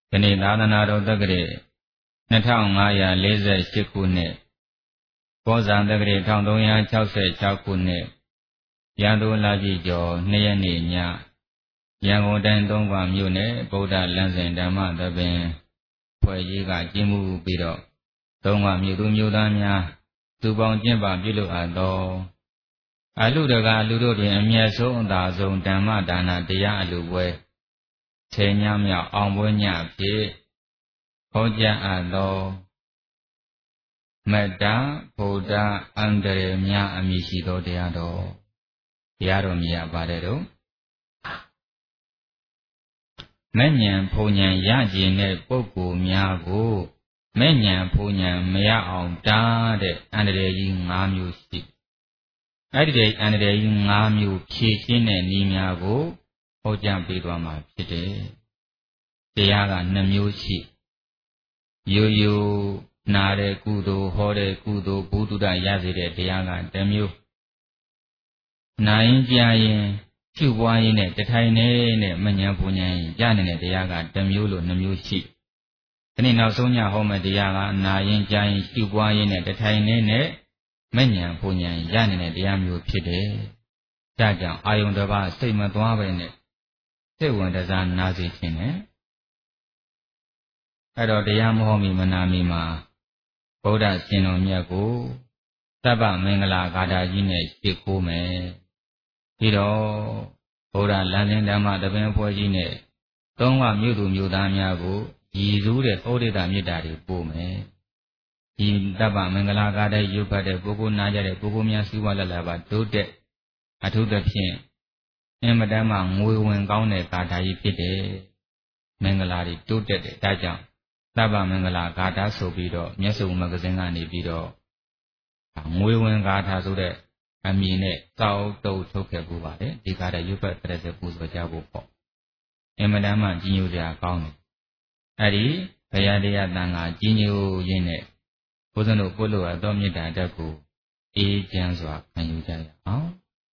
ကနေ့သာသနာတော်တက္ကရာ2548ခုနှစ်ကောဇာတက္ကရာ1366ခုနှစ်ရန်သူလပြည့်ကျော်2ရက်နေ့ညရန်ကုန်တိုင်း3ပါမြို့နယ်ဗုဒ္ဓလမ်းစဉ်ဓမ္မသဘင်ဖွဲ့ရေးကကျင်းမှုပြီးတော့3ပါမြို့သူမြို့သားများသူပေါင်းကျင့်ပါပြုလုပ်အပ်သောအလူတကာလူတို့တွင်အမျက်ဆုံးအသာဆုံးဓမ္မဒါနတရားအလူပွဲခြေညမြောက်အောင်ပွဲညဖြင့်ဟောကြားအပ်သောမေတ္တာဗုဒ္ဓအန္တရာယ်များအမည်ရှိသောတရားတော်မြတ်ပါတယ်တော့မဲ့ဉဏ်ဖုန်ဉဏ်ရကျင်တဲ့ပုဂ္ဂိုလ်များကိုမဲ့ဉဏ်ဖုန်ဉဏ်မရအောင်တားတဲ့အန္တရာယ်ကြီး5မျိုးရှိအဲ့ဒီအန္တရာယ်ကြီး5မျိုးဖြည့်ရှင်းတဲ့နည်းများကိုဟောကြားပေးသွားမှာဖြစ်တယ်တရားက2မျိုးရှိရိုးရိုးနာတဲ့ကုသိုလ်ဟောတဲ့ကုသိုလ်ဘုဒ္ဓရစေတဲ့တရားက1မျိုးနာရင်ကြားရင်ဖြူပွားရင်နဲ့တထိုင်နဲ့မဉဏ်ပူဉဏ်ရနေတဲ့တရားက1မျိုးလို့2မျိုးရှိဒီနေ့နောက်ဆုံးညဟောမယ့်တရားကနာရင်ကြားရင်ဖြူပွားရင်နဲ့တထိုင်နဲ့မဉဏ်ပူဉဏ်ရနေတဲ့တရားမျိုးဖြစ်တယ်ဒါကြောင့်အာယုန်တစ်ပါးစိတ်မသွားပဲနဲ့စိတ်ဝင်တစားနာစေခြင်းနဲ့အဲ့တော့တရားမဟောမီမနာမီမှာဗုဒ္ဓရှင်တော်မြတ်ကိုသဗ္ဗမင်္ဂလာဂါထာကြီးနဲ့ရှိခိုးမယ်ပြီးတော့ဗုဒ္ဓလမ်းစဉ်ဓမ္မတပင်ဖွဲ့ကြီးနဲ့3ပါမြို့သူမြို့သားများကိုရည်စူးတဲ့ဩဒိတမေတ္တာတွေပို့မယ်ဒီသဗ္ဗမင်္ဂလာဂါထာရုပ်ဖတ်တဲ့ပုဂ္ဂိုလ်နာကြတဲ့ပုဂ္ဂိုလ်များစီးပွားလက်လာပါတိုးတဲ့အထူးသဖြင့်အင်မတန်မှငွေဝင်ကောင်းတဲ့ဂါထာကြီးဖြစ်တယ်မင်္ဂလာတွေတိုးတက်တယ်ဒါကြောင့်သဗ္ဗမင်္ဂလာဂါထာဆိုပြီးတော့မျက်စုံမဂ္ဂဇင်းကနေပြီးတော့ငွေဝင်ဂါထာဆိုတဲ့အမည်နဲ့တောက်တုတ်ထုတ်ခဲ့ပူပါတယ်ဒီဂါထာရုပ်ဖတ်တဲ့ပူဇော်ကြဖို့ပေါ့အင်မတန်မှကြီးညိုစရာကောင်းတယ်အဲ့ဒီဘုရားတရားတန်ခါကြီးညိုရင်းနဲ့ဘုဇင်းတို့ပို့လို့ရသောမေတ္တာတက်ကိုအေးချမ်းစွာခံယူကြရအောင်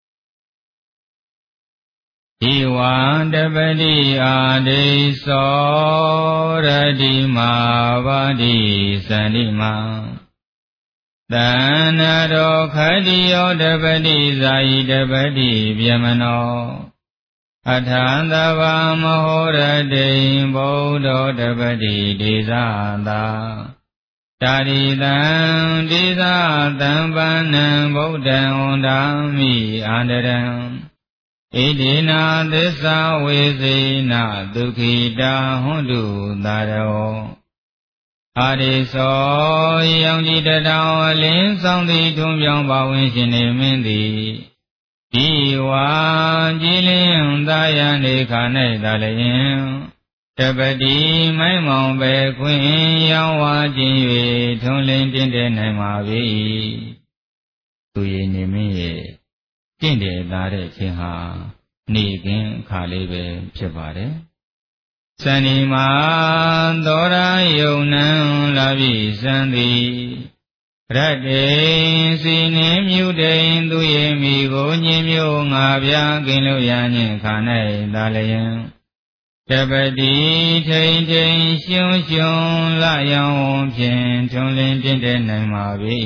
ဧဝံတပတိအာဒိသောရတိမာဝတိသန္တိမံသန္နရောခတိယောတပတိဇာယိတပတိဗျမနောအထာန္တဗာမဟောရတိဗုဒ္ဓောတပတိဒေဇာတာတာရိတံဒေဇာတံပန္နံဗုဒ္ဓံဝန္ဒာမိအန္တရံဣတိနာသစ္စာဝေစေနဒုက္ခိတာဟွန်တုသာရောအာရိသောယောင်ကြည်တထောင်အလင်းဆောင်သည်ထုံးပြောင်းပါဝင်ရှင်နေမင်းသည်ဒီဝါကြည်လင်းသာယနေခါ၌သာလျင်တပတိမိုင်းမောင်ပဲခွင်ရောင်းဝါခြင်း၍ထုံးလင်းတင့်တဲ့နိုင်ပါ၏သူရည်နေမင်းရဲ့တင့်တယ်သာတဲ့ခြင်းဟာနေခင်းအခါလေးပဲဖြစ်ပါတယ်စန္ဒီမာသောရာယုံနံလာပြီစံသည်ရတ္တေစီနှင်းမြူတိန်သူရဲ့မိကိုညင်မျိုးငါပြကင်းလို့ရညင်ခါ၌သာလျင်တပတိထိန်ထိန်ရှုံရှုံလယောင်ဖြင့်ထုံလင်းတင့်တဲ့နိုင်ပါပြီ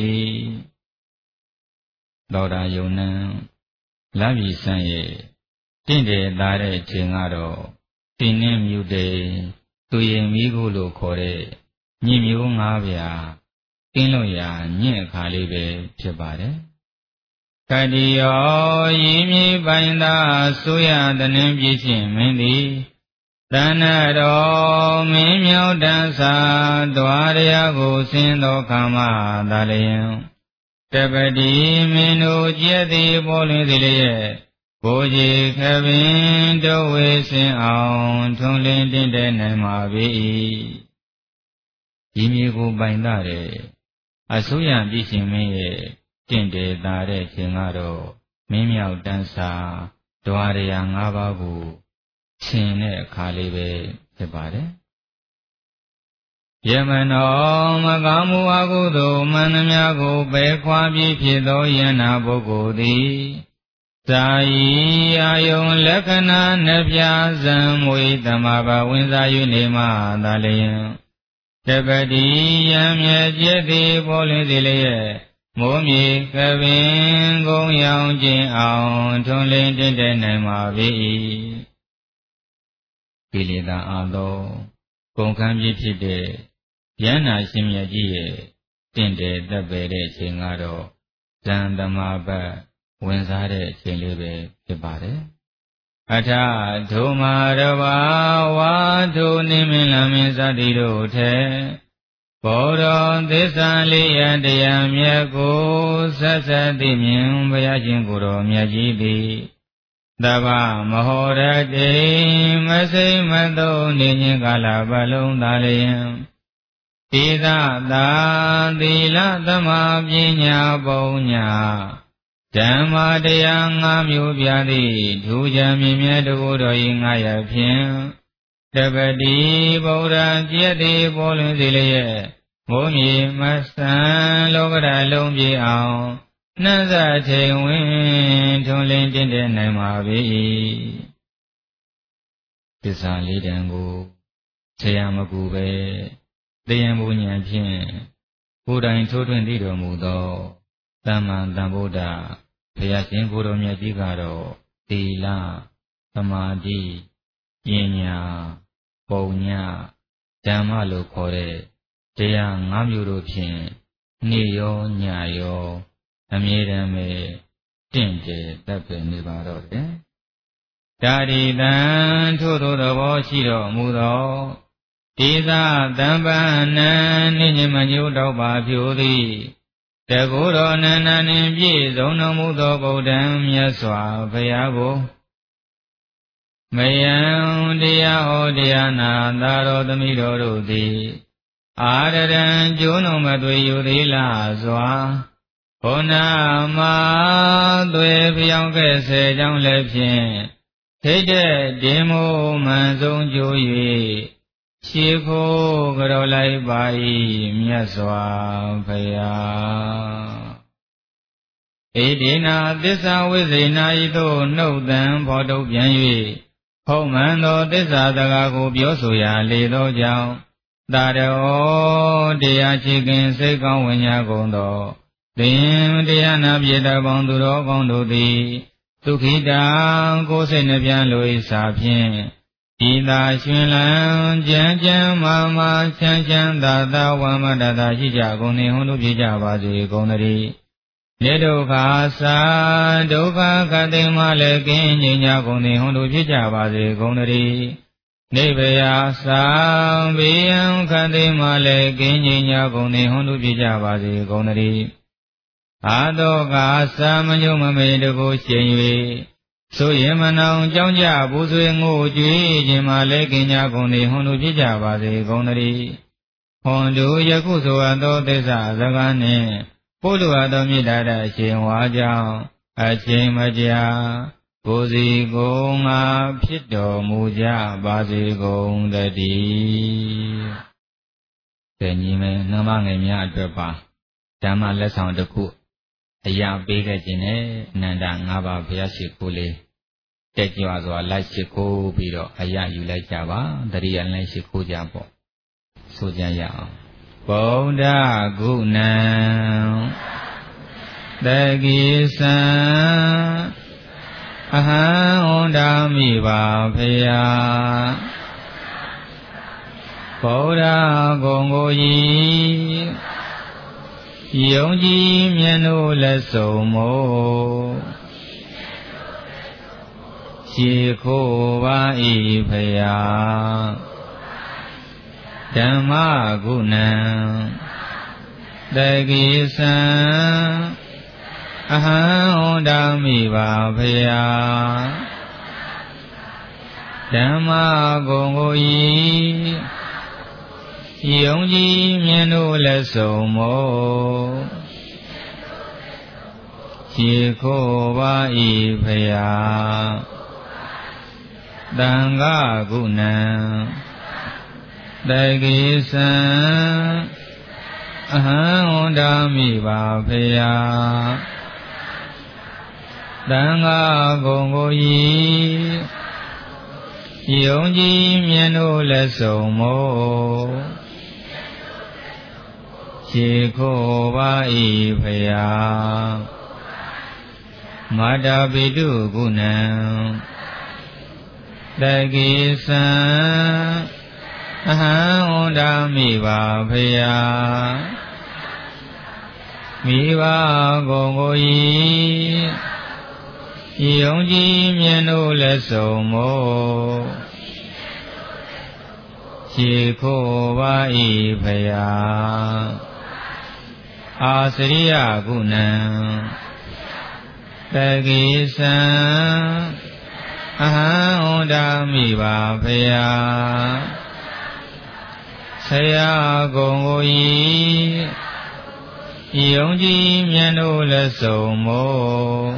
သောရာယုံနံလာပြီစံရဲ့တင့်တယ်သားတဲ့ခြင်းကတော့တင်းနှင်းမြူတေသူရင်မိကိုလို့ခေါ်တဲ့ညင်မျိုး၅ပြာကင်းလို့ရညင့်အခါလေးပဲဖြစ်ပါတယ်ကတိယောရင်းမြေပိုင်သာဆိုရတနှင်းပြည့်ရှင်မင်းသည်တဏ္ဍတော်မင်းမြောက်တန်းစာသွားရကိုဆင်းသောခါမှသာလျင်တပတိမင်းတို့ကျက်သည်ပေါ်လွင်သည်လျက်ဘိုးကြီးခပင်တို့ဝေစင်အောင်ထုံလင်းတင့်တဲ့နိုင်ပါပြီဒီမြေကိုပိုင်တဲ့အစိုးရပြည်ရှင်မင်းရဲ့တင့်တယ်သာတဲ့ခြင်းကတော့မင်းမြောက်တန်းစာဒွါရ၅ပါးကိုရှင်တဲ့အခါလေးပဲဖြစ်ပါတယ်ယမနောမကောင်းမှုအကုသိုလ်မှန်သမျှကိုပယ်ခွာပြီးဖြစ်သောယန္နာပုဂ္ဂိုလ်သည်စာယီအာယုံလက္ခဏာနှပြဇံမွေတမဘာဝင်စားယူနေမှသာလျင်တပတိယံမြဲကျက်သည်ပေါ်လင်းစေလျက်မိုးမြေကပင်ကုံရောင်ခြင်းအောင်ထွန်းလင်းတင့်တဲ့နိုင်ပါ၏ကိလေသာအသောကုန်ခန်းပြည့်ဖြစ်တဲ့ယန္နာရှင်မြတ်ကြီးရဲ့တင့်တယ်တပ်ပယ်တဲ့အချိန်ကတော့ဇံသမာပတ်ဝင်စားတဲ့အချိန်လေးပဲဖြစ်ပါတယ်အထဒုမာရဘာဝါဒုနိမင်းလမင်းစသည်တို့ထဲဘောရောသစ္စာလေးရတရားမြတ်ကိုဆက်ဆက်သိမြင်ဘုရားရှင်ကိုယ်တော်မြတ်ကြီးသည်တဗ္ဗမဟောရတေမစိမ့်မသုံးနေခြင်းကာလပတ်လုံးသာလျင်ဣဒသာသီလသမာပညာပုံညာဓမ္မတရား၅မျိုးပြသည်ထူးခြားမြင့်မြတ်တကူတော်၏၅ရဖြင့်တပတိဗုဒ္ဓကျက်သည်ပေါ်လွင်စေလျက်မိုးမြေမဆန်လောကဓာတ်လုံးပြေအောင်နှံ့စချိန်ဝင်ထွန်းလင်းတင့်တဲ့နိုင်ပါ၏သစ္စာလေးတန်ကိုဆရာမကူပဲတရားမူဉာဏ်ဖြင့်ကိုယ်တိုင်ထိုးထွင်းသိတော်မူသောသမ္မာသမ္ဗုဒ္ဓဘုရားရှင်ကိုယ်တော်မြတ်ကြီးကတော့သီလသမာဓိပညာပုံညာဓမ္မလို့ခေါ်တဲ့တရား၅မျိုးတို့ဖြင့်နေ့ရောညရောအမြဲတမ်းပဲတင့်တယ်တပ်ပယ်နေပါတော့တယ်ဒါဒီတံထို့သောသဘောရှိတော်မူသောဒေသတံပန္နံနိညမညုတောပါဖြိုသည်တကူတော်နန္ဒနှင့်ပြည့်စုံတော်မူသောဗုဒ္ဓံမြတ်စွာဘုရားကိုမယံတရားဟောတရားနာသာတော်သမီးတော်တို့သည်အာရရံကျိုးနှုံမသွေယူသေးလားစွာဘုနာမသွေဖျောင်းခဲ့ဆယ်ကြောင်းလည်းဖြင့်ထိတ်တဲ့ဒီမိုးမှန်ဆုံးကျိုး၍ရှေခိုးကြော်လိုက်ပါ၏မြတ်စွာဘုရားဣတိနာသစ္စာဝိဇ္ဇေနာဤသို့နှုတ်တံဖော်ထုတ်ပြန်၍ဖုံးမှန်သောသစ္စာစကားကိုပြောဆိုရလေသောကြောင့်သာရောတရားချေခင်စိတ်ကောင်းဝိညာဉ်ကုန်သောသင်တရားနာပြေတပေါင်းသူတော်ကောင်းတို့သည်ဒုက္ခိတာကိုယ်စိတ်နှပြလို၏စာဖြင့်ဤသာရှင်လန်းကြံကြံမာမာချမ်းချမ်းသာသာဝမ္မတတာရှိကြကုန်နေဟုလို့ပြကြပါစေကုန်သတည်းနေဒုက္ခသာဒုက္ခခတိမလည်းကင်းငြိမ်းကြကုန်နေဟုလို့ပြကြပါစေကုန်သတည်းနိဗ္ဗာန်သာဘိယံခတိမလည်းကင်းငြိမ်းကြကုန်နေဟုလို့ပြကြပါစေကုန်သတည်းအာတောကသာမညုမမေတကိုရှင်၍ဆိုရင်မနောင်ကြောင်းကြဘူဆွေငိုကြွေးခြင်းမှလည်းကင်းကြကုန်နေဟုလို့ပြကြပါစေကုန်သတည်းဟွန်တို့ယခုဆိုအပ်သောသစ္စာစကားနှင့်ပို့လိုအပ်သောမေတ္တာအရှင်ဝါကြောင့်အချိန်မကြာကိုယ်စီကိုယ်ငါဖြစ်တော်မူကြပါစေကုန်သတည်း။ညီမနှမငယ်များအတွက်ပါဓမ္မလက်ဆောင်တစ်ခုအရာပေးခဲ့ခြင်းနဲ့အနန္တ၅ပါးဘုရားရှိခိုးလေးတက်ကြွစွာလိုက်ရှိခိုးပြီးတော့အရာယူလိုက်ကြပါတတိယလိုက်ရှိခိုးကြပေါ့ဆိုကြရအောင်ဗုဒ္ဓဂုဏံတကိသံအဟံဩဒါမိပါဖယာဗုဒ္ဓဂုံကိုယုံကြည်မြတ်တို့လက်ဆုံးမို့ရှေခိုးပါ၏ဖယာဓမ္မဂုဏံတကိသံအဟံဩဒါမိပါဖယာဓမ္မဂုံကိုယုံကြည်မြတ်တို့လက်ဆုံးမို့ရှေခိုးပါ၏ဖယာသံဃာဂုဏံတကိသံအဟံဩဒါမိပါဖယာဓသံဃာကုံကိုဤယုံကြည်မြတ်တို့လက်ဆုံးမို့ရှိခိုးပါ၏ဖယားမာတာပိတုကုဏံတကိသံအဟံဝန္ဒာမိပါဖယားမိဘကုံကိုဤယုံကြည်မြတ်တို့လက်ဆုံးမို့ရှိခိုးပါ၏ဖယားအာစရိယကုဏံတကိသံအဟံဝန္ဒာမိပါဖယားဆရာကုံကိုဤယုံကြည်မြတ်တို့လက်ဆုံးမို့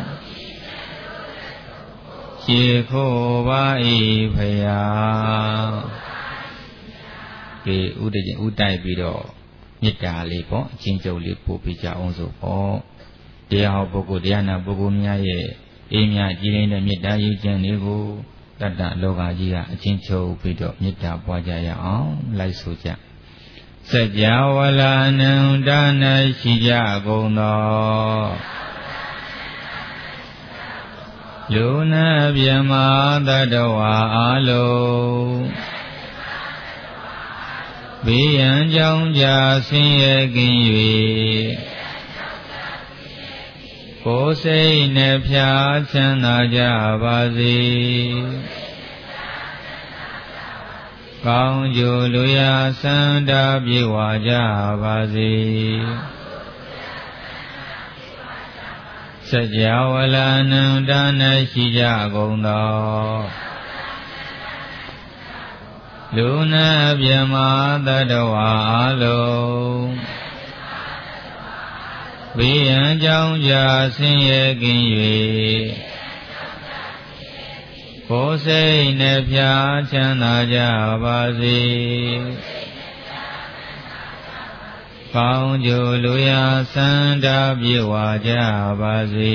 ရှိခိုးပါ၏ဖယားဒီဥဒိဥတိုက်ပြီးတော့မေတ္တာလေးပေါ့အချင်းချုပ်လေးပို့ပြကြအောင်ဆိုပေါ့တရားဟောပုဂ္ဂိုလ်တရားနာပုဂ္ဂိုလ်များရဲ့အေးမြကြည်လင်းတဲ့မေတ္တာရေးခြင်းတွေကိုတတ္တလောကကြီးကအချင်းချုပ်ပြီးတော့မေတ္တာပွားကြရအောင်လိုက်ဆိုကြစัจ java လာနံဒါနရှိကြကုန်သောလူနာမြမတတဝါအလုံးဘေးရန်ကြောင့်ကြဆင်းရဲကင်း၍ကိုယ်စိတ်နှဖျားချမ်းသာကြပါစေကောင်းကျိုးလူရာစံတာပြေဝကြပါစေစัจ java လာနံဒါနရှိကြကုန်သောလူနာမြမတတဝါအလုံးဘေးရန်ကြောင့်ကြဆင်းရဲကင်း၍ကိုယ်စိတ်နှဖျားချမ်းသာကြပါစေကောင်းကျိုးလူရာစံတာပြေဝကြပါစေ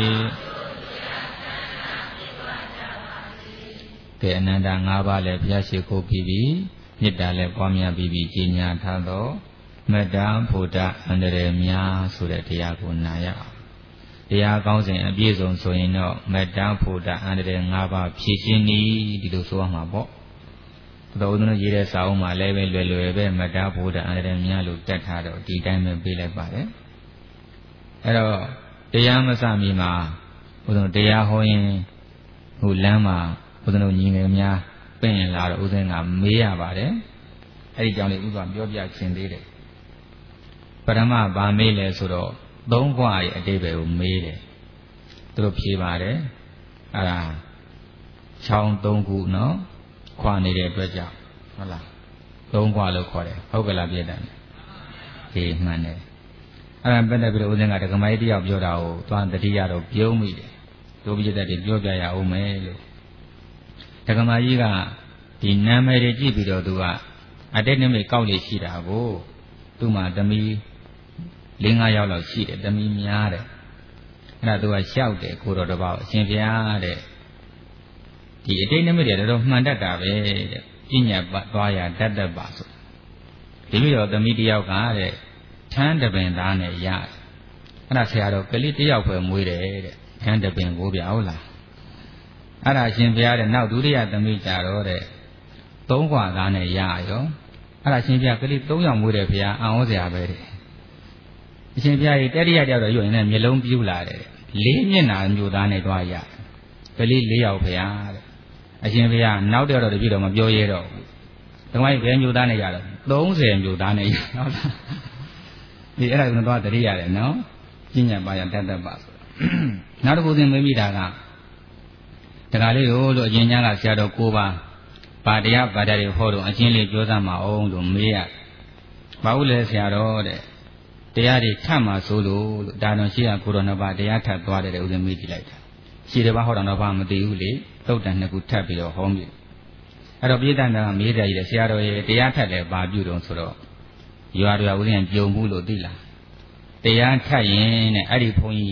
ကဲအနန္တ၅ပါးလည်းဘုရားရှိခိုးပြီးပြီမေတ္တာလည်းပွားများပြီးပြီကြီးညာထားသောမေတ္တာဘုဒ္ဓအန္တရာယ်များဆိုတဲ့တရားကိုနာရအောင်တရားကောင်းစဉ်အပြည့်စုံဆိုရင်တော့မေတ္တာဘုဒ္ဓအန္တရာယ်၅ပါးဖြည့်ရှင်းနည်းဒီလိုဆိုရမှာပေါ့တော်ဦးတို့ရေးတဲ့စာအုပ်မှာလည်းပဲလွယ်လွယ်ပဲမေတ္တာဘုဒ္ဓအန္တရာယ်များလို့တက်ထားတော့ဒီတိုင်းပဲပေးလိုက်ပါတယ်အဲ့တော့တရားမစမီမှာဘုရားတရားဟောရင်ဟိုလမ်းမှာဘုရားတို့ညီငယ်များပြင်ရင်လာတော့ဦးဇင်းကမေးရပါတယ်အဲ့ဒီကြောင့်လေဥပ္ပါပြောပြခြင်းသေးတယ်ပရမဗာမေးလဲဆိုတော့သုံးခွရဲ့အတိပ္ပယ်ကိုမေးတယ်သူတို့ဖြေပါတယ်အဲ့ဒါချောင်း၃ခုနော်ခွာနေတဲ့အတွက်ကြောင့်ဟုတ်လားသုံးခွလို့ခေါ်တယ်ဟုတ်ကလားပြည့်တယ်ဒီမှန်တယ်အဲ့ဒါပတ်သက်ပြီးတော့ဦးဇင်းကဒကမကြီးတယောက်ပြောတာကိုသွားတတိယတော့ပြုံးမိတယ်တို့ပြည့်တဲ့ပြောပြရအောင်မယ်လို့ဒကမကြီးကဒီနာမည်တွေကြည့်ပြီးတော့သူကအတိတ်နိမိတ်ကောက်လေရှိတာကိုသူ့မှာသမီး၄-၅ ယောက်လောက်ရှိတယ်သမီးများတယ်အဲ့ဒါသူကလျှောက်တယ်ကိုတော်တစ်ပါးအရှင်ဘုရားတဲ့ဒီအတိတ်နိမိတ်တွေတော့မှန်တတ်တာပဲတဲ့ပညာသွားရတတ်တတ်ပါဆိုဒီလိုတော့သမီးတယောက်ကတဲ့ထန်းတပင်သားနဲ့ရတယ်အဲ့ဒါဆရာတော်ကလေးတယောက်ပဲမွေးတယ်တဲ့ထန်းတပင်ကိုပြဟုတ်လားအဲ့ဒါအရှင်ဘုရားတဲ့နောက်ဒုတိယသမီးကြတော့တဲ့၃ခွာသားနဲ့ရရောအဲ့ဒါအရှင်ဘုရားကလေး၃ယောက်မွေးတယ်ဘုရားအံ့ဩစရာပဲတဲ့အရှင်ဘုရားကြီးတတိယတယောက်တော့ရွရင်လည်းမျက်လုံးပြူလာတယ်၄မျက်နှာမျိုးသားနဲ့တွားရတယ်ကလေး၄ယောက်ဘုရားတဲ့အရှင်ဘုရားနောက်တော့တပြည့်တော့မပြောရဲတော့ဘူးဓမ္မကြီးဘယ်မျိုးသားနဲ့ရတော့30မျိုးသားနဲ့ရဟုတ်လားဒီအဲ့ဒါကတော့တတိယရတယ်နော်ပညာပါရတတ်တတ်ပါဆိုနောက်တစ်ခုသင်မေးမိတာကတခါလေးလို့အကျဉ်းချမ်းကဆရာတော်9ပါးဗာတရားဗာဒတွေဟောတော့အကျဉ်းလေးပြောသမှာအောင်လို့မေးရဘာလို့လဲဆရာတော်တဲ့တရားတွေထပ်မှာဆိုလို့ဒါတော့ရှိရကိုတော်နှစ်ပါးတရားထပ်သွားတယ်ဦးဇင်းမေးကြည့်လိုက်တာရှိတယ်ဘာဟောတော်နှစ်ပါးမသိဘူးလေသုတ်တန်နှစ်ခုထပ်ပြီးတော့ဟောမိအဲ့တော့ပြိဿန္တာကမေးတယ်ကြီးတယ်ဆရာတော်ရဲ့တရားထပ်တယ်ဘာပြုတော့ဆိုတော့ရွာဦးဇင်းကြုံဘူးလို့သိလားတရားထပ်ရင်တဲ့အဲ့ဒီဘုန်းကြီး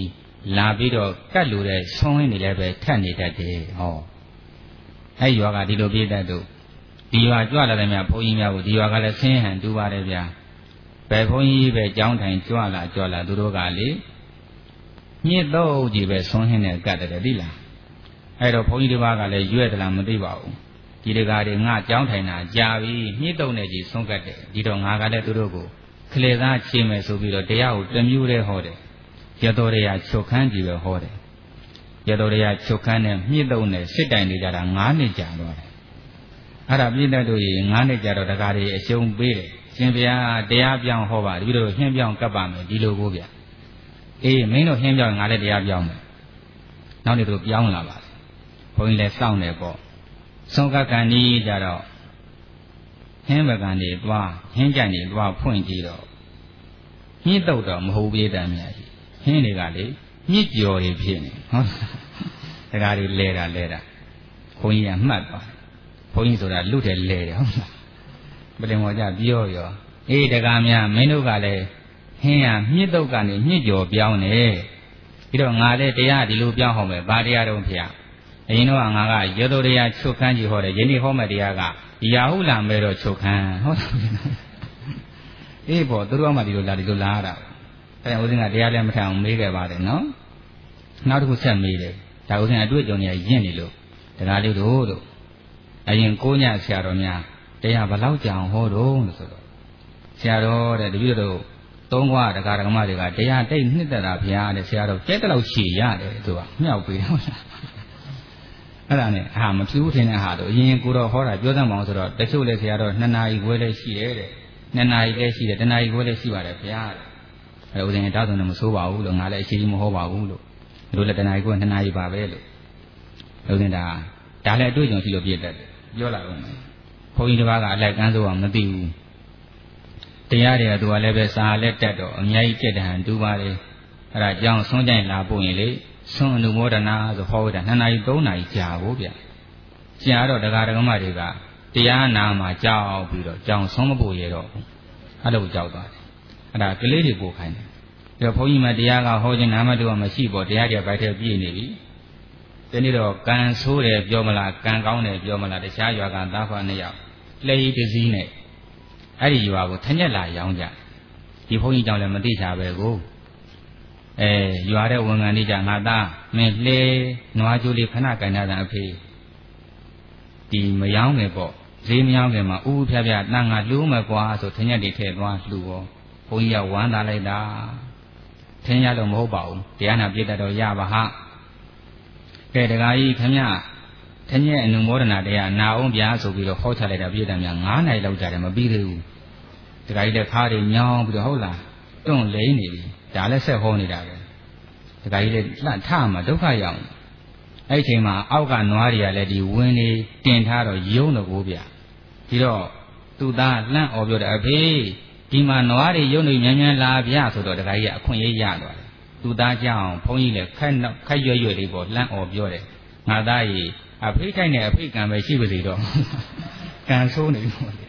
လာပြီးတော့ကတ်လို့တဲ့ဆုံးရင်းတွေလည်းပဲထက်နေတတ်တယ်ဟောအဲ့ရွာကဒီလိုပြည့်တတ်တို့ဒီရွာကြွလာတယ်များဘုန်းကြီးများကိုဒီရွာကလည်းဆင်းဟန်တူပါတယ်ဗျာဘယ်ဘုန်းကြီးပဲကြောင်းထိုင်ကြွလာသူတို့ကလေညစ်တော့ကြီးပဲဆုံးဟင်းနဲ့ကတ်တယ်သိလားအဲ့တော့ဘုန်းကြီးတစ်ပါးကလည်းရွဲ့တယ်လားမသိပါဘူးဒီတကားတွေငါကြောင်းထိုင်တာကြာပြီညစ်တော့နဲ့ကြီးဆုံးကတ်တယ်ဒီတော့ငါကလည်းသူတို့ကိုခလေသားချေမယ်ဆိုပြီးတော့တရားကိုတမျိုးတည်းဟောတယ်ရတော်တရားချုပ်ခန်းကြီးပဲဟောတယ်ရတော်တရားချုပ်ခန်းနဲ့မြင့်တုံနဲ့စစ်တိုင်နေကြတာ9နှစ်ကြာတော့တယ်အဲ့ဒါပြည့်တဲ့တို့ရေ9နှစ်ကြာတော့တကားတွေအရှုံးပေးတယ်ရှင်ဘုရားတရားပြောင်းဟောပါတပည့်တို့ဟင်းပြောင်းကပ်ပါမယ်ဒီလိုကိုဗျအေးမင်းတို့ဟင်းပြောင်းငါလည်းတရားပြောင်းမယ်နောက်နေ့တို့ပြောင်းလာပါဘုန်းကြီးလည်းစောင့်နေပေါ့ဆုံးကကန်ကြီးကြတော့ဟင်းပကံတွေသွားဟင်းကြံတွေသွားဖွင့်ကြည့်တော့ညှိတော့တော့မဟုတ်ပြေးတယ်များကြီးဟင်းတွေကလေညှစ်ကြော်တွေဖြစ်နေဟုတ်တကားတွေလဲတာဘုန်းကြီးကမှတ်သွားဘုန်းကြီးဆိုတာလူတယ်လဲတယ်ဟုတ်လားပလင်မော်ကြပြောရောအေးတကားများမင်းတို့ကလည်းဟင်းရညှစ်တော့ကနေညှစ်ကြော်ပြောင်းနေပြီးတော့ငါလည်းတရားဒီလိုပြောင်းဟောမယ်ဘာတရားတော့ဖေအရင်တော့ငါကရတော်တရားချုပ်ခန်းကြီးဟောတယ်ယနေ့ဟောမယ်တရားကရာဟုလာမဲတော့ချုပ်ခန်းဟုတ်အေးပေါ့သူတို့ကမှဒီလိုလာရတာအဲဦးဇင်းကတရားလည်းမထအောင်မေးခဲ့ပါတယ်နော်နောက်တစ်ခုဆက်မေးတယ်ဒါဦးဇင်းအတွေ့အကြုံတွေရင့်နေလို့တရားလေးတို့အရင်9ညဆရာတော်များတရားဘယ်လောက်ကြာအောင်ဟောတော့လို့ဆိုတော့ဆရာတော်တဲ့တပည့်တို့3ခွာဒကာဒကမတွေကတရားတိတ်နှစ်သက်တာဘုရားတဲ့ဆရာတော်ကျက်တလောက်ရှည်ရတယ်သူကမြောက်ပေးတယ်ဟုတ်လားအဲ့ဒါနဲ့မဖြူထင်တဲ့ဟာတို့အရင်ကိုတော့ဟောတာပြောသမ်းမအောင်ဆိုတော့တချို့လည်းဆရာတော်2နာရီခွဲလည်းရှိတယ်တဲ့2နာရီလည်းရှိတယ်1နာရီခွဲလည်းရှိပါတယ်ဘုရားတဲ့အဲ့ဦးဇင်းတောင်းဆိုနေမဆိုးပါဘူးလို့ငါလည်းအရှိကြီးမဟောပါဘူးလို့တို့လည်း1နာရီခွဲ2နာရီပါပဲလို့ဦးဇင်းဒါလည်းအတွေ့အကြုံရှိလို့ပြည့်တတ်တယ်ပြောလာဦးမယ်ဘုန်းကြီးတစ်ပါးကအလိုက်ကန်းစိုးအောင်မသိဘူးတရားတွေကသူကလည်းပဲစာလည်းတက်တော့အများကြီးကြက်တဟန်တူပါလေအဲ့ဒါကြောင့်ဆုံးကြိုင်လာပို့ရင်လေဆုံးအနုမောဒနာဆိုဟောတာ2နာရီ3နာရီကြာဖို့ဗျကြာတော့ဒကာဒကမတွေကတရားနာမှာကြောက်ပြီးတော့ကြောင်ဆုံးမပို့ရတော့အဲ့လိုကြောက်သွားတယ်အဲ့ဒါကလေးတွေပို့ခိုင်းတယ်ပြီးတော့ဘုန်းကြီးမတရားကဟောခြင်းနာမတူမရှိပေါ့တရားတွေဘိုက်ထဲပြည့်နေပြီဒီနေ့တော့ကံဆိုးတယ်ပြောမလားကံကောင်းတယ်ပြောမလားတခြားရွာကသားဖွား2ယောက်လက်ရည်တစည်းနဲ့အဲ့ဒီရွာကိုထညက်လာရောင်းကြဒီဘုန်းကြီးကြောင့်လည်းမသိချပဲကိုရွာတဲ့ဝန်ခံလေးကြငါသားမင်းလှဲနွားကြိုးလေးခဏကန်တာအဖေဒီမယောင်းငယ်ပေါ့ဈေးမယောင်းငယ်မှာဥဥဖြားဖြားတန်ငါလှူးမယ်ကွာဆိုထညက်တွေထည့်သွားလှူရောဘုန်းကြီးကဝမ်းသာလိုက်တာထင်းရလို့မဟုတ်ပါဘူးတရားနာပြည့်တတ်တော့ရပါဟာကဲတခါကြီးခမရထညက်အနုမောဒနာတရားနာအောင်ဗျာဆိုပြီးတော့ဟောချလိုက်တာပြည့်တယ်များ9နိုင်လောက်ကြာတယ်မပြီးသေးဘူးတခါကြီးလည်းခါးတွေညောင်းပြီးတော့ဟုတ်လားတွန့်လိမ့်နေပြီဒါလည်းဆက်ဟောနေတာပဲတခါကြီးလည်းလှထမှာဒုက္ခရောက်အဲ့ဒီချိန်မှာအောက်ကနွားတွေကလည်းဒီဝင်းလေးတင်ထားတော့ယုံတော့ကိုဗျဒီတော့သူ့သားလှန့်អော်ပြောတယ်အဖေဒီမှာနွားတွေယုံနေမြန်မြန်လာဗျဆိုတော့တခါကြီးကအခွင့်ရေးရသွားတယ်သူ့သားကြောင့်ဘုန်းကြီးလည်းခက်ရွရွလေးပေါ့လှန့်អော်ပြောတယ်ငါသားကြီးအဖေထိုက်နဲ့အဖေကံပဲရှိပါစေတော့ကံဆိုးနေပြီ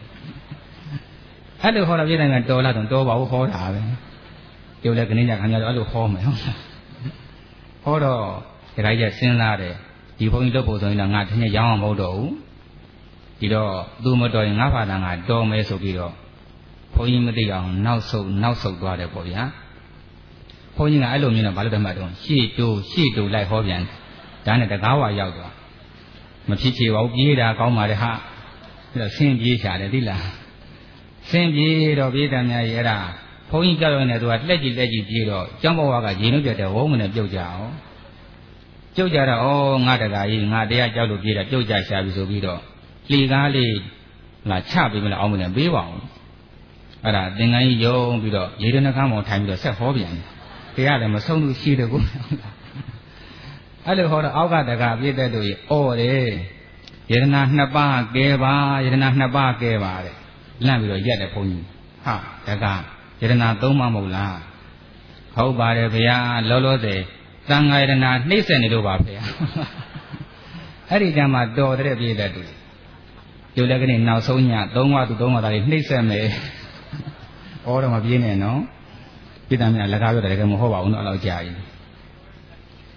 အဲ့လိုဟောတာပြည့်တယ်ကတော်လာတော့တော်ပါဘူးဟောတာပဲကျုပ်လည်းကနေကြခံကြတော့အဲ့လိုဟောမယ်ဟုတ်လားဟောတော့ဒီခိုင်းကျစဉ်းစားတယ်ဒီဘုန်းကြီးလုပ်ဖို့ဆိုရင်တော့ငါတနေ့ရောင်းအောင်မဟုတ်တော့ဘူးဒီတော့သူမတော်ရင်ငါဘာသာငါတော်မယ်ဆိုပြီးတော့ဘုန်းကြီးမသိအောင်နောက်ဆုတ်သွားတယ်ပေါ့ဗျာဘုန်းကြီးကအဲ့လိုမျိုးနဲ့ဘာလို့တတ်မှတ်တော့ရှေ့တိုးလိုက်ဟောပြန်ဒါနဲ့တကားဝါရောက်သွားမဖြစ်ချေပါဘူးပြေးတာကောင်းပါလေဟာအဲ့တော့ဆင်းပြေးချတယ်သိလားဆင်းပြေးတော့ပြေးတယ်များရဲ့အဲ့ဒါဘုန်းကြီးကြောက်ရနေသူကလက်ကြည့်ပြေးတော့ကျောင်းဘဝကရေနှုတ်ပြတဲ့ဝုန်းမနဲ့ပြုတ်ကြအောင်ပြုတ်ကြတော့ဩငါတကာကြီးငါတရားကြောက်လို့ပြေးတာပြုတ်ကြရှာပြီဆိုပြီးတော့လှေကားလေးလာချပေးမလားအောင်မနဲ့ပေးပါအောင်အဲ့ဒါသင်္ကန်းကြီးယုံပြီးတော့ရေတနှခမ်းပေါ်ထိုင်ပြီးတော့ဆက်ဟောပြန်တယ်တရားလည်းမဆုံးလို့ရှိတယ်ကိုအဲ့လိုဟောတော့အောက်ကတကာပြည့်တဲ့သူကြီးအော်တယ်ယတနာ2ပါးကဲပါယတနာ2ပါးကဲပါတဲ့လန့်ပြီးတော့ရက်တယ်ဘုန်းကြီးဟာတကာယတနာ3ပါးမဟုတ်လားဟုတ်ပါတယ်ဗျာလောလောဆယ်သံဃာယတနာနှိမ့်ဆက်နေလို့ပါဗျာအဲ့ဒီကမှတော်တဲ့ပြည့်တဲ့သူကျိုးလည်းကနေနောက်ဆုံးည3ခွာသူ3ခွာသားလေးနှိမ့်ဆက်မယ်ဩတော့မပြေးနဲ့နော်ပြည့်တယ်များလက်ကားပြောတယ်တကယ်မဟုတ်ပါဘူးနော်အဲ့လိုကြာကြီး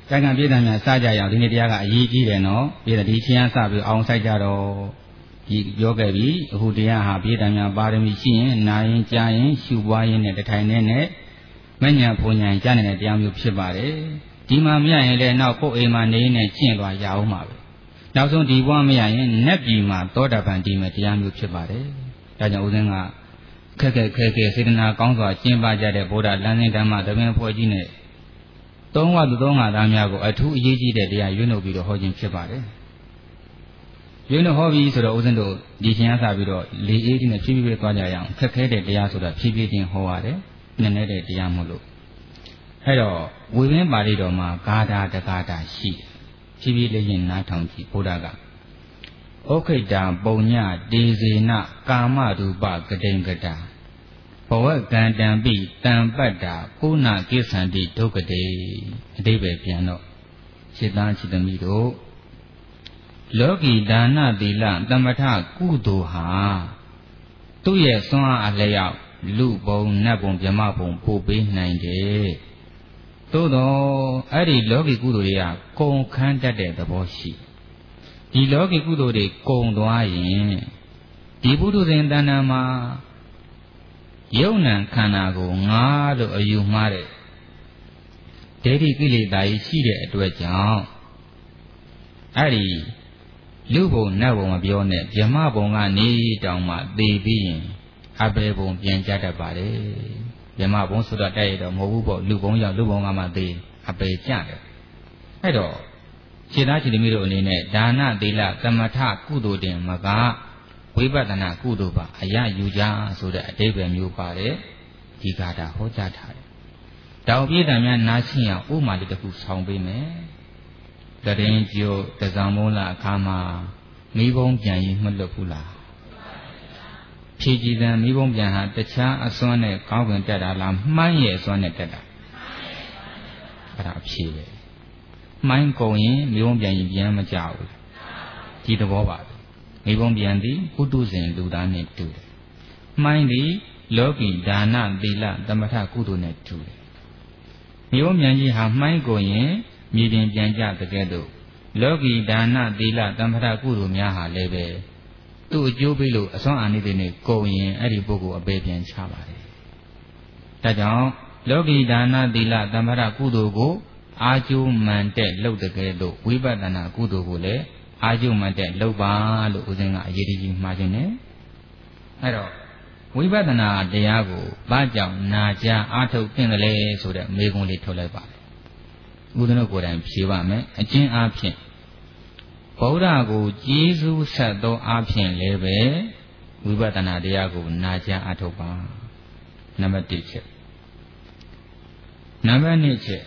ကံပြေးတယ်များစကြရအောင်ဒီနေ့တရားကအရေးကြီးတယ်နော်ပြေးတယ်ဒီချင်းအစပြီးအောင်ဆိုင်ကြတော့ဒီပြောခဲ့ပြီအခုတရားဟာပြေးတယ်များပါရမီရှိရင်နာရင်ကြားရင်ရှုပွားရင်နဲ့တထိုင်နဲ့မဉ္ဇဉ်ဘုံဉဏ်ကြားနေတဲ့တရားမျိုးဖြစ်ပါတယ်ဒီမှာမရရင်လည်းနောက်ကိုယ်အိမ်မှာနေနေကျင့်သွားရအောင်ပါပဲနောက်ဆုံးဒီဘဝမရရင်နတ်ပြည်မှာသောတာပန်တည်မဲ့တရားမျိုးဖြစ်ပါတယ်ဒါကြောင့်ဦးဇင်းကခက်ခဲစေတနာကောင်းစွာကျင့်ပါကြတဲ့ဗုဒ္ဓလမ်းစဉ်ဓမ္မတပင်ဖွဲ့ကြီးနဲ့သုံးဝသူသုံးငါသားများကိုအထူးအရေးကြီးတဲ့တရားရွေးနှုတ်ပြီးတော့ဟောခြင်းဖြစ်ပါတယ်ရွေးနှုတ်ဟောပြီးဆိုတော့ဦးဇင်းတို့ဒီချင်းအစပြီးတော့လေအေးကြီးနဲ့ဖြည်းဖြည်းသွားကြရအောင်ခက်ခဲတဲ့တရားဆိုတော့ဖြည်းဖြည်းချင်းဟောရတယ်နည်းနည်းတဲ့တရားမို့လို့အဲ့တော့ဝေဘင်းပါဠိတော်မှာဂါထာတဂါထာရှိဖြည်းဖြည်းလေးချင်းနားထောင်ကြည့်ဘုရားကဩခိတံပုံညတေဇေနကာမရူပကတိံကတာဘဝကံတံပိတံပတ္တာကုဏကိသန္တိဒုက္ခတေအတိပ္ပယ်ပြန်တော့စိတ်သားစိတ်သမီးတို့လောကီဒါနသီလသမထကုသိုလ်ဟာသူ့ရဲ့စွမ်းအားအလျောက်လူပုံနတ်ပုံဗြဟ္မပုံပို့ပေးနိုင်တယ်သို့တော့အဲ့ဒီလောကီကုသိုလ်တွေကကုန်ခန်းတတ်တဲ့သဘောရှိဒီလောကီကုသိုလ်တွေကုန်သွားရင်ဒီပုထုဇဉ်တဏ္ဍာမှာယုံ nant ခန္ဓာကိုငါလို့အယူမှားတဲ့ဒိဋ္ဌိကိလေသာကြီးရှိတဲ့အတွက်ကြောင့်အဲ့ဒီလူဘုံနတ်ဘုံမပြောနဲ့ဗြဟ္မဘုံကနေတောင်မှသေပြီးရင်အပေဘုံပြန်ကြတတ်ပါတယ်ဗြဟ္မဘုံဆိုတော့တိုက်ရတော့မဟုတ်ဘူးပေါ့လူဘုံရောက်လူဘုံကမှသေအပေကြတယ်အဲ့တော့ခြေသားခြေသမီးတို့အနေနဲ့ဒါနသီလသမထကုသိုလ်တင်မကဝိပဿနာကုသိုလ်ပါအရယူကြဆိုတဲ့အဓိပ္ပာယ်မျိုးပါတယ်ဒီဂါထာဟောကြားထားတယ်တောင်ပြေးတံများနားရှင်းအောင်ဥမာလေးတစ်ခုဆောင်ပေးမယ်တရင်ကျိုးတစောင်းမုန်းလာအခါမှာမိဘုံပြန်ရင်မလွတ်ဘူးလားဖြည်ကြည်တဲ့မိဘုံပြန်ဟာတခြားအစွမ်းနဲ့ကောင်းကင်တက်တာလားမှန်းရဲ့အစွမ်းနဲ့တက်တာအဲ့ဒါအဖြေပဲမှန်းကုန်ရင်မိဘုံပြန်ရင်ပြန်မကြောက်ဘူးဒီသဘောပါမိဘုံပြန်သည်ပုထုဇဉ်လူသားနဲ့တူတယ်မှန်းသည်လောကီဒါနသီလသမထကုသိုလ်နဲ့တူတယ်မိဘုံပြန်ကြီးဟာမှန်းကုန်ရင်မြေပြင်ပြန်ကြတဲ့ကဲ့သို့လောကီဒါနသီလသမထကုသိုလ်များဟာလည်းပဲသူ့အကျိုးပေးလို့အစွမ်းအာနိသင်နဲ့ကုန်ရင်အဲ့ဒီပုဂ္ဂိုလ်အပေပြန်ချပါတယ်ဒါကြောင့်လောကီဒါနသီလသမထကုသိုလ်ကိုအာကျိုးမှန်တဲ့လှုပ်တဲ့ကဲ့သို့ဝိပဿနာကုသိုလ်ကိုလည်းအာကျိုးမှန်တဲ့လှုပ်ပါလို့ဦးဇင်းကအရေးကြီးမှားခြင်းနဲ့အဲ့တော့ဝိပဿနာတရားကိုဘာကြောင့်နာကြားအားထုတ်သင့်တယ်လဲဆိုတဲ့မေးခွန်းလေးထုတ်လိုက်ပါတယ်ဦးဇင်းတို့ကိုယ်တိုင်ဖြေပါမယ်အကျဉ်းအားဖြင့်ဗုဒ္ဓကိုကျေးဇူးဆက်သောအားဖြင့်လည်းပဲဝိပဿနာတရားကိုနာကြားအားထုတ်ပါနံပါတ်1ချက်နံပါတ်2ချက်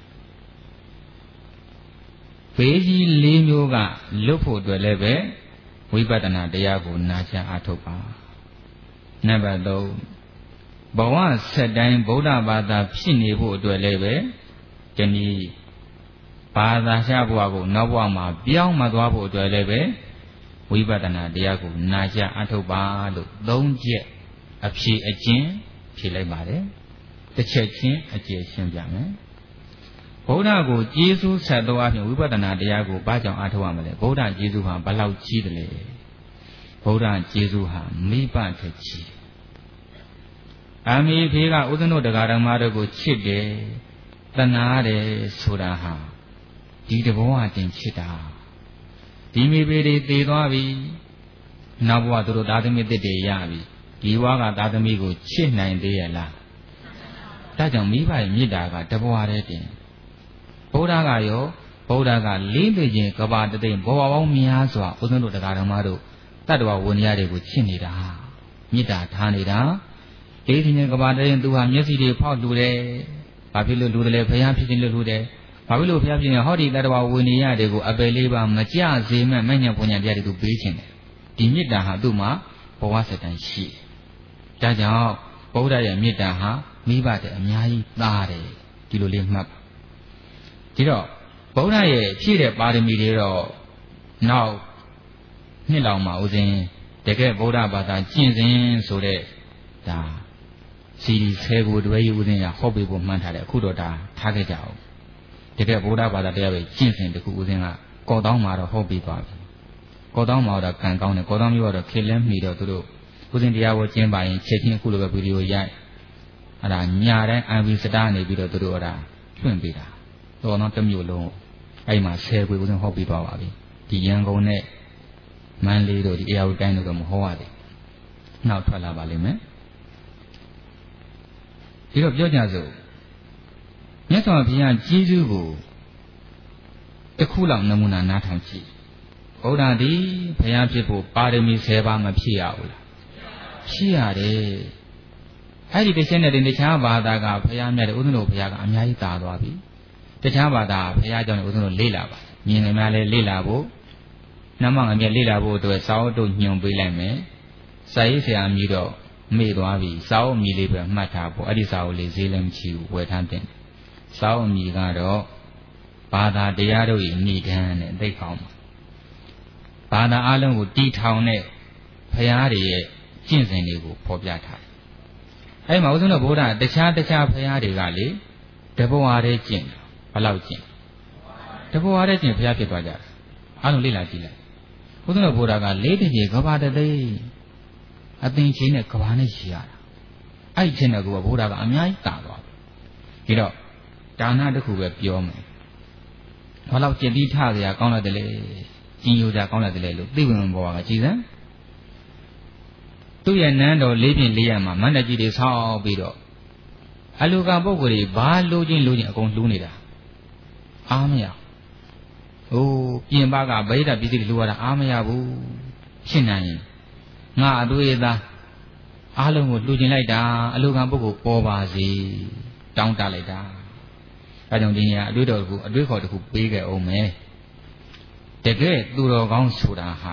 ဘေးကြီး၄မျိုးကလွတ်ဖို့အတွက်လည်းပဲဝိပဿနာတရားကိုနာကြားအားထုတ်ပါနံပါတ်3ဘဝဆက်တိုင်းဗုဒ္ဓဘာသာဖြစ်နေဖို့အတွက်လည်းပဲဒီနည်းဘာသာရှားဘဝကိုနောက်ဘဝမှာပြောင်းမသွားဖို့အတွက်လည်းပဲဝိပဿနာတရားကိုနာကြားအားထုတ်ပါလို့3ချက်အဖြေအကျဉ်းဖြေလိုက်ပါတယ်တစ်ချက်ချင်းအကျေရှင်းပြမယ်ဗုဒ္ဓကိုကျေးဇူးဆက်သောအပြင်ဝိပဿနာတရားကိုဘာကြောင့်အားထုတ်ရမလဲဗုဒ္ဓကျေးဇူးဟာဘယ်လောက်ကြီးတယ်လဲဗုဒ္ဓကျေးဇူးဟာမိဘထက်ကြီးအမေဖေကဥဒ္ဒနုတရားဓမ္မတို့ကိုချစ်တယ်တနာတယ်ဆိုတာဟာဒီတဘောအတင်ချစ်တာဒီမိဖေတွေတည်သွားပြီနောက်ဘဝသူတို့သားသမီးတစ်တွေရပြီဒီဘဝကသားသမီးကိုချစ်နိုင်သေးရဲ့လားဒါကြောင့်မိဘရဲ့မေတ္တာကတဘောတည်းတင်ဗုဒ္ဓကရောဗုဒ္ဓကလေးသိခြင်းကဘာတသိဘဝပေါင်းများစွာဥဒ္ဒနုတရားဓမ္မတို့တတ္တဝဝိနည်းတွေကိုချစ်နေတာမေတ္တာထားနေတာလေးသိခြင်းကဘာတသိသူဟာမျက်စိတွေဖောက်လူတယ်ဘာဖြစ်လို့လူတယ်လဲဘုရားဖြစ်ခြင်းလို့လူတယ်ဘာဖြစ်လို့ဘုရားဖြစ်ရင်ဟောဒီတတ္တဝဝိနည်းတွေကိုအပယ်လေးပါမကြစေမဲ့မဉ္ဇဉ်ပညာတရားတွေကိုပေးခြင်းတယ်ဒီမေတ္တာဟာသူ့မှာဘဝစတန်ရှိတယ်ဒါကြောင့်ဗုဒ္ဓရဲ့မေတ္တာဟာမိဘတဲ့အများကြီးသားတယ်ဒီလိုလေးမှတ်ဒီတော့ဗုဒ္ဓရဲ့ဖြည့်တဲ့ပါရမီတွေတော့နောက်နှစ်လောက်မှဦးဇင်းတကယ်ဗုဒ္ဓဘာသာကျင့်စဉ်ဆိုတဲ့ဒါစီဒီ10ကိုတွဲယူဦးဇင်းရဟောပေးဖို့မှန်းထားတယ်အခုတော့ဒါထားခဲ့ကြအောင်တကယ်ဗုဒ္ဓဘာသာတရားပဲကျင့်စဉ်တခုဦးစင်းကကော်တောင်းမှာတော့ဟုတ်ပြီးသွားပြီကော်တောင်းမှာတော့ကံကောင်းတယ်ကော်တောင်းမျိုးကတော့ခေလဲမှီတော့သူတို့ဦးစင်းတရားဝကျင်းပါရင်ချက်ချင်းအခုလိုပဲဗီဒီယိုရိုက်အဲ့ဒါညာတိုင်းအန်ဗီစတာနေပြီးတော့သူတို့အဲ့ဒါလွှင့်ပေးတာတော်တော့တစ်မျိုးလုံးအဲ့မှာ10ခွေဦးစင်းဟောပြီးသွားပါပြီဒီရန်ကုန်နဲ့မန္တလေးတို့ဒီအေရဝတီတိုင်းတို့ကမဟောရသေးနောက်ထွက်လာပါလိမ့်မယ်ဒီတော့ပြောကြစို့မြတ်စွာဘုရားကြီးစုကိုတစ်ခုလောက်နမူနာနားထောင်ကြည့်ဘုရားသည်ဘုရားဖြစ်ဖို့ပါရမီ10ပါးမဖြည့်ရဘူးလားဖြည့်ရတယ်အဲ့ဒီတစ်ချက်နဲ့တခြားဘာသာကဘုရားမြတ်တဲ့ဥဒ္ဓတို့ဘုရားကအများကြီးတာသွားပြီတခြားဘာသာဘုရားကြောင့်ဥဒ္ဓတို့လေ့လာပါမြင်နေမှလည်းလေ့လာဖို့နမငါမြတ်လေ့လာဖို့အတွက်စာအုပ်တို့ညွှန်ပေးလိုက်မယ်စာရေးဆရာအမည်တော့မေ့သွားပြီစာအုပ်အမည်လေးပဲမှတ်ထားဖို့အဲ့ဒီစာအုပ်လေးဈေးလည်းမချီဘူးဝယ်ထားတဲ့စာအုပ်အမည်ကတော့ဘာသာတရားတို့၏ဏိဒန်းနဲ့သိကောင်းပါဘာသာအလုံးကိုတီထောင်တဲ့ဘုရားတွေရဲ့ကျင့်စဉ်တွေကိုဖော်ပြထားတယ်အဲ့မှာဦးဇင်းတို့ဗုဒ္ဓတခြားဘုရားတွေကလေတဘဝတည်းကျင့်ဘယ်လောက်ကျင့်တဘဝတည်းကျင့်ဘုရားဖြစ်သွားကြတယ်အားလုံးလေ့လာကြည့်လိုက်ဦးဇင်းတို့ဗုဒ္ဓက၄တကြီးကဘာတသိအသင်ချင်းနဲ့ကဘာနဲ့ရှိရတာအဲ့ချင်းတဲ့ကူကဗုဒ္ဓကအများကြီးတာသွားပြီဒါတော့ဒါနတစ်ခုပဲပြောမယ်ဘာလို့จิตတိထကြရကောင်းလိုက်တယ်လေကြီးညိုကြကောင်းလိုက်တယ်လေလို့သိဝင်ပေါ်ကကြည်စမ်းသူ့ရဲ့နန်းတော်၄ပြင်၄ရက်မှာမန္တကြီးတွေဆောက်ပြီးတော့အလူကပုဂ္ဂိုလ်တွေဘာလိုချင်အကုန်လှူးနေတာအားမရဟိုပြင်ပကဗိဓာပစ္စည်းတွေလှူရတာအားမရဘူးဖြစ်နိုင်ရင်ငါအသွေးသားအားလုံးကိုလှူကျင်လိုက်တာအလူကပုဂ္ဂိုလ်ပေါ်ပါစေတောင်းတလိုက်တာအဲကြောင့်ဒီနေရာအတွေ့တော်တစ်ခုအတွေ့ခေါ်တစ်ခုပေးခဲ့အောင်မယ်တကယ်သူတော်ကောင်းဆိုတာဟာ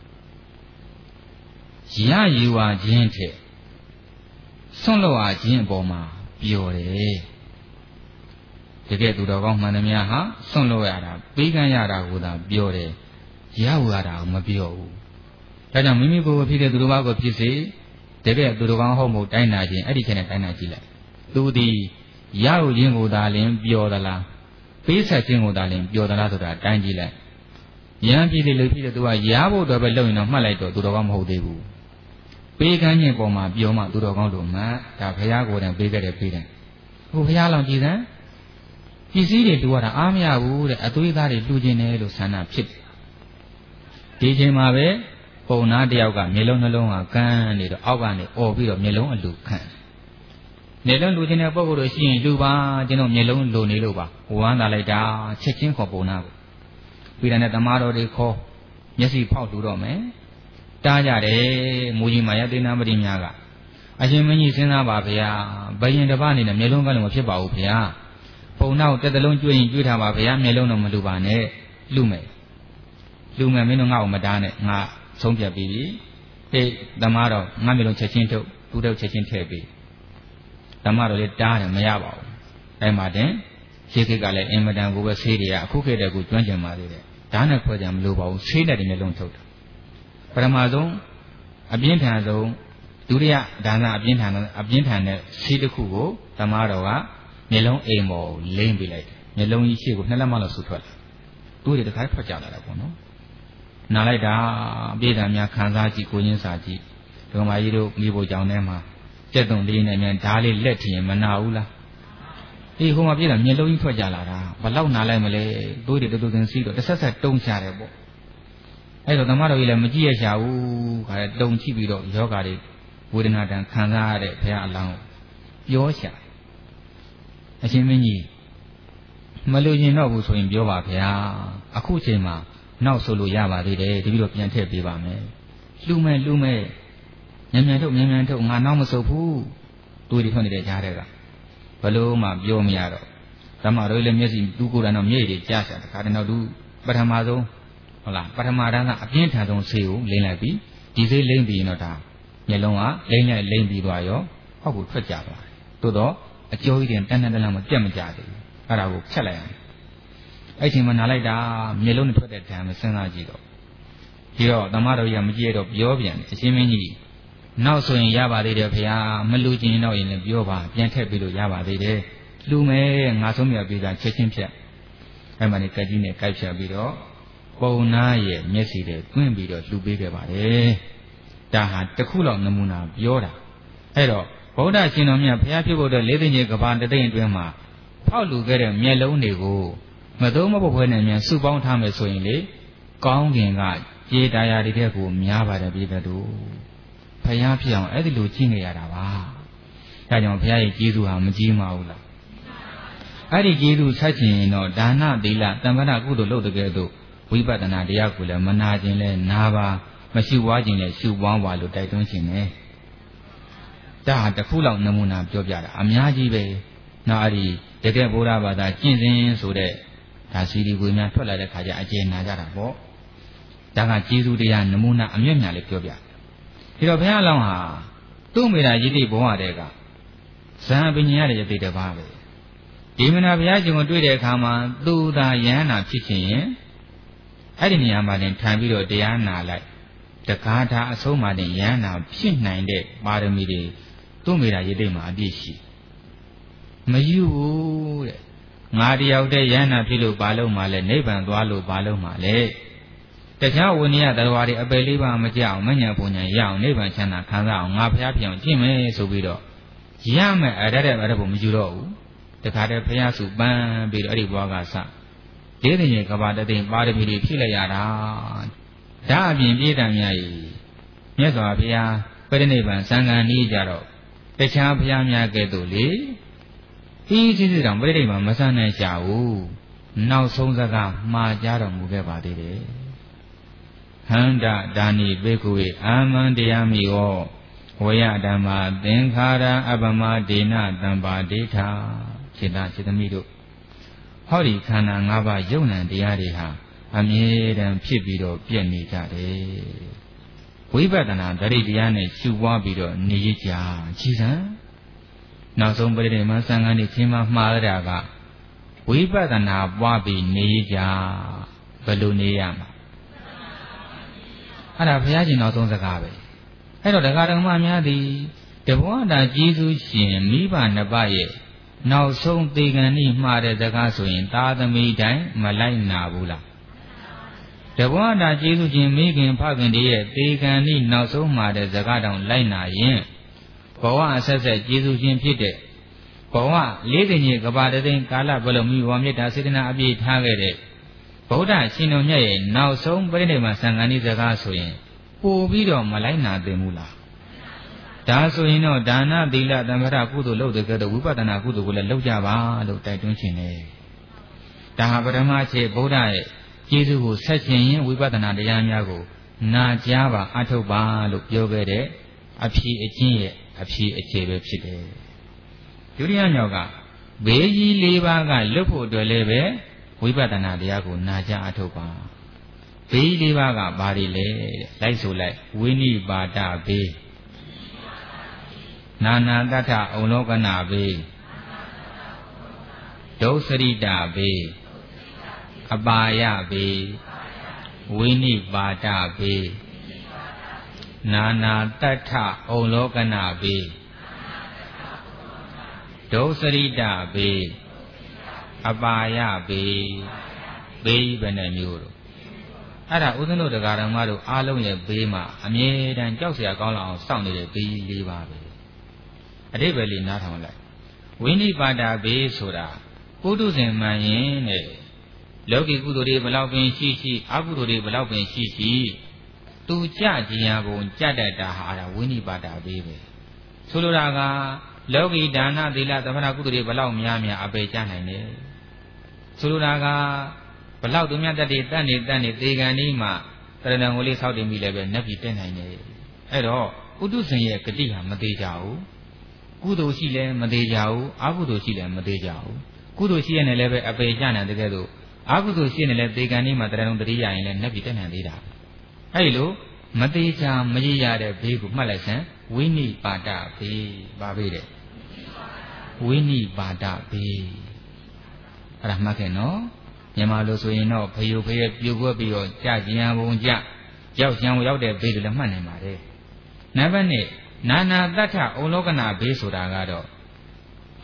ရယူဝါခြင်းထက်ဆွန့်လွတ်ဝါခြင်းအပေါ်မှာပျော်တယ်တကယ်သူတော်ကောင်းမှန်သမျှဟာဆွန့်လွတ်ရတာပေးကမ်းရတာကိုသာပျော်တယ်ရယူရတာကိုမပျော်ဘူးဒါကြောင့်မိမိကိုယ်ဖြစ်တဲ့သူတော်ဘာကိုဖြစ်စေတကယ်သူတော်ကောင်းဟုတ်မို့တိုင်းနာခြင်းအဲ့ဒီချက်နဲ့တိုင်းနာကြည့်လိုက်သူသည်ရယူခြင်းကိုသာလင်ပျော်သလားပေးဆက်ခြင်းကိုသာလင်ပျော်သလားဆိုတာတိုင်းကြည့်လိုက်ရံပြည်လေးလို့ဖြစ်တဲ့သူကရဖို့တော့ပဲလုပ်ရင်တော့မှတ်လိုက်တော့သူတော်ကောင်းမဟုတ်သေးဘူးပေးကမ်းခြင်းပေါ်မှာပြောမှသူတော်ကောင်းလို့မှဒါဘုရားကိုယ်တိုင်ပေးခဲ့တယ်ပေးတယ်ဟိုဘုရားလောင်ကြည်စမ်းပစ္စည်းတွေတူရတာအားမရဘူးတဲ့အသွေးသားတွေလှူခြင်းတယ်လို့ဆန္ဒဖြစ်တယ်ဒီချိန်မှာပဲပုံနာတယောက်ကမျက်လုံးနှလုံးကကန်းနေတော့အောက်ကနေអော်ပြီးတော့မျက်လုံးအလူခံမျက်လုံးလူခြင်းတဲ့ပုံကိုယ်တို့ရှိရင်လူပါကျွန်တော်မျက်လုံးလိုနေလို့ပါဝမ်းသာလိုက်တာချက်ချင်းခေါ်ပုံနာကိုပြီးတဲ့သမားတော်တွေခေါ်မျက်စိဖောက်လူတော့မယ်တားကြတယ်မူကြီးမာရသေနာပရိများကအရှင်မင်းကြီးစဉ်းစားပါဗျာဘယင်တစ်ပါးအနေနဲ့မျက်လုံးကလည်းမဖြစ်ပါဘူးဗျာပုံနောက်တစ်သလုံးကျွေးရင်ကျွေးထားပါဗျာမျက်လုံးတော့မလူပါနဲ့လူမယ်မင်းတို့ငါ့ကိုမတားနဲ့ငါဆုံးဖြတ်ပြီးပြီအေးသမားတော်ငါမျက်လုံးချက်ချင်းထုတ်သူ့တော့ချက်ချင်းထည့်ပြီးသမားတော်လေးတားတယ်မရပါဘူးအဲ့မှာတင်ရှေးခေတ်ကလည်းအင်မတန်ကိုပဲဆေးတွေကအခုခေတ်တည်းကိုကျွမ်းကျင်ပါသေးတယ်ဓာတ်နဲ့ခွဲကြမလို့ပါဘူးဆေးနဲ့ဒီမျက်လုံးထုတ်တယ်ပထမဆုံးအပြင်းထန်ဆုံးဒုတိယဒါနအပြင်းထန်တဲ့ဆေးတစ်ခုကိုသမားတော်ကမျက်လုံးအိမ်ပေါ်လိမ့်ပေးလိုက်တယ်မျက်လုံးကြီးရှေ့ကို2လက်မလောက်ဆူထွက်လာသူတွေတခါထွက်ကြလာတာပေါ့နော်နားလိုက်တာပြေးတာများခံစားကြည့်ကိုချင်းစာကြည့်ဒုမကြီးတို့မိဖို့ကြောင့်ထဲမှာကြက်သွန်လေးနဲ့မြန်ဓားလေးလက်ထင်မနာဘူးလားအေးဟိုမှာပြေးတာမျက်လုံးကြီးထွက်ကြလာတာဘလောက်နားလိုက်မလဲသွေးတွေတူတူချင်းစီးတော့တစ်ဆက်ဆက်တုံးချတယ်ပေါ့အဲ့တော့သမားတော်ကြီးလည်းမကြည့်ရရှာဘူးခါတဲ့တုံချိပြီးတော့ယောဂါတွေဝေဒနာတန်ခံစားရတဲ့ဘုရားအလောင်းကိုပြောရှာအရှင်မင်းကြီးမလို့ရင်တော့ဘူးဆိုရင်ပြောပါဗျာအခုချိန်မှာနောက်ဆိုလို့ရပါသေးတယ်တပည့်တော်ပြန်ထည့်ပေးပါမယ်လှူမယ်မြန်ထုတ်ငါနောက်မဆုပ်ဘူးတွေးတွေထွက်နေတဲ့ကြားတဲ့ကဘလို့မှပြောမရတော့ဓမ္မတော်လည်းမျက်စိသူကိုယ်တိုင်တော့မျက်ရည်ကြားရှာတခါတည်းတော့သူပထမဆုံးဟုတ်လားပထမတန်းကအပြင်းထန်ဆုံးဆေးကိုလိမ့်လိုက်ပြီးဒီဆေးလိမ့်ပြီးရင်တော့ဒါမျက်လုံးကလိမ့်ပြီးသွားရောဟောက်ကိုထွက်ကြသွားတယ်သို့တော့အကျိုးကြီးတင်တန်းမပြတ်မကြသေးဘူးအဲ့ဒါကိုဖြတ်လိုက်အောင်အဲ့ချိန်မှာနားလိုက်တာမျက်လုံးနဲ့ထွက်တဲ့ဓာတ်မစဉ်းစားကြည့်တော့ဒီတော့သမားတော်ကြီးကမကြည့်ရတော့ပြောပြန်တယ်အရှင်မင်းကြီးနောက်ဆိုရင်ရပါသေးတယ်ဖေဟာမလူကျင်တော့ရင်လည်းပြောပါပြန်ထည့်ပြီးလို့ရပါသေးတယ်လူမယ်ငါဆုံးမြတ်ပြီးသားချက်ချင်းဖြတ်အဲ့မှာနေကကြီးနဲ့ကိုက်ဖြတ်ပြီးတော့ပုံနာရဲ့မျက်စီတွေတွင်းပြီးတော့လှူပေးခဲ့ပါတယ်ဒါဟာတစ်ခုလောက်နမူနာပြောတာအဲ့တော့ဗုဒ္ဓရှင်တော်မြတ်ဘုရားဖြစ်ဖို့အတွက်လေးသိင်ကြီးကဘာတသိမ့်အတွင်းမှာဖောက်လူခဲ့တဲ့မျက်လုံးတွေကိုမသုံးမပုတ်ဖွဲနဲ့မြန်စုပေါင်းထားမယ်ဆိုရင်လေကောင်းကင်ကကြေးတရားတွေတဲ့ကိုများပါတယ်ပြည်သက်တို့ဘုရားဖြစ်အောင်အဲ့ဒီလိုကြည့်နေရတာပါဒါကြောင့်ဘုရားရဲ့ကျေးဇူးဟာမကြီးမဘူးလားအဲ့ဒီကျေးဇူးဆက်ချင်ရင်တော့ဒါနသီလတမ္ပဒကုသိုလ်လုပ်တဲ့ကဲ့သို့ဝိပဿနာတရားကိုလည်းမနာခြင်းလဲနာပါမရှိပွားခြင်းလဲရှုပွားပါလို့တိုက်တွန်းခြင်းနဲ့ဒါဟာတစ်ခုလောက်နမူနာပြောပြတာအများကြီးပဲနောက်အဲ့ဒီတကယ်ဗုဒ္ဓဘာသာကျင့်စဉ်ဆိုတဲ့ဒါစီဒီကိုများထွက်လာတဲ့ခါကျအကျေနာကြတာပေါ့ဒါကကျေးဇူးတရားနမူနာအမြတ်များလေးပြောပြဒီတော့ဘုရားလောင်းဟာသူ့မိတာယတိဘဝတည်းကဇံပညာရတဲ့ယတိတစ်ပါးပဲဒီမနာဘုရားရှင်ကိုတွေ့တဲ့အခါမှာသူသာယန္နာဖြစ်ခြင်းရင်အဲ့ဒီနေရာမှာတင်ထိုင်ပြီးတော့တရားနာလိုက်တကားသာအဆုံးမှာတင်ယန္နာဖြစ်နိုင်တဲ့ပါရမီတွေသူ့မိတာယတိမှာအပြည့်ရှိမယူဘူးတဲ့ငါတယောက်တည်းယန္နာဖြစ်လို့ဘာလို့မှလဲနိဗ္ဗာန်သွားလို့ဘာလို့မှလဲတခြားဝိနည်းတရားတွေအပယ်လေးပါမကြောက်မညံပုံညာရအောင်နိဗ္ဗာန်ချမ်းသာခံစားအောင်ငါဘုရားပြောင်းကျင့်မယ်ဆိုပြီးတော့ရမယ်အဲ့ဒါတဲ့ဘုံမယူတော့ဘူးတခါတည်းဘုရားစုပန်းပြီးတော့အဲ့ဒီဘွားကစဒေသင်ကဘာတသိပါရမီတွေဖြည့်လိုက်ရတာဒါအပြင်ပြေးတံများကြီးမြတ်စွာဘုရားပရိနိဗ္ဗာန်စံဃာနီးကြတော့တခြားဘုရားများကဲ့သို့လေဒီစစ်စစ်တောင်ပရိနိဗ္ဗာန်မဆန်းနိုင်ကြဘူးနောက်ဆုံးစကားမှားကြတော်မူခဲ့ပါသေးတယ်ဟန္တာဒါနိဘေကုဝေအာမန္တရားမိဟောဝေယဓမ္မာသင်္ခါရအပမဒေနတံပါဒိဋ္ဌာစေတစေတမိတို့ဟောဒီခန္ဓာ၅ပါးယုံ nant တရားတွေဟာအမြဲတမ်းဖြစ်ပြီးတော့ပြည့်နေကြတယ်ဝိပဿနာဓရိတရားနဲ့ရှုပွားပြီးတော့နေရကြကြည်စံနောက်ဆုံးပရိသေမသံဃာနေချင်းမမှားရတာကဝိပဿနာပွားပြီးနေရကြဘယ်လိုနေရမှာအဲ့ဒါဘုရားရှင်နောက်ဆုံးစကားပဲအဲ့တော့တရားတော်မှများသည်တဘောတာကျေးဇူးရှင်မိဘနှစ်ပါးရဲ့နောက်ဆုံးသေကံဤမှားတဲ့စကားဆိုရင်သာသမီတိုင်းမလိုက်နာဘူးလားတဘောတာကျေးဇူးရှင်မိခင်ဖခင်တွေရဲ့သေကံဤနောက်ဆုံးမှားတဲ့စကားတောင်လိုက်နာရင်ဘဝအဆက်ဆက်ကျေးဇူးရှင်ဖြစ်တဲ့ဘဝလေးသိင်ကြီးကဘာတသိန်းကာလဘလုံးမိဘမေတ္တာစေတနာအပြည့်ထားခဲ့တဲ့ဗုဒ္ဓရှင်တော်မြတ်ရဲ့နောက်ဆုံးပြိဋိဘံစံဃာနိစကားဆိုရင်ပို့ပြီးတော့မလိုက်နာသင့်ဘူးလားဒါဆိုရင်တော့ဒါနသီလသံဃာကုသိုလ်လုပ်တဲ့ကဲ့သို့ဝိပဿနာကုသိုလ်ကိုလည်းလုပ်ကြပါလို့တိုက်တွန်းခြင်းလေဒါဟာပထမခြေဗုဒ္ဓရဲ့ကျေးဇူးကိုဆက်ခြင်းရင်ဝိပဿနာတရားများကိုနာကြားပါအထုတ်ပါလို့ပြောခဲ့တဲ့အဖြေအကျင့်ရဲ့အဖြေအခြေပဲဖြစ်တယ်ဒုတိယမြောက်ကဘေးကြီး၄ပါးကလွတ်ဖို့အတွက်လည်းပဲဝိပဿနာတရားကိုနာကြားအထုတ်ပါဘေးလေးပါးကဘာတွေလဲလိုက်ဆိုလိုက်ဝိနိပါဒဘေးနာနာတထဩလောကနာဘေးဒုစရိတာဘေးအပါယဘေးဝိနိပါဒဘေးနာနာတထဩလောကနာဘေးဒုစရိတာဘေးအပါယဘေးဘေးဘယ်နှမျိုးတော့အဲ့ဒါဥဒ္ဒနုတရားဓမ္မတို့အားလုံးရဲ့ဘေးမှာအမြဲတမ်းကြောက်เสียကောင်းလောက်အောင်စောင့်နေတဲ့ဘေး၄ပါးပဲအတိပ္ပယ်လေးနားထောင်လိုက်ဝိနိပါဒဘေးဆိုတာပုထုဇဉ်မှန်ရင်တဲ့လောကီကုသိုလ်တွေဘလောက်ပင်ရှိရှိအကုသိုလ်တွေဘလောက်ပင်ရှိရှိသူကြကြည်ရပုံကြတတ်တာဟာအဲ့ဒါဝိနိပါဒဘေးပဲဆိုလိုတာကလောကီဒါနသီလသမဏကုသိုလ်တွေဘလောက်များများအပေကြနိုင်တယ်ဆိုလိုတာကဘလောက်သူများတတ်တွေတတ်နေသေကံဒီမှာတရဏံကိုလေးဆောက်တင်ပြီးလည်းပဲနတ်ပြည်တက်နိုင်တယ်အဲ့တော့ပုထုဇဉ်ရဲ့ဂတိဟာမသေးကြဘူးကုသိုလ်ရှိလည်းမသေးကြဘူးအကုသိုလ်ရှိလည်းမသေးကြဘူးကုသိုလ်ရှိရင်လည်းပဲအပေကြနိုင်တဲ့ကဲ့သို့အကုသိုလ်ရှိရင်လည်းသေကံဒီမှာတရဏံတတိယရင်လည်းနတ်ပြည်တက်နိုင်သေးတာအဲ့လိုမသေးကြမရရတဲ့ဘေးကိုမှတ်လိုက်စမ်းဝိနိပါဒဘေးပါဘေးတဲ့ဝိနိပါဒဘေးအဲ့ဒါမှတ်ခဲ့နော်မြန်မာလိုဆိုရင်တော့ဖယုဖယပြိုကွက်ပြီးတော့ကြာကျင်ပုံကြရောက်ကျန်ရောက်တဲ့ဘေးတွေလည်းမှတ်နိုင်ပါတယ်နံပါတ်1နာနာတထဩလောကနာဘေးဆိုတာကတော့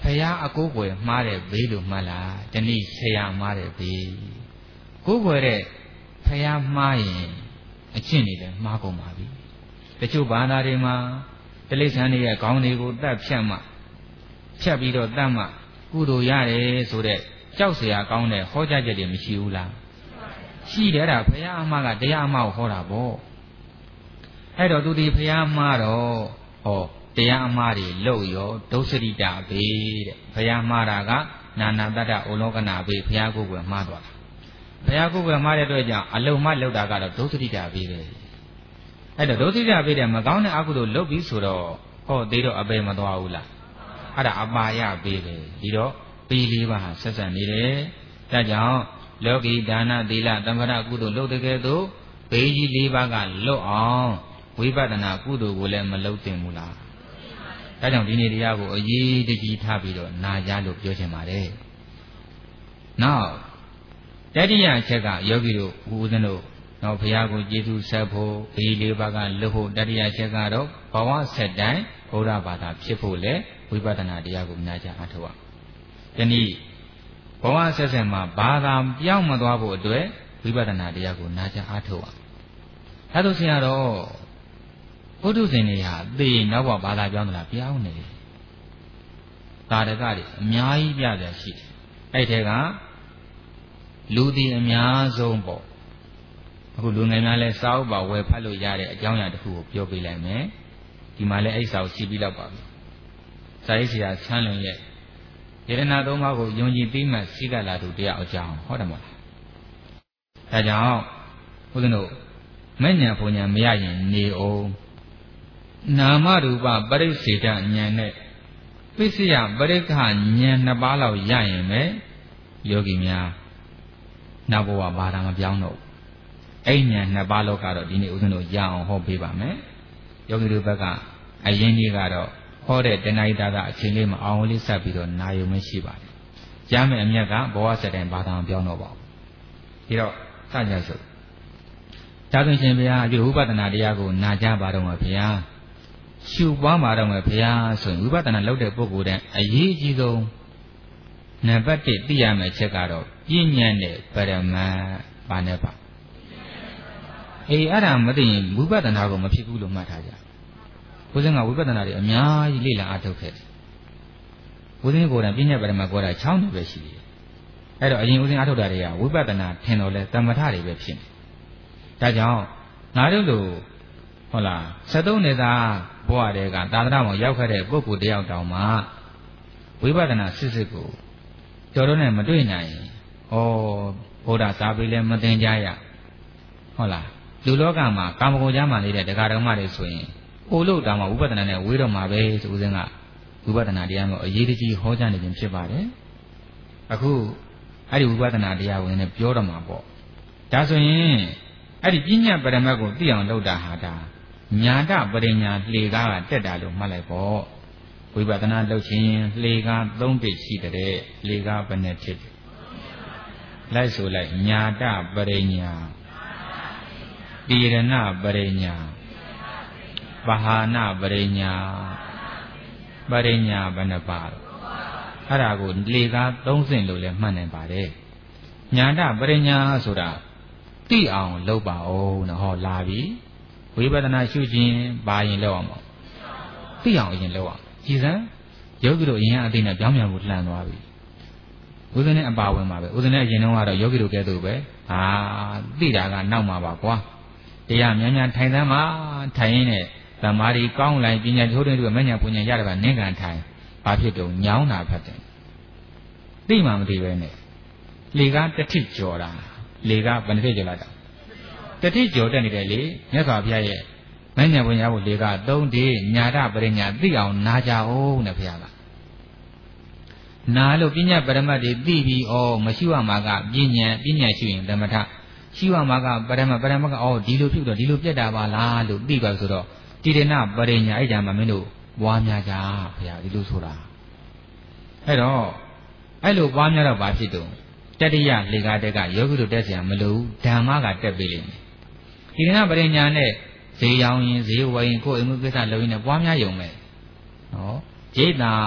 ဖရာအကိုးကွယ်မှားတဲ့ဘေးလို့မှတ်လားတနည်းဆရာမှားတဲ့ဘေးကိုးကွယ်တဲ့ဖရာမှားရင်အကျင့်တွေလည်းမှားကုန်ပါပြီတချို့ဘာသာတွေမှာတိရစ္ဆာန်တွေရဲ့ခေါင်းတွေကိုတတ်ဖြတ်မှဖြတ်ပြီးတော့တတ်မှကုသိုလ်ရတယ်ဆိုတဲ့ကြောက်เสียကောင်းတဲ့ဟောကြားချက်တွေမရှိဘူးလားရှိတယ်အဲ့ဒါဘုရားအမှားကတရားအမှားကိုဟောတာပေါ့အဲ့တော့သူဒီဘုရားအမှားတော့ဟောတရားအမှားတွေလုပ်ရောဒုစရိတာဘေးတဲ့ဘုရားမှားတာကနာနာတတ္တဩလောကနာဘေးဘုရားကိုယ်ကမှားသွားတာဘုရားကိုယ်ကမှားတဲ့အတွက်ကြောင့်အလုံးမလုပ်တာကတော့ဒုစရိတာဘေးပဲအဲ့တော့ဒုစရိတာဘေးတဲ့မကောင်းတဲ့အကုသိုလ်လုပ်ပြီးဆိုတော့ဟောသေးတော့အပေမသွားဘူးလားအဲ့ဒါအပါယဘေးပဲဒီတော့ပေလေးပါးဟာဆက်ဆက်နေတယ်ဒါကြောင့်လောကီဒါနသီလသမ္မာကုသိုလ်လုပ်တဲ့ကဲ့သို့ဘေးကြီး၄ပါးကလွတ်အောင်ဝိပဿနာကုသိုလ်ကိုလည်းမလုပ်သင့်ဘူးလားဒါကြောင့်ဒီနေ့တရားကိုအရေးတကြီးထားပြီးတော့နာကြလို့ပြောချင်ပါတယ်နောက်တတိယအချက်ကယောဂီတို့ဦးဇင်းတို့နောက်ဘုရားကိုကျေးဇူးဆက်ဖို့ဘေး၄ပါးကလွတ်ဖို့တတိယအချက်ကတော့ဘဝဆက်တိုင်းဘုရားဘာသာဖြစ်ဖို့လေဝိပဿနာတရားကိုနာကြအထောက်အဒီနေ့ဘဝဆက်ဆက်မှာဘာသာပြောင်းမသွားဖို့အတွက်ဝိပဿနာတရားကိုနာကြအားထုတ်အောင်အဲဒါဆိုရင်တော့ဘုဒ္ဓဇင်တွေဟာသေနောက်ဘဝဘာသာပြောင်းသလားပြောင်းနေတယ်သာဓကတွေအများကြီးပြကြရှိတယ်အဲ့ထဲကလူဒီအများဆုံးပေါ့အခုလူငယ်များလဲစာအုပ်ပါဝယ်ဖတ်လို့ရတဲ့အကြောင်းအရာတစ်ခုကိုပြောပြလိုက်မယ်ဒီမှာလဲအဲ့စာကိုရှိပြီးတော့ပါပြီစာရေးဆရာချမ်းလွန်ရဲ့ယရဏသုံးပါးကိုယုံကြည်ပြီးမှစိကလာသူတရားအကြောင်းဟုတ်တယ်မဟုတ်လားဒါကြောင့်ဘုရားတို့မဲ့ညာဘုံညာမရရင်နေအောင်နာမရူပပရိစ္ဆေဒဉာဏ်နဲ့ပစ္စယပရိက္ခဉာဏ်နှစ်ပါးလောက်ရရင်ပဲယောဂီများနောက်ဘဝဘာသာမပြောင်းတော့အဲ့ဉာဏ်နှစ်ပါးလောက်ကတော့ဒီနေ့ဦးဇင်းတို့ရအောင်ဟောပေးပါမယ်ယောဂီတို့ဘက်ကအရင်ကြီးကတော့ဟောတဲ့တဏှာတာကအချိန်လေးမအောင်လေးဆက်ပြီးတော့နာယုံမရှိပါတယ်။ကြားမယ်အမြတ်ကဘဝဆက်တိုင်းဘာသာမပြောင်းတော့ပါဘူး။ဒီတော့စကြစို့။ဒါဆိုရှင်ဘုရားဒီဝိပဿနာတရားကိုနာကြပါတော့မှာဘုရား။ရှုပွားပါတော့မှာဘုရားဆိုရင်ဝိပဿနာလုပ်တဲ့ပုဂ္ဂိုလ်တိုင်းအရေးကြီးဆုံးနံပါတ်1သိရမယ့်ချက်ကတော့ပညာနဲ့ပရမတ်ဘာနဲ့ပါ။အေးအဲ့ဒါမသိရင်ဝိပဿနာကိုမဖြစ်ဘူးလို့မှတ်ထားကြ။ဘုရားကဝိပဿနာတွေအများကြီးလေ့လာအားထုတ်ခဲ့တယ်။ဘုရားကိုယ်တိုင်ပြည့်ညက်ပရမတ်ကိုယ်တိုင်6နှစ်ပဲရှိတယ်။အဲ့တော့အရင်ဦးဇင်းအားထုတ်တာတွေကဝိပဿနာထင်တော်လဲသမထတွေပဲဖြစ်နေ။ဒါကြောင့်ငါတို့လိုဟုတ်လား73နှစ်သားဘဝတည်းကသာသနာ့မှာရောက်ခဲ့တဲ့ပုဂ္ဂိုလ်တယောက်တောင်မှဝိပဿနာစစ်ကိုကျော်တော့နဲ့မတွေ့နိုင်ရင်ဩဘုရားစာပေလည်းမသင်ကြရဟုတ်လားလူလောကမှာကာမဂုဏ်ကြားမှာနေတဲ့တရားတော်မှတွေဆိုရင်ဟိုလို့တောင်မှဝိပဿနာနဲ့ဝေးတော့မှာပဲဆိုဦးဇင်းကဝိပဿနာတရားမျိုးအရေးတကြီးဟောကြားနေခြင်းဖြစ်ပါတယ်အခုအဲ့ဒီဝိပဿနာတရားဝင်နဲ့ပြောတော့မှာပေါ့ဒါဆိုရင်အဲ့ဒီပညာပရမတ်ကိုသိအောင်လုပ်တာဟာဒါညာတပရိညာလှေကားကတက်တာလို့မှတ်လိုက်ပေါ့ဝိပဿနာလုပ်ခြင်းလှေကား3တိရှိတဲ့လှေကားဘယ်နဲ့ဖြစ်လိုက်ဆိုလိုက်ညာတပရိညာတိရဏပရိညာပဟာနာပရိညာပရိညာဘယ်နှပါအဲ့ဒါကိုလေကား3ဆင့်လို့လည်းမှတ်နိုင်ပါတယ်ညာတပရိညာဆိုတာသိအောင်လုပ်ပါဦးနော်ဟောလာပြီဝိပဿနာရှုခြင်းဘာရင်လုပ်အောင်သိအောင်အရင်လုပ်အောင်ကြည်စမ်းယောဂီတို့အရင်အသိနဲ့ပြောင်းပြန်ဖို့လှန်သွားပြီဥဒ္ဒနဲ့အပါဝင်ပါပဲဥဒ္ဒနဲ့အရင်တော့ကတော့ယောဂီတို့ကဲ့သို့ပဲဟာသိတာကနောက်မှာပါကွာတရားများများထိုင်သမ်းမှာထိုင်ရင်းနဲ့သမာဓိကောင်းလိုက်ပညာချိုးတဲ့သူကမညာပညာရတယ်ပါနင်းကန်ထိုင်ဘာဖြစ်တုံညောင်းတာဖတ်တယ်သိမှမသိပဲနဲ့လေကားတစ်ထိကျော်တာလေကားဘယ်နှစ်ထိကျော်လာတာတစ်ထိကျော်တက်နေတယ်လေမြတ်စွာဘုရားရဲ့မညာပညာကိုလေကား3တိညာတပရိညာသိအောင်နာကြအောင်တဲ့ဘုရားကနာလို့ပညာပရမတ်တွေသိပြီးဩမရှိဝမှာကပညာရှိရင်ဓမ္မထရှိဝမှာကပရမတ်ကဩဒီလိုဖြစ်တော့ဒီလိုပြတ်တာပါလားလို့သိပါဆိုတော့တိရဏပရိညာအဲ့ဒါမှမင်းတို့ပွားများကြဘုရားဒီလိုဆိုတာအဲ့တော့အဲ့လိုပွားများတော့ဘာဖြစ်တုံတတိယလေကားတက်ကယောဂီတို့တက်เสียမလို့ဓမ္မကတက်ပေးလိမ့်မယ်တိရဏပရိညာနဲ့ဈေးရောင်းရင်ဈေးဝယ်ရင်ကိုယ်အိမ်မှုကိစ္စလုပ်ရင်ပွားများယုံမယ်နော်ရိတ်တာ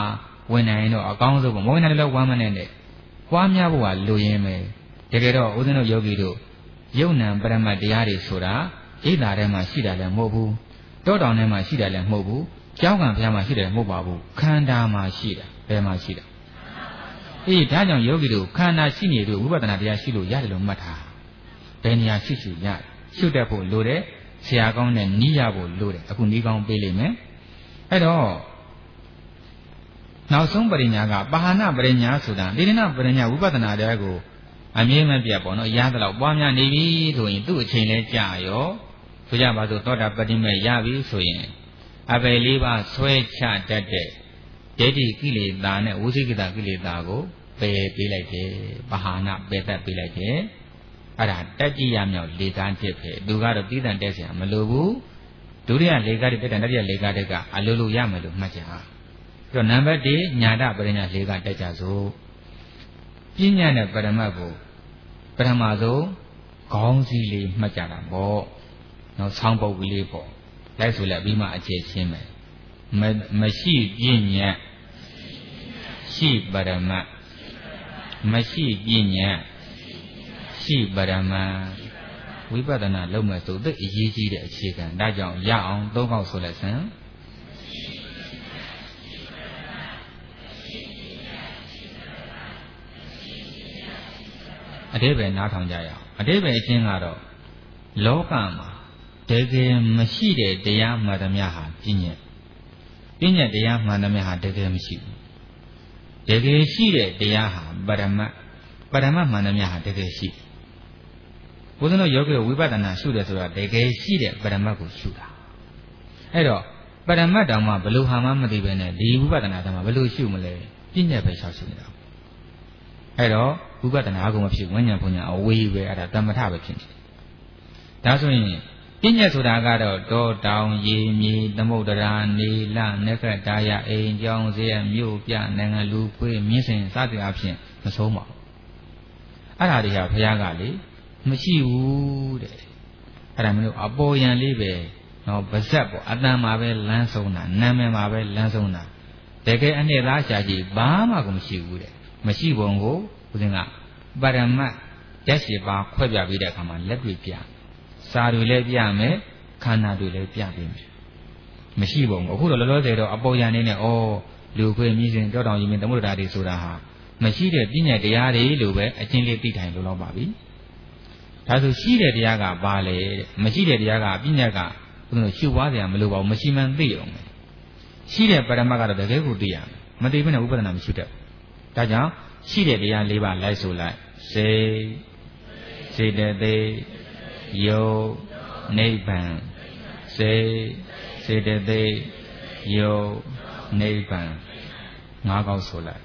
ဝင်နိုင်တော့အကောင်းဆုံးပေါ့မဝင်နိုင်လည်းဝမ်းမနဲ့နဲ့ပွားများဖို့ကလိုရင်းပဲတကယ်တော့ဦးဇင်းတို့ယောဂီတို့ယုံနံပရမတ်တရားတွေဆိုတာဣဒ္ဓာထဲမှာရှိတာလည်းမဟုတ်ဘူးတောတောင်ထဲမှာရှိတာလည်းမဟုတ်ဘူးကျောင်းကံဘုရားမှာရှိတယ်မဟုတ်ပါဘူးခန္ဓာမှာရှိတာဘယ်မှာရှိတာအေးဒါကြောင့်ယောဂီတို့ခန္ဓာရှိနေလို့ဝိပဿနာတရားရှိလို့ရတယ်လို့မှတ်ထားဘယ်နေရာရှိရှိရတယ်ရှုတတ်ဖို့လိုတယ်ဆရာကောင်းနဲ့နီးရဖို့လိုတယ်အခုနီးကောင်းပေးလိမ့်မယ်အဲ့တော့နောက်ဆုံးပရိညာကပါဟနာပရိညာဆိုတာဒေသနာပရိညာဝိပဿနာတရားကိုအမြဲမပြတ်ပေါ့နော်ရသလောက်ပွားများနေပြီဆိုရင်သူ့အချိန်လဲကြာရောဆိုကြပါစို့သောတာပတိမေရပြီဆိုရင်အပေလေးပါဆွဲချတတ်တဲ့ဒိဋ္ဌိကိလေသာနဲ့ဝိသိကိတကိလေသာကိုပယ်ပေးလိုက်တယ်ပါဟနာပယ်တတ်ပေးလိုက်တယ်အဲ့ဒါတက်ကြည်ရမြောက်လေကားတစ်ပဲသူကတော့တိတန်တက်เสียမလိုဘူးဒုတိယလေကားတစ်တက်တန်တတိယလေကားတစ်ကအလိုလိုရမယ်လို့မှတ်ကြပါပြီးတော့နံပါတ်1ညာတပရိညာလေကားတက်ကြစို့ပညာနဲ့ပရမတ်ကိုပထမဆုံးခေါင်းစည်းလေးမှတ်ကြတာပေါ့နောက်ဆောင်းပုတ်ကလေးပေါ့လိုက်ဆိုလက်ပြီးမှအခြေရှင်းမယ်မရှိပညာရှိပရမတ်မရှိပညာရှိပရမတ်ဝိပဿနာလုပ်မယ်ဆိုသိအရေးကြီးတဲ့အခြေခံဒါကြောင့်ရအောင်သုံးခေါက်ဆိုလက်စံအတိပ္ပယ်နားထောင်ကြရအောင်အတိပ္ပယ်အချင်းကတော့လောကမှာတကယ်မရှိတဲ့တရားမှန်သမျှဟာပညာတရားမှန်သမျှဟာတကယ်မရှိဘူးတကယ်ရှိတဲ့တရားဟာပရမတ်မှန်သမျှဟာတကယ်ရှိဘုရားတို့ယောဂီဝိပဿနာရှုတယ်ဆိုတာတကယ်ရှိတဲ့ပရမတ်ကိုရှုတာအဲ့တော့ပရမတ်တောင်မှဘလို့ဟာမှမသိပဲနဲ့ဒီဝိပဿနာတောင်မှဘလို့ရှုမလဲပညာပဲရှောက်ရှုနေတာအဲ့တော့ဝိပဿနာအကုန်မဖြစ်ဝိညာဉ်ဘုံညာအဝေးပဲအဲ့ဒါတမထပဲဖြစ်နေဒါဆိုရင်ပညာဆိုတာကတော့တောတောင်ရေမြေသမုဒ္ဒရာနေလနက္ခတာယအိမ်ကြောင်းစရမြို့ပြနိုင်ငံလူခွေးမြင့်စင်စသည်အဖြစ်မဆုံးပါဘူးအဲ့ဒါတွေကဘုရားကလေမရှိဘူးတဲ့အဲ့ဒါမလို့အပေါ်ယံလေးပဲနော်ဗဇက်ပေါ့အတန်မှာပဲလမ်းဆုံးတာနာမည်မှာပဲလမ်းဆုံးတာတကယ်အနှစ်သားရှာကြည့်ဘာမှကိုမရှိဘူးတဲ့မရှိပုံကိုဦးဇင်းကပရမတ်ရက်ရှိပါခွဲပြပေးတဲ့အခါမှာလက်တွေ့ပြစာတွေလည်းပြမယ်ခန္ဓာတွေလည်းပြပေးမယ်မရှိပုံကိုအခုတော့လောလောဆယ်တော့အပေါ်ယံနေနဲ့ဩလူခွေမြည်စဉ်တောတောင်ရင်သမုဒ္ဒရာတွေဆိုတာဟာမရှိတဲ့ပညာတရားတွေလို့ပဲအချင်းလေးသိထိုင်လို့တော့ပါပြီဒါဆိုရှိတဲ့တရားကဘာလဲမရှိတဲ့တရားကပညာကဘုရားရှုပွားစရာမလိုပါဘူးမရှိမှန်သိအောင်ပဲရှိတဲ့ပရမတ်ကတော့တကယ်ကိုသိရမယ်မသိဘဲနဲ့ဥပဒနာမရှိတတ်ဘူးဒါကြောင့်ရှိတဲ့တရား၄ပါးလိုက်ဆိုလိုက်စေတသိက်ယုတ်နိဗ္ဗာန်စေတသိက်ယုတ်နိဗ္ဗာန်၅ခေါက်ဆိုလိုက်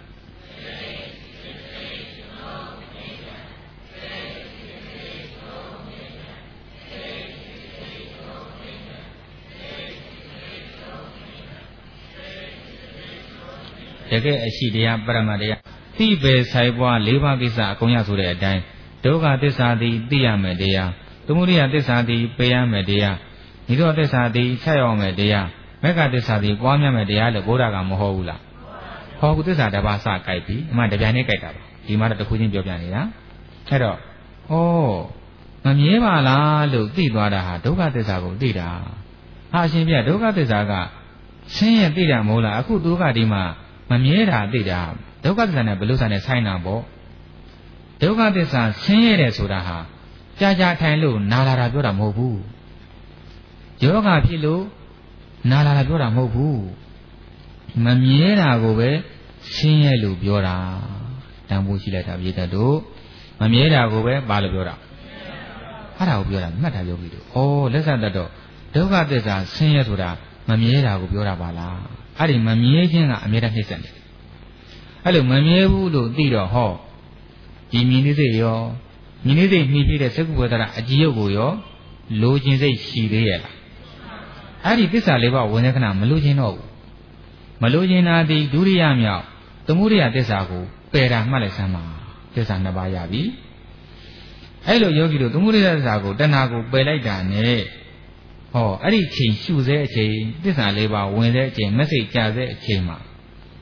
တကယ်အရှိတရားပရမတ်တရားသိပဲဆိုင်ပွား၄ပါးကိစ္စအကုန်ရဆိုတဲ့အတိုင်းဒုက္ခသစ္စာသည်သိရမယ်တရားသမုဒိယသစ္စာသည်ပယ်ရမယ်တရားနိရောဓသစ္စာသည်ဖြတ်ရမယ်တရားမဂ္ဂသစ္စာသည်ပွားများမယ်တရားလို့ဘုရားကမဟုတ်ဘူးလားဟောကုသစ္စာတစ်ပါးစကြိုက်ပြီအမှတပြိုင်နဲ့ကြိုက်တာပါဒီမှာတော့တစ်ခုချင်းပြောပြနေတာအဲ့တော့မမြဲပါလားလို့သိသွားတာဟာဒုက္ခသစ္စာကိုသိတာဟာအရှင်ပြဒုက္ခသစ္စာကဆင်းရဲသိတာမဟုတ်လားအခုသူကဒီမှာမမြဲတာသိတာဒုက္ခသစ္စာနဲ့ဘယ်လိုဆိုင်နဲ့ဆိုင်တာပေါ့ဒုက္ခသစ္စာဆင်းရဲတယ်ဆိုတာဟာကြာထိုင်လို့နာလာတာပြောတာမဟုတ်ဘူးယောဂဖြစ်လို့နာလာတာပြောတာမဟုတ်ဘူးမမြဲတာကိုပဲဆင်းရဲလို့ပြောတာတန်ဖိုးရှိလိုက်တာပြည်သက်တို့မမြဲတာကိုပဲဘာလို့ပြောတာအဲ့ဒါကိုပြောတာမှတ်တာယောဂီတို့လက်ဆက်တတ်တော့ဒုက္ခသစ္စာဆင်းရဲဆိုတာမမြဲတာကိုပြောတာပါလားအဲ့ဒီမမြဲခြင်းကအမြဲတမ်းနှိမ့်ဆက်တယ်အဲ့လိုမမြဲဘူးလို့သိတော့ဒီမြင်နေစိတ်ရောမြင်နေစိတ်နှီးပြတဲ့စကုဝေဒနာအကြည်ရုပ်ကိုရောလိုချင်စိတ်ရှိသေးရဲ့လားအဲ့ဒီသစ္စာလေးပါးဝင်တဲ့ခဏမလိုချင်တော့ဘူးမလိုချင်တာဒီဒုတိယမြောက်သမုဒိယသစ္စာကိုပယ်တာမှတ်လိုက်စမ်းပါသစ္စာနှစ်ပါးရပြီအဲ့လိုယောဂီတို့သမုဒိယသစ္စာကိုတဏှာကိုပယ်လိုက်တာနဲ့အဲ့ဒီချိန်ရှုစေအချိန်သစ္စာလေးပါးဝင်စေအချိန်မစိတ်ကြစေအချိန်မှာခ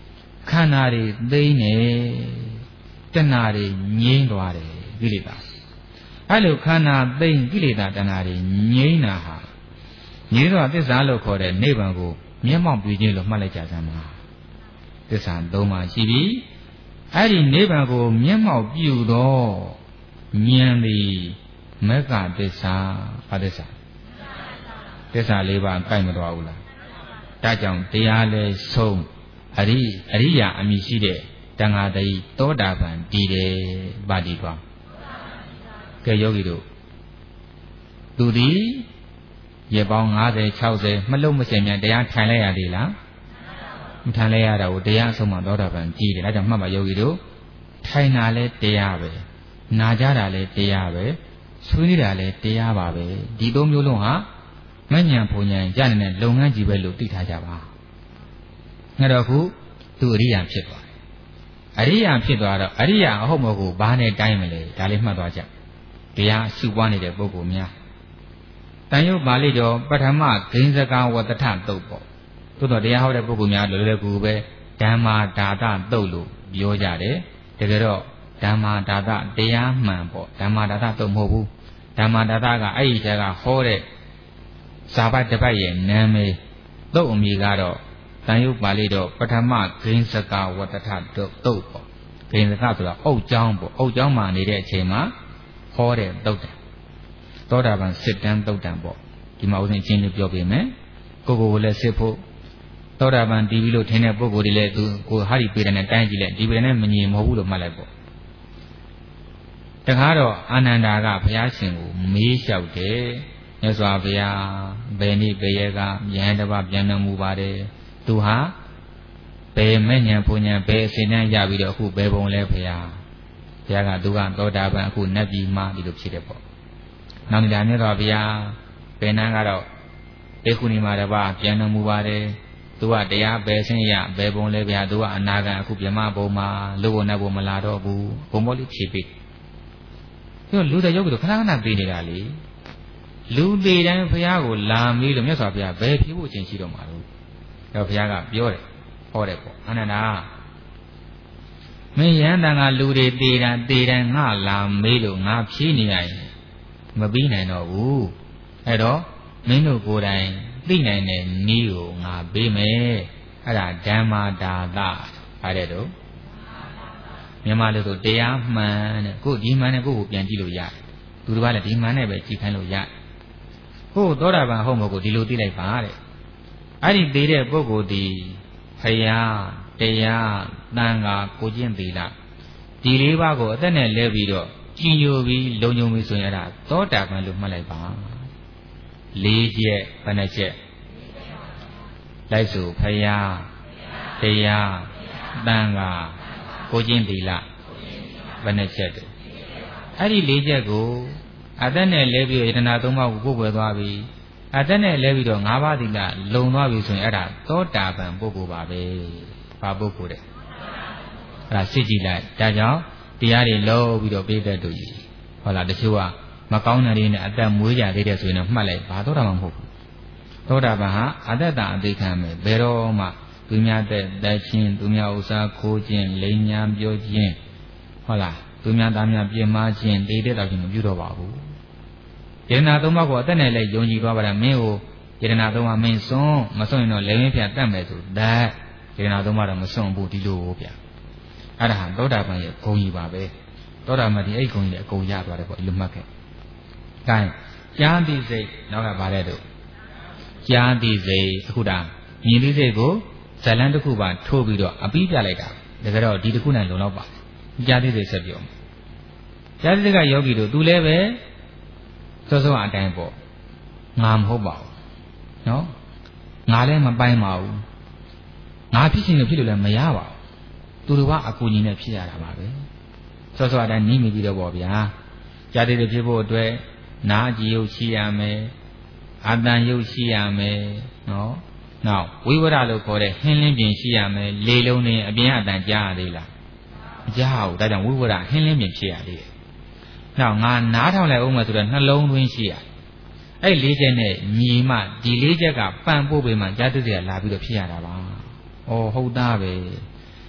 ခန္ဓာတွေသိနေတဏှာတွေငြိမ်းသွားတယ်ကိလေသာအဲ့လိုခန္ဓာသိကိလေသာတဏှာတွေငြိမ်းတာဟာငြိမ်းတော့သစ္စာလို့ခေါ်တဲ့နိဗ္ဗာန်ကိုမျက်မှောက်ပြုခြင်းလို့မှတ်လိုက်ကြစမ်းပါသစ္စာ၃ပါးရှိပြီအဲ့ဒီနိဗ္ဗာန်ကိုမျက်မှောက်ပြုတော့ဉာဏ်သည်မက္ခသစ္စာဘာသစ္စာသစ္စာ၄ပါးကိုက်မတော်ဘူးလားဒါကြောင့်တရားလဲဆုံးအရိယာအမည်ရှိတဲ့တန်ဃာတိသောတာပန်တည်တယ်ပါတိသွားကဲယောဂီတို့သူသည်ရေပေါင်း50 60မလုံးမစင်မြန်တရားထိုင်လိုက်ရသေးလားမထိုင်လိုက်ရတာကိုတရားအဆုံးမှသောတာပန်ကြည်တယ်ဒါကြောင့်မှတ်ပါယောဂီတို့ထိုင်တာလဲတရားပဲနာကြတာလဲတရားပဲဆွေးနေတာလဲတရားပါပဲဒီသုံးမျိုးလုံးဟာမဉ္ဇဉ်ဘုံဉဏ်ရနေတဲ့လုပ်ငန်းကြီးပဲလို့သိထားကြပါငါတော့ခုသူအရိယာဖြစ်သွားတယ်အရိယာဖြစ်သွားတော့အရိယာအဟုတ်မဟုတ်ဘာနဲ့တိုင်းမလဲဒါလေးမှတ်သွားကြတရားရှုပွားနေတဲ့ပုဂ္ဂိုလ်များတန်ရုပ်ပါဠိတော်ပထမဂိဉ္စကာဝတ္တထတုတ်ပေါ့သို့တော့တရားဟောတဲ့ပုဂ္ဂိုလ်များလွယ်လွယ်ကူပဲဓမ္မာဒါသတုတ်လို့ပြောကြတယ်တကယ်တော့ဓမ္မာဒါသတရားမှန်ပေါ့ဓမ္မာဒါသတုတ်မဟုတ်ဘူးဓမ္မာဒါသကအဲ့ဒီတည်းကဟောတဲ့ဇာပတ်တစ်ပတ်ရဲ့နာမည်တုတ်အမည်ကတော့တန်ရုပ်ပါဠိတော်ပထမဂိဉ္စကာဝတ္တထတုတ်ပေါ့ဂိဉ္စကဆိုတာအုတ်ကျောင်းပေါ့အုတ်ကျောင်းမှာနေတဲ့အချိန်မှာဟောတဲ့တုတ်တယ်သောတာပန်စစ်တမ်းတုတ်တံပေါ့ဒီမှာဦးဇင်းချင်းလေးပြောပြမယ်ကိုကိုကိုလည်းစစ်ဖို့သောတာပန်တည်ပြီးလို့ထင်တဲ့ပုဂ္ဂိုလ်တွေလည်းသူကိုဟာဒီပေတယ်နဲ့တိုင်းကြည့်လိုက်ဒီပေတယ်နဲ့မငြင်မဟုတ်ဘူးလို့မှတ်လိုက်ပေါ့တခါတော့အာနန္ဒာကဘုရားရှင်ကိုမေးလျှောက်တယ်မြတ်စွာဘုရားဘယ်နေ့ဘယ်ရက်ကယဟန်တစ်ပါးပြန်တော်မူပါတယ်သူဟာဘယ်မဲ့ညာဘုံညာဘယ်အစဉ်နဲ့ရပြီးတော့အခုဘယ်ပုံလဲဘုရားဘုရားကသူကသောတာပန်အခုနတ်ပြည်မှာဒီလိုဖြစ်တယ်ပေါ့နောက်နေ့မြတ်စွာဘုရားဘယ်နှန်းကတော့ဧခုနီမှာတစ်ပါးပြန်တော်မူပါတယ်သူကတရားဘယ်ဆင်းရဘယ်ပုံလဲဗျာသူကအနာဂံအခုမြမဘုံမှာလူဘုံနဲ့ဘုံမလာတော့ဘူးဘုံမောလေးဖြေပြီးသူလူတဲ့ရုပ်ကတော့ခဏခဏပေးနေတာလေလူသေးတိုင်းဘုရားကိုလာမေးလို့မြတ်စွာဘုရားဘယ်ဖြေဖို့အချိန်ရှိတော့မှာလို့တော့ဘုရားကပြောတယ်ဟောတယ်ပေါ့အနန္ဒာမင်းယန္တန်ကလူတွေသေးတိုင်းငါလာမေးလို့ငါဖြေနေရရင်မပြီးနိုင်တော့ဘူးအဲ့တော့မင်းတို့ကိုယ်တိုင်သိနိုင်တဲ့နည်းကိုငါပေးမယ်အဲ့ဒါဓမ္မာဒါသအဲ့တဲ့တော့မြန်မာလူတို့တရားမှန်တဲ့ကိုဒီမှန်နဲ့ကိုကိုပြန်ကြည့်လို့ရတယ်သူတို့ကလည်းဒီမှန်နဲ့ပဲကြည့်ခိုင်းလို့ရတယ်ကိုသောတာပန်ဟုတ်မဟုတ်ကိုဒီလိုသိလိုက်ပါတဲ့အဲ့ဒီသိတဲ့ပုဂ္ဂိုလ်ဒီဖယားတရားတန်ခါကိုကျင့်သီလဒီလေးပါးကိုအသက်နဲ့လဲပြီးတော့ကြည်ညိုပြီးလုံခြုံပြီးဆိုရင်အဲ့ဒါသောတာပန်လို့မှတ်လိုက်ပါ၄ချက်ဘယ်နှချက်လိုက်စုဖယားတရားတန်ခါကိုကျင့်သီလဘယ်နှချက်တုအဲ့ဒီ၄ချက်ကိုအသက်နဲ့လဲပြီးယတနာ၃ပါးကိုကိုယ်ွယ်သွားပြီအသက်နဲ့လဲပြီးတော့၅ပါးသီလလုံသွားပြီဆိုရင်အဲ့ဒါသောတာပန်ပုဂ္ဂိုလ်ပါပဲဘာပုဂ္ဂိုလ်တဲ့အဲ့ဒါစစ်ကြည့်လိုက်ဒါကြောင့်တရားတွေလုံးပြီးတော့ပြည့်တဲ့တူကြီးဟုတ်လားတချို့ကမကောင်းတဲ့တွေနဲ့အသက်မွေးကြသေးတယ်ဆိုရင်တော့မှတ်လိုက်ဘာသောတာပန်မဟုတ်ဘူးသောတာပန်ဟာအတ္တတအသိခံမယ်ဘယ်တော့မှသူများတဲ့ချင်းသူများဥစ္စာခိုးခြင်းလိမ်ညာပြောခြင်းဟုတ်လားသူများသားများပြင်းမာခြင်းဒေတဲ့တော်ချင်းမပြုတော့ပါဘူးယတနာ၃ပါးကိုအသက်နဲ့လည်းယုံကြည်သွားပါလားမင်းကိုယတနာ၃ပါးမင်းစွန့်မစွန့်ရင်တော့လည်းမဖြတ်တတ်မယ်ဆိုဒါယတနာ၃ပါးတော့မစွန့်ဘူးဒီလိုဗျအဲ့ဒါဟာသောတာပန်ရဲ့ဂုဏ်ကြီးပါပဲသောတာပန်ဒီအဲ့ဂုဏ်ကြီးလည်းအကုန်ရသွားတယ်ပေါ့ဒီလိုမှတ်ခဲ့။ဒါကြားသိစိတ်နောက်ကဗါတဲ့တို့ကြားသိစိတ်အခုဒါမြင်သိစိတ်ကိုဇလန်းတစ်ခုပါထိုးပြီးတော့အပြီးပြလိုက်တာတကယ်တော့ဒီတစ်ခုနဲ့လုံလောက်ပါကြားသိစိတ်ဆက်ပြောမယ်ကြားသိစိတ်ကယောဂီတို့သူလည်းပဲစောစောအတိုင်းပေါ့ငါမဟုတ်ပါဘူးနော်ငါလည်းမပိုင်ပါဘူးငါဖြစ်ခြင်းလို့ဖြစ်လို့လည်းမရပါဘူးသူတို့ကအကူကြီးနဲ့ဖြစ်ရတာပါပဲစောစောအတိုင်းနီးမိပြီးတော့ပေါ့ဗျာကြားသိစိတ်ဖြစ်ဖို့အတွက်နာကြည်ရုပ်ရှိရမယ်အာတန်ရုပ်ရှိရမယ်နော်နောက်ဝိဝရလို့ခေါ်တဲ့ဟင်းလင်းပြင်ရှိရမယ်လေလုံးနဲ့အပြင်အတန်ကြားရသေးလားမကြားဘူးဒါကြောင့်ဝိဝရဟင်းလင်းပြင်ဖြစ်ရသေးတယ်နောက်ငါနားထောင်လိုက်အောင်မယ်ဆိုတော့နှလုံးသွင်းရှိရအဲ့၄ချက်နဲ့ညီမဒီ၄ချက်ကပန့်ပို့ပေးမှကြားသိစိတ်ကလာပြီးတော့ဖြစ်ရတာပါဩဟုတ်သားပဲ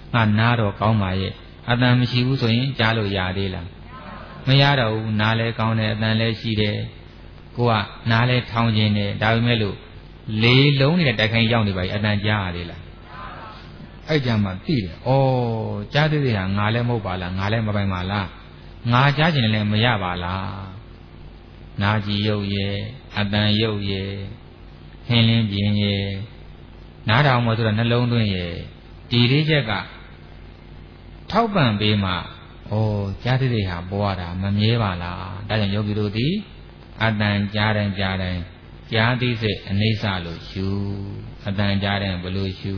ငါနားတော့ကောင်းပါရဲ့အတန်မရှိဘူးဆိုရင်ကြားလို့ရသေးလားမရတော့ဘူးနားလဲကောင်းတယ်အတန်လဲရှိတယ်ကိုကနားလဲထောင်ခြင်းတယ်ဒါပေမဲ့လို့လေးလုံးနေတဲ့တိုက်ခိုင်းရောက်နေပါပြီအတန်ကြားရသေးလားအဲ့ကြမှာသိတယ်ဩကြားသေးသေးဟာငါလည်းမဟုတ်ပါလားငါလည်းမပိုင်ပါလားငါကြားခြင်းလည်းမရပါလားနာကြည်ရုပ်ရဲ့အတန်ရုပ်ရဲ့ဟင်းလင်းပြင်းရဲ့နားထောင်မှဆိုတော့နှလုံးသွင်းရဲ့ဒီလေးချက်ကထောက်ပံ့ပေးမှဩကြားသေးသေးဟာပေါ်ရတာမမြဲပါလားဒါကြောင့်ယောဂီတို့သည်အတန်ကြားတိုင်းကြားတိုင်းကြားသိစိတ်အနိစ္စလို့ရှုအတန်ကြားတိုင်းဘယ်လိုရှု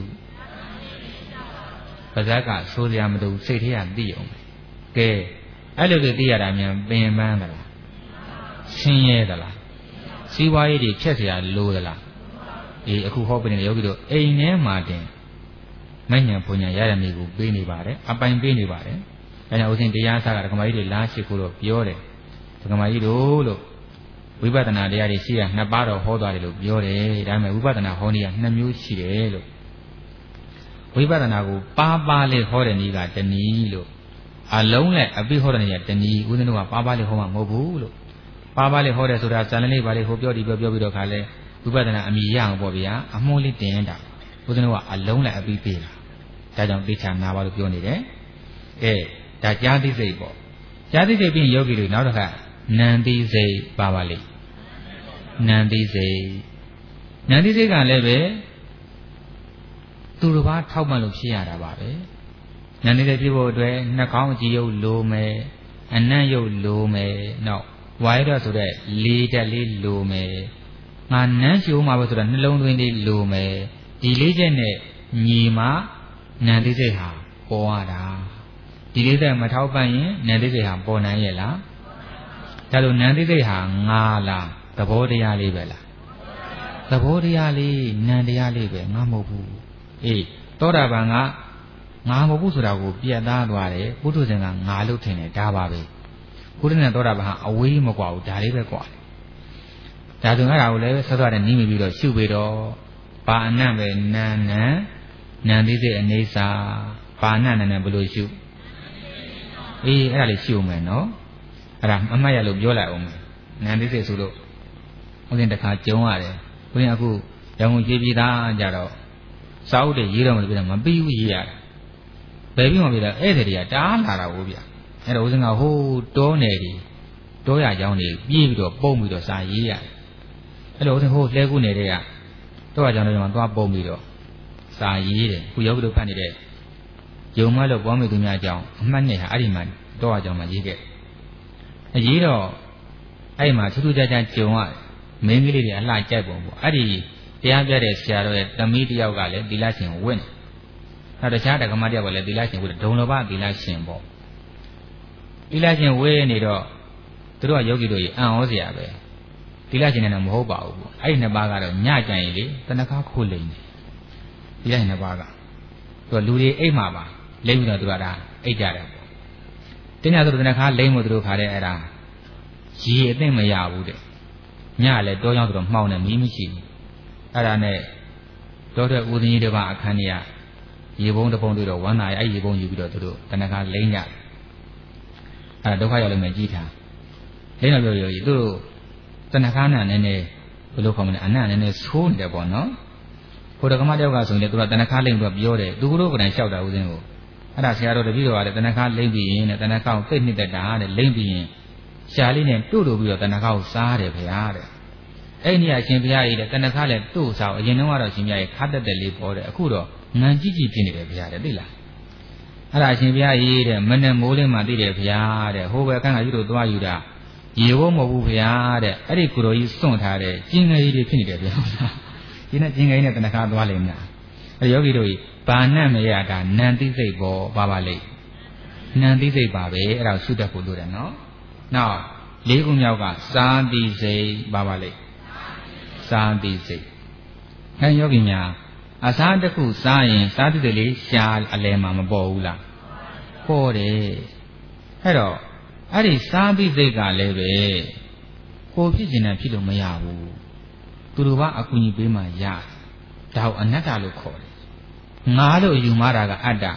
ပါဇက်ကဆိုစရာမလိုစိတ်ထဲကသိအောင်ကဲအဲ့လိုသိရတာမြန်ပင်ပန်းသလားဆင်းရဲသလားစီးပွားရေးတွေဖြတ်เสียလိုသလားအေးအခုဟောပြနေတဲ့ယောဂီတို့အိမ်ထဲမှာတင်မဉ္ဇဉ်ဘုံညာရရမီကိုပေးနေပါတယ်အပိုင်ပေးနေပါတယ်ဒါကြောင့်ဦးဇင်းတရားစားကဓမ္မကြီးတွေလားရှိခိုးတော့ပြောတယ်ဓမ္မကြီးတို့လို့ဝိပဿနာတရားတွေရှိရနှစ်ပါးတော့ဟောသွားတယ်လို့ပြောတယ်ဒါပေမဲ့ဝိပဿနာဟောနည်းကနှစ်မျိုးရှိတယ်လို့ဝိပဿနာကိုပါလေးဟောတဲ့နည်းကတနည်းလို့အလုံးနဲ့အပိဟောတဲ့နည်းကတနည်းဦးဇင်းတို့ကပါလေးဟောမှာမဟုတ်ဘူးလို့ပါလေးဟောတယ်ဆိုတာဇာလလေးပါလေးဟောပြောပြီးတော့ခါလဲဝိပဿနာအမိရအောင်ပေါ့ဗျာအမှုလေးတင်တာဦးဇင်းတို့ကအလုံးနဲ့အပိပေးတာဒါကြောင့်သိချာနာပါလို့ပြောနေတယ်ဒါကြားသိစိတ်ပေါ့ကြားသိစိတ်ပြီးယောဂီတွေနောက်တစ်ခါနံသိစိတ်ပါလိမ့်နံသိစိတ်ကလည်းပဲသူတစ်ပါးထောက်မှလို့ဖြစ်ရတာပါပဲနံသိစိတ်ဖြစ်ဖို့အတွက်နှာခေါင်းအကြည့်ရုပ်လိုမယ်အနံ့ရုပ်လိုမယ်နောက်ဝါရတော့ဆိုတဲ့လေတက်လေးလိုမယ်ငါနန်းရှိုးမှာပဲဆိုတော့နှလုံးသွင်းလေးလိုမယ်ဒီလေးချက်နဲ့ညီမှနံသိစိတ်ဟာပေါ်ရတာဒီလေးချက်မထောက်ပံ့ရင်နံသိစိတ်ဟာပေါ်နိုင်ရဲ့လားဒါလို့နံသိစိတ်ဟာငါလားသဘောတရားလေးပဲလားသဘောတရားလေးနံတရားလေးပဲငါမဟုတ်ဘူးအေးသောတာပန်ကငါမဟုတ်ဘူးဆိုတာကိုပြတ်သားသွားတယ်ပုထုဇဉ်ကငါလို့ထင်တယ်ဒါပါပဲဘုရားနဲ့သောတာပန်ဟာအဝေးမကွာဘူးဒါလေးပဲကွာတယ်ဒါဆိုငါ့ကိုလည်းဆက်သွားတဲ့နီးမိပြီးတော့ရှုပြီးတော့ပါဏံပဲနံသိစိတ်အနေစာပါဏံနဲ့ဘယ်လိုရှုအေးအဲ့ဒါလေးရှုမယ်နော်အဲ့ဒါအမှတ်ရလို့ပြောလိုက်အောင်မယ်နံသိစိတ်ဆိုလို့ဦးဇင်းတခါကြုံရတယ်ဦးဇင်းအခုရောင်ကုန်ကြည်ပြည်သားကြတော့စာအုပ်တွေရေးတော့မလို့ပြောမပြီးဘူးရေးရတယ်ဘယ်ပြီးမှပြတာဧည့်သည်တွေကတားလာတာဟုတ်ဗျအဲ့တော့ဦးဇင်းကဟိုးတောနယ်တွေတောရကြောင်းတွေပြေးပြီးတော့ပုံပြီးတော့စာရေးရတယ်အဲ့လိုဦးဇင်းဟိုးလဲကူနယ်တွေကတောရကြောင်းတွေမှာသွားပုံပြီးတော့စာရေးတယ်ခုယောဂီတို့ဖတ်နေတဲ့ယုံမလို့ပွားမိသူများအကြောင်းအမှတ်နဲ့ဟာအဲ့ဒီမှာတောရကြောင်းမှာရေးခဲ့ရေးတော့အဲ့မှာထူးထူးခြားခြားကြုံရတယ်မင်းကလေးတွေအလှကြိုက်ပုံပေါ့အဲ့ဒီတရားပြတဲ့ဆရာတော်ရဲ့သမီးတယောက်ကလည်းသီလရှင်ဝင့်နောက်တခြားဓမ္မတယောက်ကလည်းသီလရှင်ဝင့်ဒုံလဘသီလရှင်ပေါ့သီလရှင်ဝင့်နေတော့သူတို့ကယောဂီတို့ကြီးအံ့ဩစရာပဲသီလရှင်နဲ့တော့မဟုတ်ပါဘူးပေါ့အဲ့ဒီနှစ်ပါးကတော့ညကြရင်လေတဏှာခိုးလိမ့်တယ်သီလရှင်နှစ်ပါးကသူကလူတွေအိတ်မှာပါလိမ့်ပြီးတော့သူကဒါအိတ်ကြတယ်ပေါ့တင်းရသူတဏှာလိမ့်မို့သူတို့ခါတဲ့အဲ့ဒါရေအသိမရဘူးတဲ့ညလည်းတောကြောင်းဆိုတော့မှောင်နေမီးမရှိဘူးအဲ့ဒါနဲ့တောတဲ့ဦးဇင်းကြီးတစ်ပါးအခန်းကြီးကရေပုံးတစ်ပုံးတွေ့တော့ဝမ်းသာရဲ့အဲ့ရေပုံးယူပြီးတော့သူတို့တဏှာလိမ့်ကြအဲ့ဒုက္ခရောက်လို့မယ်ကြီးထားလိမ့်တော့ပြောသူတို့တဏှာနဲ့နည်းနည်းဘယ်လိုခေါ်မလဲအနံ့နည်းနည်းဆိုးနေတယ်ပေါ့နော်ဘုရားကမတယောက်ကဆိုရင်သူကတဏှာလိမ့်ပြီးတော့ပြောတယ်သူတို့ကလည်းလျှောက်တာဦးဇင်းကိုအဲ့ဒါဆရာတော်တပည့်တော်ကလည်းတဏှာလိမ့်ပြီးရင်တဏှာကိုသိနှစ်သက်တာတဲ့လိမ့်ပြီးရင်ရှားလေးနဲ့တို့ပြီးတော့တဏှာကိုစားတယ်ဗျာတဲ့အဲ့ဒီအရှင်ဘုရားကြီးတဲ့တဏှာလည်းတို့စားအရင်တုန်းကတော့ရှင်ဘုရားကြီးခတ်တက်လေးပေါ်တယ်အခုတော့ငံကြီးကြီးဖြစ်နေတယ်ဗျာတဲ့သိလားအဲ့ဒါအရှင်ဘုရားကြီးတဲ့မနဲ့မိုးလင်းမှသိတယ်ဗျာတဲ့ဟိုဘက်ခန်းကယူတို့သွားယူတာရေဘုံမဟုတ်ဘူးဗျာတဲ့အဲ့ဒီကိုယ်တော်ကြီးစွန့်ထားတဲ့ကျင်ငယ်ကြီးတွေဖြစ်နေတယ်ဗျာဒီနဲ့ကျင်ငယ်ကြီးနဲ့တဏှာသွားလိမ့်မယ်အဲ့ယောဂီတို့ကြီးဘာနဲ့မရတာနံသိစိတ်ပေါ်ပါလိမ့်နံသိစိတ်ပါပဲအဲ့ဒါဆုတတ်ဖို့လိုတယ်နော်နောက်လေးခုမြောက်ကစာတိစိတ်ပါလိမ့်စာတိစိတ်အဲယောဂီများအစားတစ်ခုစားရင်စားတိစိတ်လေးရှားအလဲမှာမပေါ်ဘူးလားပေါ်တယ်အဲ့တော့အဲ့ဒီစားတိစိတ်ကလည်းပဲကိုဖြစ်ခြင်းနဲ့ဖြစ်လို့မရဘူးသူတို့ကအကူအညီပေးမှရဒါကိုအနတ္တလို့ခေါ်တယ်ငါလို့ယူမှားတာကအတ္တ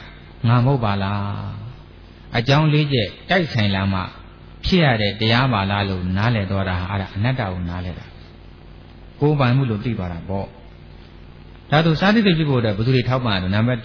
ငါမဟုတ်ပါလားအကြောင်းလေးချက်တိုက်ဆိုင်လာမှဖြစ်ရတဲ့တရားပါလားလို့နားလည်သွားတာအဲ့ဒါအနတ္တကိုနားလည်တာကိုယ်ပိုင်မှုလို့သိသွားတာပေါ့ဒါသူစာသစ်တွေဖြစ်ဖို့အတွက်ဘယ်သူတွေထောက်ပံ့တယ်နံပါတ်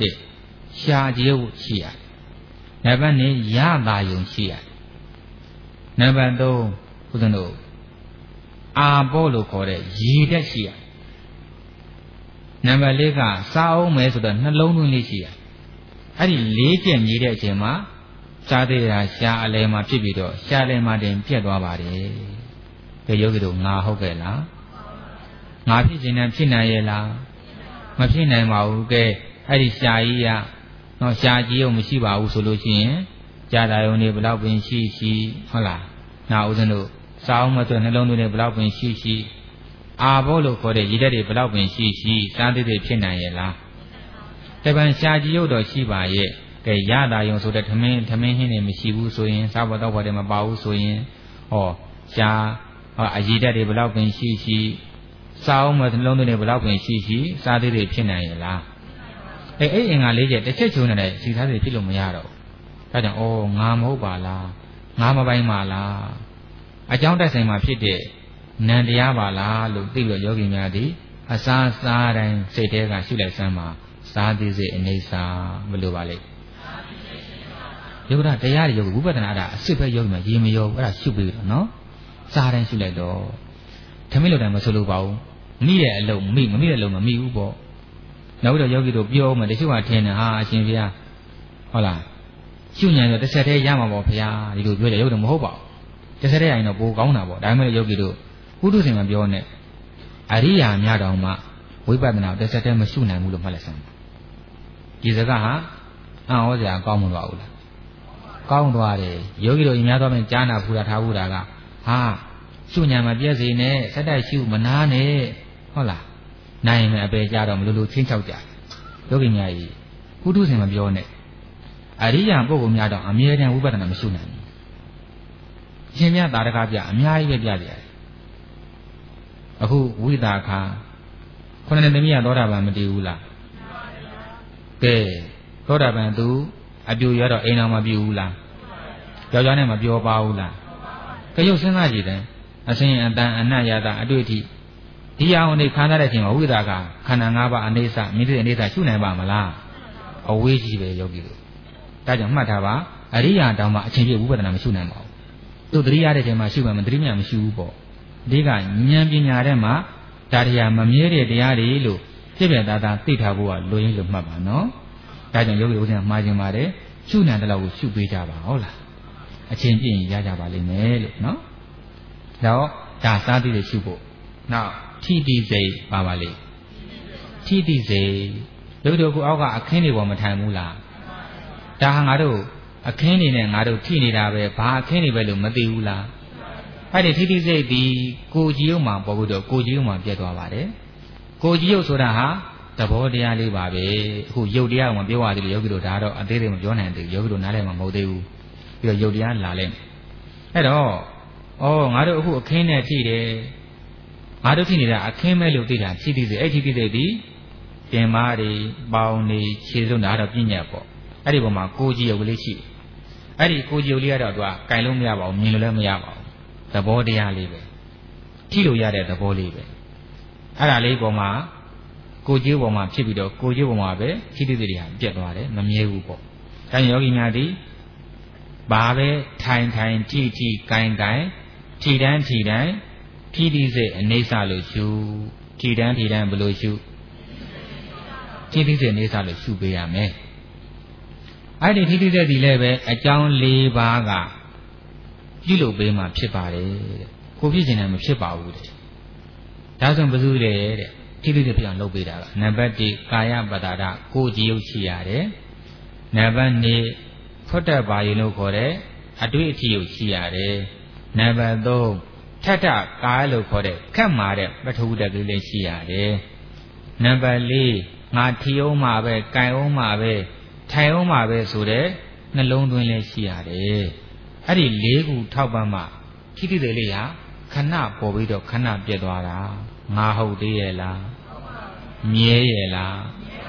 1ရှားကြည့်ဖို့ရှိရတယ်နံပါတ်2ရတာယုံရှိရတယ်နံပါတ်3ဘုရားတို့အာဘောလို့ခေါ်တဲ့ရည်တက်ရှိရတယ်နံပါတ်4ကစားအောင်မယ်ဆိုတော့နှလုံးသွင်းလေးရှိရတယ်အဲ့ဒီ4ချက်မြည်တဲ့အချိန်မှာစားသေးတာရှားအလဲမှာဖြစ်ပြီးတော့ရှားလဲမှာတင်ပြတ်သွားပါတယ်ဒီယောဂီတို့ငါဟုတ်ကဲ့လားငါဖြစ်ခြင်းနဲ့ဖြစ်နိုင်ရဲ့လားမဖြစ်နိုင်ပါဘူးကဲအဲ့ဒီရှားကြီးကတော့ရှားကြီးရောမရှိပါဘူးဆိုလို့ရှိရင်ကြာတာယုံနေဘလောက်ပင်ရှိဟုတ်လားနောက်ဦးဇင်းတို့စားအောင်မဆိုနှလုံးသွင်းနေဘလောက်ပင်ရှိအာဘောလို့ခေါ်တဲ့ရည်ဓာတ်တွေဘလောက်ပင်ရှိစားသေးတွေဖြစ်နိုင်ရဲ့လားတပံရှားကြီးရုပ်တော့ရှိပါရဲ့ကဲရတာယုံဆိုတဲ့ထမင်းဟင်းတွေမရှိဘူးဆိုရင်စားဖို့တော့ဖို့တွေမပါဘူးဆိုရင်ဟောရှားအရည်ဓာတ်တွေဘလောက်ပင်ရှိစားအောင်မနှလုံးသွင်းနေဘလောက်ပင်ရှိစားသေးတွေဖြစ်နိုင်ရဲ့လားအဲ့အင်္ဂါ၄ချက်တစ်ချက်ချုံနေတဲ့စီစားတွေဖြစ်လို့မရတော့ဘူးဒါကြောင့်ငါမဟုတ်ပါလားငါမပိုင်ပါလားအကြောင်းတိုက်ဆိုင်မှာဖြစ်တဲ့နံတရားပါလားလို့သိလို့ယောဂီများသည်အစားစားတိုင်းစိတ်ထဲကရှုလိုက်စမ်းပါစားသေးစေအနေစာမလိုပါလေယောဂတရားတွေယောဂဝိပဿနာအစစ်ပဲယောဂီမှာရေမရောအဲ့ဒါရှုပြီးတော့နော်စားတိုင်းရှုလိုက်တော့ထမင်းလိုတိုင်းမဆိုလို့ပါဘူးမိတဲ့အလုံးမမိတဲ့အလုံးမမိဘူးပေါ့နောက်ပြီးတော့ယောဂီတို့ပြောမှတချို့ကထင်တယ်ဟာအရှင်ဘုရားဟုတ်လားရှုဉဏ်ဆိုတစ်ဆက်တည်းရမှာပေါ့ဘုရားဒီလိုပြောတယ်ယောဂီတို့မဟုတ်ပါဘူးတစ်ဆက်တည်းရရင်တော့ပိုကောင်းတာပေါ့ဒါပေမဲ့ယောဂီတို့ပုထုဇဉ်မှာပြောနေအရိယာများတောင်မှဝိပဿနာတစ်ဆက်တည်းမရှုနိုင်ဘူးလို့မှတ်လိုက်စမ်းဒီစကားဟာအံ့ဩစရာကောင်းမလို့ပါဘူးလားကောင်းသွားတယ်ယောဂီတို့အများသောဖြင့်ကြားနာဖူတာထားဖူတာကဟာရှုဉဏ်မပြည့်စေနဲ့ဆက်တိုက်ရှုမနာနဲ့ဟုတ်လားနိုင်ရင်အပေကြတော့မလို့ချင်းချောက်ကြယောဂီများကြီးပုထုဇဉ်မပြောနဲ့အရိယာပုဂ္ဂိုလ်များတော့အမြဲတမ်းဝိပဿနာမရှုနိုင်ဘူးရှင်မြတ်သာရကပြအများကြီးပဲပြကြတယ်အခုဝိသခာခုနှစ်သမီးရသောတာပန်မတည်ဘူးလားကဲသောတာပန်သူအပြူရတော့အိမ်တော်မပြူဘူးလားယောက်ျားနဲ့မပြောပါဘူးလားကရုပ်စဉ်းစားကြည့်တယ်အစင်အတန်အနတ်ရတာအတွေ့အထိဒီအောင်နေခံစားတဲ့အချိန်မှာဝိသကခန္ဓာ၅ပါးအနေဆမိတိအနေဆရှုနိုင်ပါမလားအဝေးကြီးပဲယောဂီတို့ဒါကြောင့်မှတ်ထားပါအရိယာတောင်မှအချိန်ပြည့်ဝိပဿနာမရှုနိုင်ပါဘူးသူတတိယတဲ့ချိန်မှာရှုမှမတတိယမရှိဘူးပေါ့ဒီကဉာဏ်ပညာထဲမှာဒါတရားမမြဲတဲ့တရားတွေလို့ဖြစ်ပြသားသားသိထားဖို့ကလိုရင်းလို့မှတ်ပါနော်ဒါကြောင့်ယောဂီဦးဇင်းမှားခြင်းပါတယ်ရှုနိုင်တဲ့လောက်ကိုရှုပေးကြပါဟုတ်လားအချိန်ပြည့်ရင်ရကြပါလိမ့်မယ်လို့နော်တော့ဒါစားသေးတယ်ရှုဖို့နောက်ထိတိစိတ်ပါပါလေထိတိစိတ်ယောဂီတို့ကအောက်ကအခင်းတွေပေါ်မထိုင်ဘူးလားဒါဟာငါတို့အခင်းနေနဲ့ငါတို့ထိနေတာပဲဘာအခင်းနေပဲလို့မသိဘူးလားအဲ့ဒီထိတိစိတ်ဒီကိုကြည်ရုံမှာပေါ်ပြီးတော့ကိုကြည်ရုံမှာပြတ်သွားပါတယ်ကိုကြည်ရုံဆိုတာဟာသဘောတရားလေးပါပဲအခုယုတ်တရားကပြောရတယ်ယောဂီတို့ဒါတော့အသေးသေးမပြောနိုင်သေးဘူးယောဂီတို့နားလည်မှာမဟုတ်သေးဘူးပြီးတော့ယုတ်တရားလာလဲအဲ့တော့ငါတို့အခုအခင်းနဲ့ထိတယ်ငါတို့ထိနေတာအခင်းမဲ့လို့သိတာထိတိစိတ်အဲ့ထိတိစိတ်ဒီတင်မားတွေပေါင်းတွေခြေစုံတာတော့ပြညတ်ပေါ့အဲ့ဒီပုံမှာကိုကြည်ရုံကလေးရှိအဲ့ဒီကိုကြည်ရုံလေးကတော့သူကကင်လို့မရပါဘူးမြင်လို့လည်းမရပါဘူးသဘောတရားလေးပဲထိလို့ရတဲ့သဘောလေးပဲအဲ့ဒါလေးပေါ်မှာကိုကြည်ပေါ်မှာဖြစ်ပြီးတော့ကိုကြည်ပေါ်မှာပဲထိတိတိတွေဟာပြတ်သွားတယ်မမြဲဘူးပေါ့ဒါကြောင့်ယောဂီများဒီဘာပဲထိုင်ထိကိုင်ထိတန်းထိတိစိတ်အနေဆလို့ရှုထိတန်းဘယ်လိုရှုထိတိစိတ်အနေဆလို့ရှုပေးရမယ်အဲ့ဒီထိတိစိတ်ဒီလည်းပဲအကြောင်း၄ပါးကပြုလုပ်ပေးမှဖြစ်ပါတယ်ကိုဖြစ်ချင်တယ်မဖြစ်ပါဘူးတဲ့ဒါဆိုဘယ်သူလဲတဲ့ထိတိစိတ်ဖြစ်အောင်လုပ်ပေးတာကနံပါတ်1ကာယပတ္တာရကိုကြည်ရုပ်ရှိရတယ်နံပါတ်2ဖွတ်တပါရင်လို့ခေါ်တဲ့အတွေ့အထိရုပ်ရှိရတယ်နံပါတ်3ထထကားလို့ခေါ်တဲ့ခက်မာတဲ့ပထဝီတက်ကလေးရှိရတယ်နံပါတ်4ငါထီအောင်မှာပဲကိုင်အောင်မှာပဲထိုင်အောင်မှာပဲဆိုတဲ့နှလုံးသွင်းလေးရှိရတယ်အဲ့ဒီ၄ခုထောက်ပံ့မှထိတိတွေလေးဟာခဏပေါ်ပြီးတော့ခဏပြတ်သွားတာငါဟုတ်သေးရဲ့လားမြဲရဲ့လား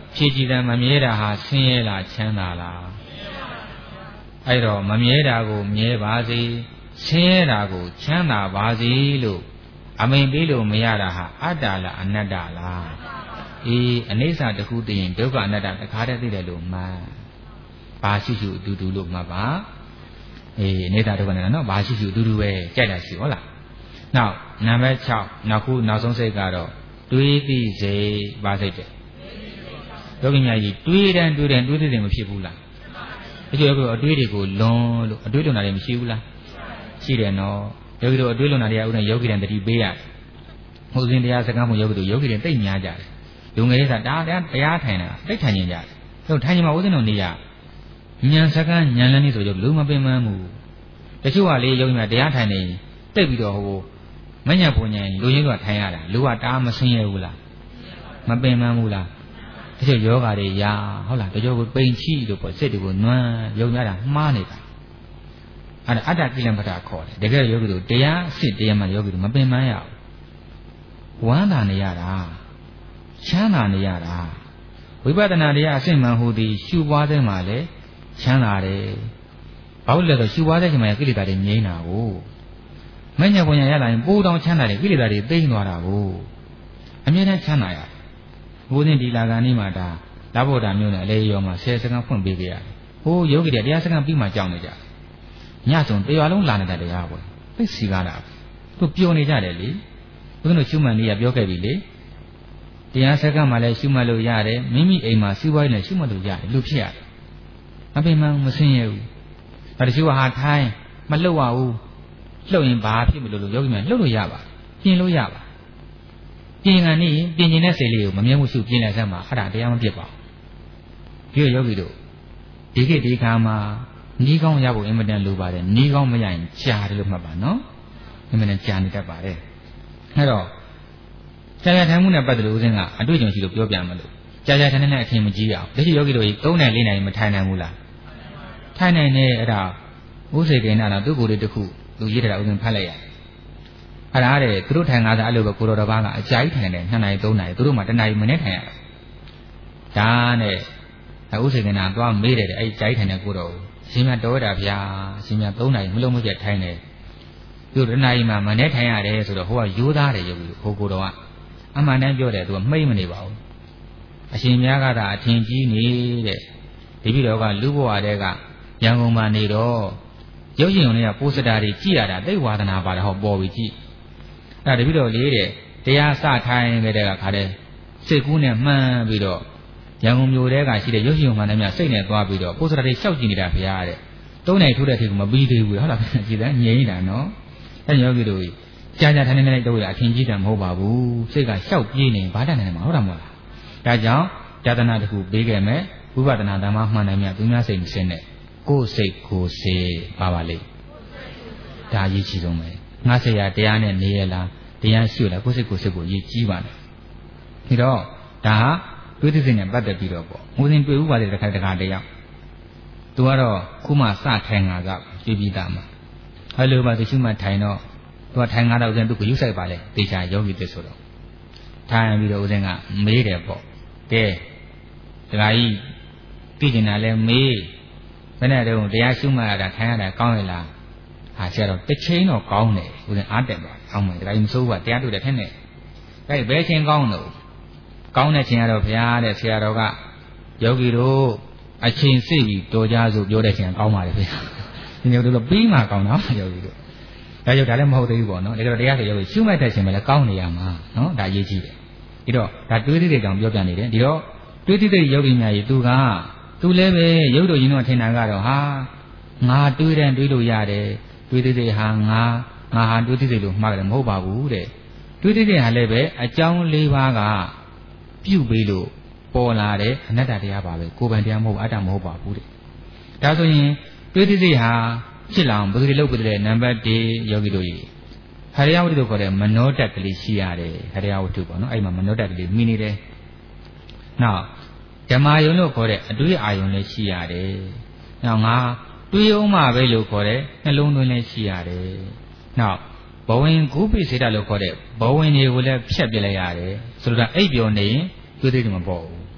ဖြည့်ကြည်တယ်မမြဲတာဟာဆင်းရဲလားချမ်းသာလားအဲ့တော့မမြဲတာကိုမြဲပါစေဆင်းရဲတာကိုချမ်းသာပါစေလို့အမိန်ပေးလို့မရတာဟာအတ္တလားအနတ္တလားအေးအနိစ္စတခုသိရင်ဒုက္ခအနတ္တတခါတည်းသိတယ်လို့မှန်ဘာရှိရှိအတူတူလို့မှတ်ပါအေးအနိစ္စဒုက္ခအနတ္တနော်ဘာရှိရှိအတူတူပဲကြိုက်တာရှိဟုတ်လားနောက်နံပါတ်6နောက်ဆုံးစိတ်ကတော့တွေးသိစိတ်ပါစိတ်တယ်ယောဂီများကြီးတွေးတယ်တွေးသိတယ်မဖြစ်ဘူးလားအကျိုးကအတွေးတွေကိုလွန်လို့အတွေးလွန်တာတွေမရှိဘူးလားရှိတယ်နော်ယောဂီတို့အတွေးလွန်တာတွေကဥဒ္ဒယောဂီတန်တတိပေးရတယ်ဟိုစဉ်တရားစကားမှယောဂီတို့ယောဂီတွေသိများကြတယ်လူငယ်တွေကတရားထိုင်တာသိထိုင်နေကြတယ်တို့ထိုင်နေမှာဥဒ္ဒတို့နေရဉာဏ်စကားဉာဏ်လည်းနေဆိုကြလို့မပင်ပန်းဘူးတချို့ကလေယောဂီများတရားထိုင်နေတိတ်ပြီးတော့ဟိုမညံပုံညံလူရင်းကထိုင်ရတာလူကတားမဆင်းရဘူးလားမပင်ပန်းဘူးလားတချို့ယောဂါတွေရာဟုတ်လားတချို့ကိုပိန်ချီလို့ပေါ့စိတ်တွေကိုနွမ်းယုံရတာမှားနေတာအဲ့ဒါအတ္တကိလမထခေါ်တယ်တကယ်ယောဂီတို့တရားအစစ်တရားမှယောဂီတို့မပင်ပန်းရဘူးဝမ်းသာနေရတာချမ်းသာနေရတာဝိပဿနာတရားအစစ်မှန်ဟူသည်ရှုပွားတဲ့မှာလေချမ်းသာတယ်ဘာလို့လဲဆိုရှုပွားတဲ့ချိန်မှာကိလေသာတွေငြိမ်းတာကိုမညံပုံညာရလာရင်ပိုးတောင်ချမ်းသာတယ်ကိလေသာတွေသိမ့်သွားတာကိုအမြဲတမ်းချမ်းသာရတယ်ဘုရင်ဒီလာကန်នេះမှာဒါလာဖို့တာမျိုးနဲ့အလေရောမှာ10စက္ကန့်ဖွင့်ပေးခဲ့ရတယ်ဟိုယောဂီတွေတရားစက္ကန့်ပြီးမှကြောင်းနေကြညဆုံးတရွာလုံးလာနေတဲ့တရားပေါ့သိစီကားတာသူပျော်နေကြတယ်လေဘုရင်တို့ရှုမှတ်နေရပြောခဲ့ပြီလေတရားစက္ကန့်မှာလည်းရှုမှတ်လို့ရတယ်မိမိအိမ်မှာစီးပွားရေးနဲ့ရှုမှတ်လို့ရတယ်လူဖြစ်ရတယ်အပင်မမဆင်းရဲဘူးဒါတချို့ဟာထိုင်းမလှုပ်ရဘူးလှုပ်ရင်ဘာဖြစ်မလို့ယောဂီများလှုပ်လို့ရပါပြင်လို့ရပါပြင်ကနေပြင်ကျင်တဲ့စိတ်လေးကိုမမြဲမှုစုပြင်လိုက်စမ်းပါအဲ့ဒါတရားမဖြစ်ပါဘူးဒီယောဂီတို့ဒီခေတ်ဒီခါမှာနီးကောင်းရဖို့အင်မတန်လိုပါတယ်နီးကောင်းမရရင်ကြာတယ်လို့မှတ်ပါနော်အင်မတန်ကြာနေတတ်ပါတယ်အဲ့တော့ကြာကြာထိုင်မှုနဲ့ပတ်သက်လို့ဦးဇင်းကအတွေ့အကြုံရှိလို့ပြောပြမလို့ကြာကြာထိုင်နေတဲ့အထင်မကြီးအောင်လက်ရှိယောဂီတို့3နိုင်4နိုင်မထိုင်နိုင်ဘူးလားထိုင်နိုင်နေအဲ့ဒါဥစေကိဏနာသူ့ကိုယ်လေးတစ်ခုသူရေးထားတာဦးဇင်းဖတ်လိုက်ရအဲ့ဒါတဲ့သူတို့ထိုင်ငါးစားအဲ့လိုပဲကိုတော်တော်ဘာကအကြာကြီးထိုင်နေတယ်2နိုင်3နိုင်သူတို့မှ1နိုင်မနဲ့ထိုင်ရတာဒါနဲ့ဥစေကိဏနာသွားမေးတယ်အဲ့ကြာကြီးထိုင်နေကိုတော်ရှင်မြတ်တော်တာဗျာရှင်မြတ်3နိုင်မလုံးမပြတ်ထိုင်နေသူတို့1နိုင်မှမနဲ့ထိုင်ရတယ်ဆိုတော့ဟိုကရိုးသားတယ်ယောဂီဟိုကိုတော်ကအမှန်တမ်းပြောတယ်သူကမှိတ်မနေပါဘူးအရှင်များကသာအထင်ကြီးနေတဲ့ဒီပြီးတော့ကလူဘဝတဲကရန်ကုန်မှာနေတော့ရုပ်ရှင်ုံတွေကပိုစတာတွေကြည့်ရတာသိဝါဒနာပါတော့ဟောပေါ်ပြီးကြည့်အဲ့ဒါတပြီးတော့လေးတဲ့တရားစထိုင်ခဲ့တဲ့ကခါတဲ့စိတ်ကူးနဲ့မှန်းပြီးတော့ရန်ကုန်မြို့တဲကရှိတဲ့ရုပ်ရှင်ုံမှန်တယ်များစိတ်နဲ့သွားပြီးတော့ပိုစတာတွေရှောက်ကြည့်နေတာဗျာတဲ့3နိုင်ထိုးတဲ့အထိကမပြီးသေးဘူးဟုတ်လားကြည်တယ်ငြိမ်းတာနော်အဲ့ယောဂီတို့ကြာကြာထိုင်နေတော့အထင်ကြီးတယ်မဟုတ်ပါဘူးစိတ်ကရှောက်ပြေးနေဘာတတ်နေမှာဟုတ်တယ်မဟုတ်လားဒါကြောင့်ကြာတနာတစ်ခုပေးခဲ့မယ်ဝိပဿနာဓမ္မမှန်တယ်များသူများစိတ်မစင်းနဲ့ကိုယ်စိတ်ကိုယ်စေပါလေဒါအရေးကြီးဆုံးပဲငါဆရာတရားနဲ့နေရလားတရားရှိလားကိုယ်စိတ်ကိုယ်စိတ်ကိုအရေးကြီးပါနဲ့ဒီတော့ဒါဟာတွေးသိစိတ်နဲ့ပတ်သက်ပြီးတော့ပေါ့ငိုစဉ်တွေ့ဥပါတဲ့တစ်ခါတရားသူကတော့ခုမှစထိုင်ငါကကြည်ပြီးသားမှာဟဲ့လိုပါသူရှိမှထိုင်တော့သူကထိုင်ငါတော့ဦးဇင်းသူကယူဆိုင်ပါလေတေချာယောဂီတစ်ဆိုတော့ထိုင်ပြီးတော့ဦးဇင်းကမေးတယ်ပေါ့ကဲဒကာကြီးသိကျင်တာလဲမေးဘယ်နဲ့တုန်းတရားရှုမှတ်ရတာထိုင်ရတာကောင်းရလားဟာဆရာတော်တစ်ချိန်တော့ကောင်းတယ်ဦးဇင်းအားတက်ပါကောင်းမယ်ဒါကြီးမစိုးဘူးကတရားတွေ့တယ်ထင်တယ်ဒါကြီးဘယ်ချိန်ကောင်းတော့ကောင်းတဲ့ချိန်ကတော့ဘုရားတဲ့ဆရာတော်ကယောဂီတို့အချိန်စိတ်ပြီးတော်ကြဆိုပြောတဲ့ချိန်ကောင်းပါလေဗျာဒီမျိုးတို့ပြီးမှကောင်းတာယောဂီတို့ဒါကြောင့်ဒါလည်းမဟုတ်သေးဘူးပေါ့နော်ဒါကြောင့်တရားဆိုယောဂီရှုမှတ်တဲ့ချိန်မှာလည်းကောင်းနေရမှာနော်ဒါအရေးကြီးတယ်ဒီတော့ဒါတွေးသေးတဲ့ကြောင့်ပြောပြနေတယ်ဒီတော့တွေးသေးတဲ့ယောဂီများကြီးသူလည်းပဲရုပ်တို့ရင်တော့ထင်တာကတော့ဟာငါတွေးတယ်တွေးလို့ရတယ်တွေးသေးသေးဟာငါဟာတွေးသေးသေးလို့မှားတယ်မဟုတ်ပါဘူးတဲ့တွေးသေးသေးဟာလည်းပဲအကြောင်း၄ပါးကပြုတ်ပြီးလို့ပေါ်လာတဲ့အနတ္တတရားပါပဲကိုယ်ပိုင်တရားမဟုတ်အတ္တမဟုတ်ပါဘူးတဲ့ဒါဆိုရင်တွေးသေးသေးဟာဖြစ်လာအောင်ဘယ်လိုလုပ်ပြတဲ့နံပါတ်1ယောဂီတို့ကြီးဟရိယဝတ္ထုခေါ်တဲ့မနောတက်ကလေးရှိရတယ်ဟရိယဝတ္ထုပေါ့နော်အဲ့မှာမနောတက်ကလေးမိနေတယ်နောက်ဓမ္မယုံလို့ခေါ်တဲ့အတွေ့အာယုံလည်းရှိရတယ်နောက်ငါတွေးအောင်မှပဲလို့ခေါ်တဲ့နှလုံးသွင်းလည်းရှိရတယ်နောက်ဘဝင်ဂုပိစေတလို့ခေါ်တဲ့ဘဝင်တွေကိုလည်းဖြတ်ပြလိုက်ရတယ်ဆိုတော့အိပ်ပျော်နေရင်တွေးသေးတယ်မပေါ်ဘူး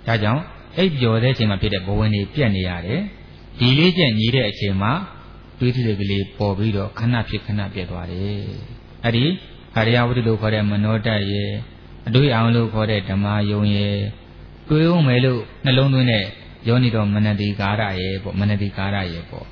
ဒါကြောင့်အိပ်ပျော်တဲ့အချိန်မှာဖြစ်တဲ့ဘဝင်တွေပြတ်နေရတယ်ဒီလေးချက်ညီတဲ့အချိန်မှာတွေးထစိတ်ကလေးပေါ်ပြီးတော့ခဏဖြစ်ခဏပြတ်သွားတယ်အဲ့ဒီခရိယဝတ္ထုလို့ခေါ်တဲ့မနောတတ်ရဲ့အတွေးအောင်လို့ခေါ်တဲ့ဓမ္မယုံရဲ့တွေးဦးမယ်လို့နှလုံးသွင်းတဲ့ယောနိတော်မနတိကာရရဲ့ပေါ့မနတိကာရရဲ့ပေါ့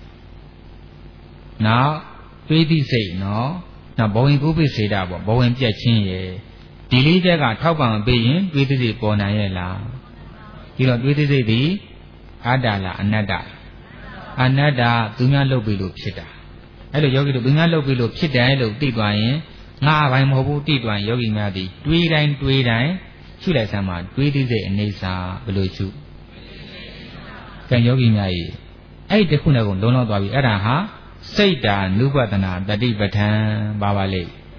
နောက်တွေးသည့်စိတ်နော်နောက်ဘဝင်ကုပိစေတာပေါ့ဘဝင်ပြတ်ခြင်းရဲ့ဒီလေးချက်ကထောက်ပံ့ပေးရင်တွေးသည့်စိတ်ပေါ်နိုင်ရဲ့လားဒီတော့တွေးသည့်စိတ်ဒီအတ္တလားအနတ္တအနတ္တသူများလုပ်ပြီးလို့ဖြစ်တာအဲ့လိုယောဂီတို့သူများလုပ်ပြီးလို့ဖြစ်တယ်လို့သိသွားရင်ငါအပိုင်းမဟုတ်ဘူးသိသွားရင်ယောဂီများသည်တွေးတိုင်းရှုလိုက်စမ်းမှာတွေးသည့်စိတ်အနေစာဘယ်လိုရှုကံယောဂီများကြီးအဲ့ဒီတစ်ခုနဲ့ကိုလုံးလုံးသွားပြီအဲ့ဒါဟာစိတ်တာနုပဒနာတတိပဋ္ဌာန်ပါလေ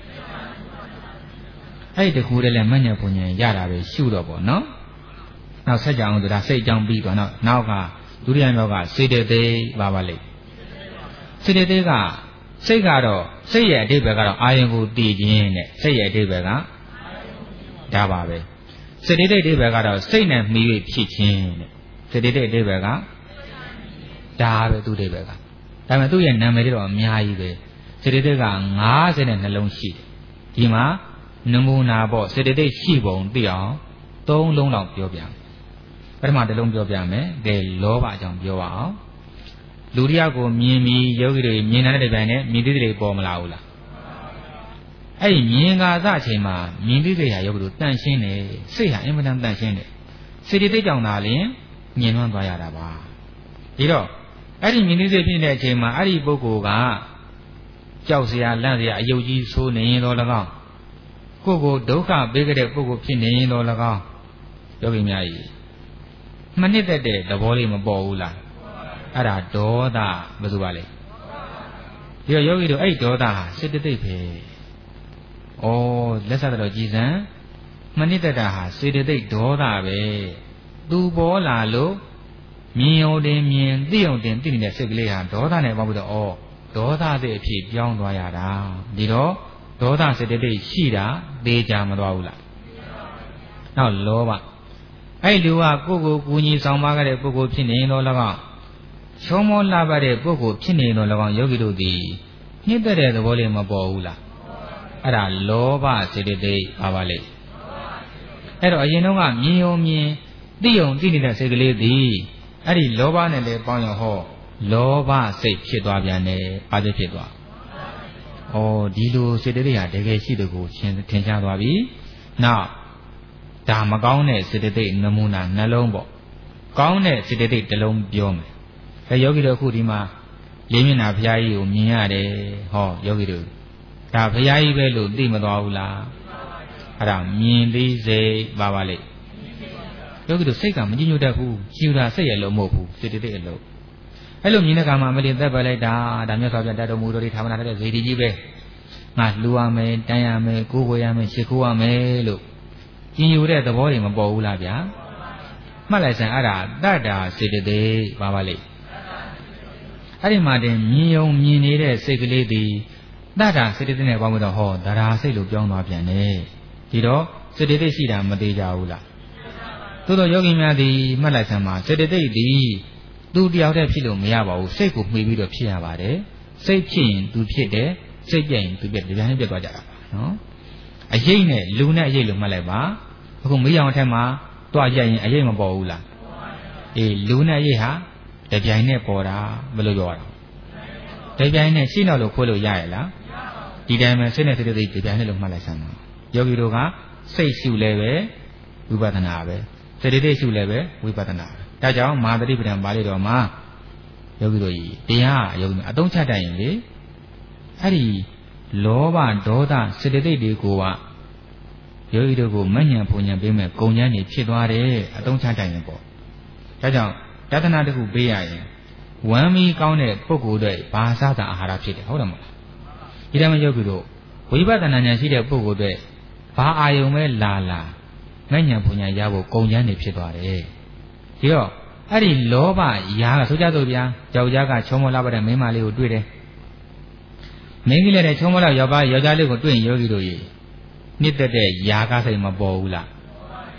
အဲ့ဒီတစ်ခုတည်းလည်းမညံပုံညံရတာပဲရှုတော့ပေါ့နော်နောက်ဆက်ကြအောင်ဆိုတာစိတ်အကြောင်းပြီးတော့နောက်ကဒုတိယမြောက်ကစေတသိက်ပါလေစေတသိက်ကစိတ်ကတော့စိတ်ရဲ့အဓိပ္ပာယ်ကတော့အာယုံကိုတည်ခြင်းနဲ့စိတ်ရဲ့အဓိပ္ပာယ်ကဒါပါပဲစေတသိက်အဓိပ္ပာယ်ကတော့စိတ်နဲ့မှီ၍ဖြစ်ခြင်းတဲ့စေတသိက်အဓိပ္ပာယ်ကဒါပဲသူ့အဓိပ္ပာယ်ကဒါပေမဲ့သူ့ရဲ့နာမည်တော့အများကြီးပဲစေတသိက်က52လုံးရှိတယ်ဒီမှာနမူနာပေါ့စေတသိက်ရှိပုံသိအောင်3လုံးလောက်ပြောပြမယ်ပထမတစ်လုံးပြောပြမယ်ကဲလောဘအကြောင်းပြောပါအောင်လူတယောက်ကိုမြင်ပြီးယောဂီတွေမြင်တဲ့တိုင်နဲ့မြင်သိတွေပေါ်မလာဘူးလားအဲ့ဒီမြင်ကာစအချိန်မှာမြင်သိတွေဟာယောဂီတို့တန့်ရှင်းတယ်စိတ်ဟာအင်မတန်တန့်ရှင်းတယ်စေတသိက်ကြောင့်သာလျှင်မြင်လွှမ်းသွားရတာပါဒီတော့အဲ့ဒီမြင်သိတွေဖြစ်တဲ့အချိန်မှာအဲ့ဒီပုဂ္ဂိုလ်ကကြောက်စရာလန့်စရာအယုတ်ကြီးဆိုးနေရင်တော့၎င်းကိုယ်ကိုဒုက္ခပေးကြတဲ့ပုဂ္ဂိုလ်ဖြစ်နေရင်တော့၎င်းယောဂီများကြီးမနစ်သက်တဲ့သဘောလေးမပေါ်ဘူးလားအဲ့ဒါဒေါသဘယ်သူပါလဲဒီတော့ယောဂီတို့အဲ့ဒေါသဟာစေတသိက်ပဲဩလက်ဆက်တော်ကြည်စံမနစ်သက်တာဟာစေတသိက်ဒေါသပဲသူပေါ်လာလို့မြင်ုံတင်မြင်သိုံတင်သိနေတဲ့စိတ်ကလေးဟာဒေါသနဲ့ပေါင်းပြီးတော့ဒေါသစိတ်အဖြစ်ပြောင်းသွားရတာဒီတော့ဒေါသစေတသိက်ရှိတာသေချာမသွားဘူးလားနောက်လောဘအဲ့လူကကိုယ့်ကိုကူညီဆောင်ပါခဲ့တဲ့ပုဂ္ဂိုလ်ဖြစ်နေတော့၎င်းချောမောလှပတဲ့ပုဂ္ဂိုလ်ဖြစ်နေတော့၎င်းယောဂီတို့သည်နှိမ့်တဲ့သဘောလေးမပေါ်ဘူးလားအဲ့ဒါလောဘစေတသိက်ပါလေအဲ့တော့အရင်တော့ကမြင်ုံမြင်သိုံသိနေတဲ့စိတ်ကလေးသည်အဲ့ဒီလောဘနဲ့လည်းပေါင်းရောဟောလောဘစိတ်ဖြစ်သွားပြန်တယ်ဘာဖြစ်သွားဩဒီလိုစေတသိက်ဟာတကယ်ရှိတဲ့ကိုထင်ရှားသွားပြီနောက်ဒါမကောင်းတဲ့စေတသိက်နမူနာနှလုံးပေါ့ကောင်းတဲ့စေတသိက်တစ်လုံးပြောမယ်အဲယောဂီတို့အခုဒီမှာလေးမျက်နှာဘုရားကြီးကိုမြင်ရတယ်ဟောယောဂီတို့ဒါဘုရားကြီးပဲလို့သိမသွားဘူးလားအဲ့ဒါမြင်သိစိတ်ပါလေယောဂီတို့စိတ်ကမကြည်ညိုတတ်ဘူးကြည်တာစိတ်ရဲ့လို့မဟုတ်ဘူးစေတသိက်အလုံးအဲ့လိုမြင်တဲ့အခါမှာမလင်သက်ပဲလိုက်တာဒါမြတ်စွာဘုရားတတော်မူတော်ဒီဌာနတဲ့ဇေဒီကြီးပဲငါလှူရမယ်တန်းရမယ်ကိုးဝေရမယ်ရှ िख ိုးရမယ်လို့ကျင်ယူတဲ့သဘောတွေမပေါ်ဘူးလားဗျာမှတ်လိုက်စမ်းအဲ့ဒါတတ္တာစေတသိက်ပါလေအဲ့ဒီမှာတင်မြင်ုံမြင်နေတဲ့စိတ်ကလေးသည်တတ္တာစေတသိက်နဲ့ပေါင်းပြီးတော့ဟောသရာစိတ်လို့ပြောင်းသွားပြန်တယ်ဒီတော့စေတသိက်ရှိတာမသေးကြဘူးလားသို့တော့ယောဂီများသည်မှတ်လိုက်စမ်းပါစေတသိက်သည်သူတယောက်တည်းဖြစ်လို့မရပါဘူးစိတ်ကိုမှီပြီးတော့ဖြစ်ရပါတယ်စိတ်ဖြစ်ရင်သူဖြစ်တယ်စိတ်ပြည့်ရင်သူပြည့်တယ်ဗျာနဲ့ပြတ်သွားကြတာပါနော်အရေးနဲ့လူနဲ့အရေးလို့မှတ်လိုက်ပါအခုမေးအောင်အထက်မှာတွားကြရင်အရေးမပေါ်ဘူးလားအေးလူနဲ့အရေးဟာတပြိုင်နဲ့ပေါ်တာဘယ်လိုပြောရအောင်တပြိုင်နဲ့ရှင်းတော့လို့ခွဲလို့ရရဲ့လားဒီတိုင်းပဲစိတ်နဲ့စိတ်တပြိုင်နဲ့လို့မှတ်လိုက်စမ်းပါယောဂီတို့ကစိတ်ရှုလဲပဲဝိပဿနာပဲစေတသိက်ရှုလဲပဲဝိပဿနာပဲဒါကြောင့်မဟာသတိပဋ္ဌာန်ပါဠိတော်မှာယောဂီတို့ကြီးတရားယောဂီအသုံးချတတ်ရင်လေအဲ့ဒီလောဘဒေါသစေတသိက်တွေကိုကယောဂီတို့ကိုမညံပုံညံပေးမဲ့ကုံညံနေဖြစ်သွားတယ်အသုံးချတတ်ရင်ပေါ့ဒါကြောင့်တသနာတစ်ခုပေးရရင်ဝမ်းမီကောင်းတဲ့ပုဂ္ဂိုလ်တွေဘာသာသာအာဟာရဖြစ်တယ်ဟုတ်တယ်မဟုတ်ဒီတည်းမှာယောဂီတို့ဝိပဿနာဉာဏ်ရှိတဲ့ပုဂ္ဂိုလ်တွေဘာအာယုံပဲလာမညံပုံညံရဖို့ကုံညံနေဖြစ်သွားတယ်ဒီတော့အဲ့ဒီလောဘရာကဆိုကြတော့ဗျာယောက်ျားကချုံမလာပါတဲ့မိန်းမလေးကိုတွေ့တယ်မင်းကြီးလည်းတဲ့ချုံမလာယောက်ျားလေးကိုတွေ့ရင်ယောဂီတို့ကြီးနှစ်သက်တဲ့ယာကစိတ်မပေါ်ဘူးလားပ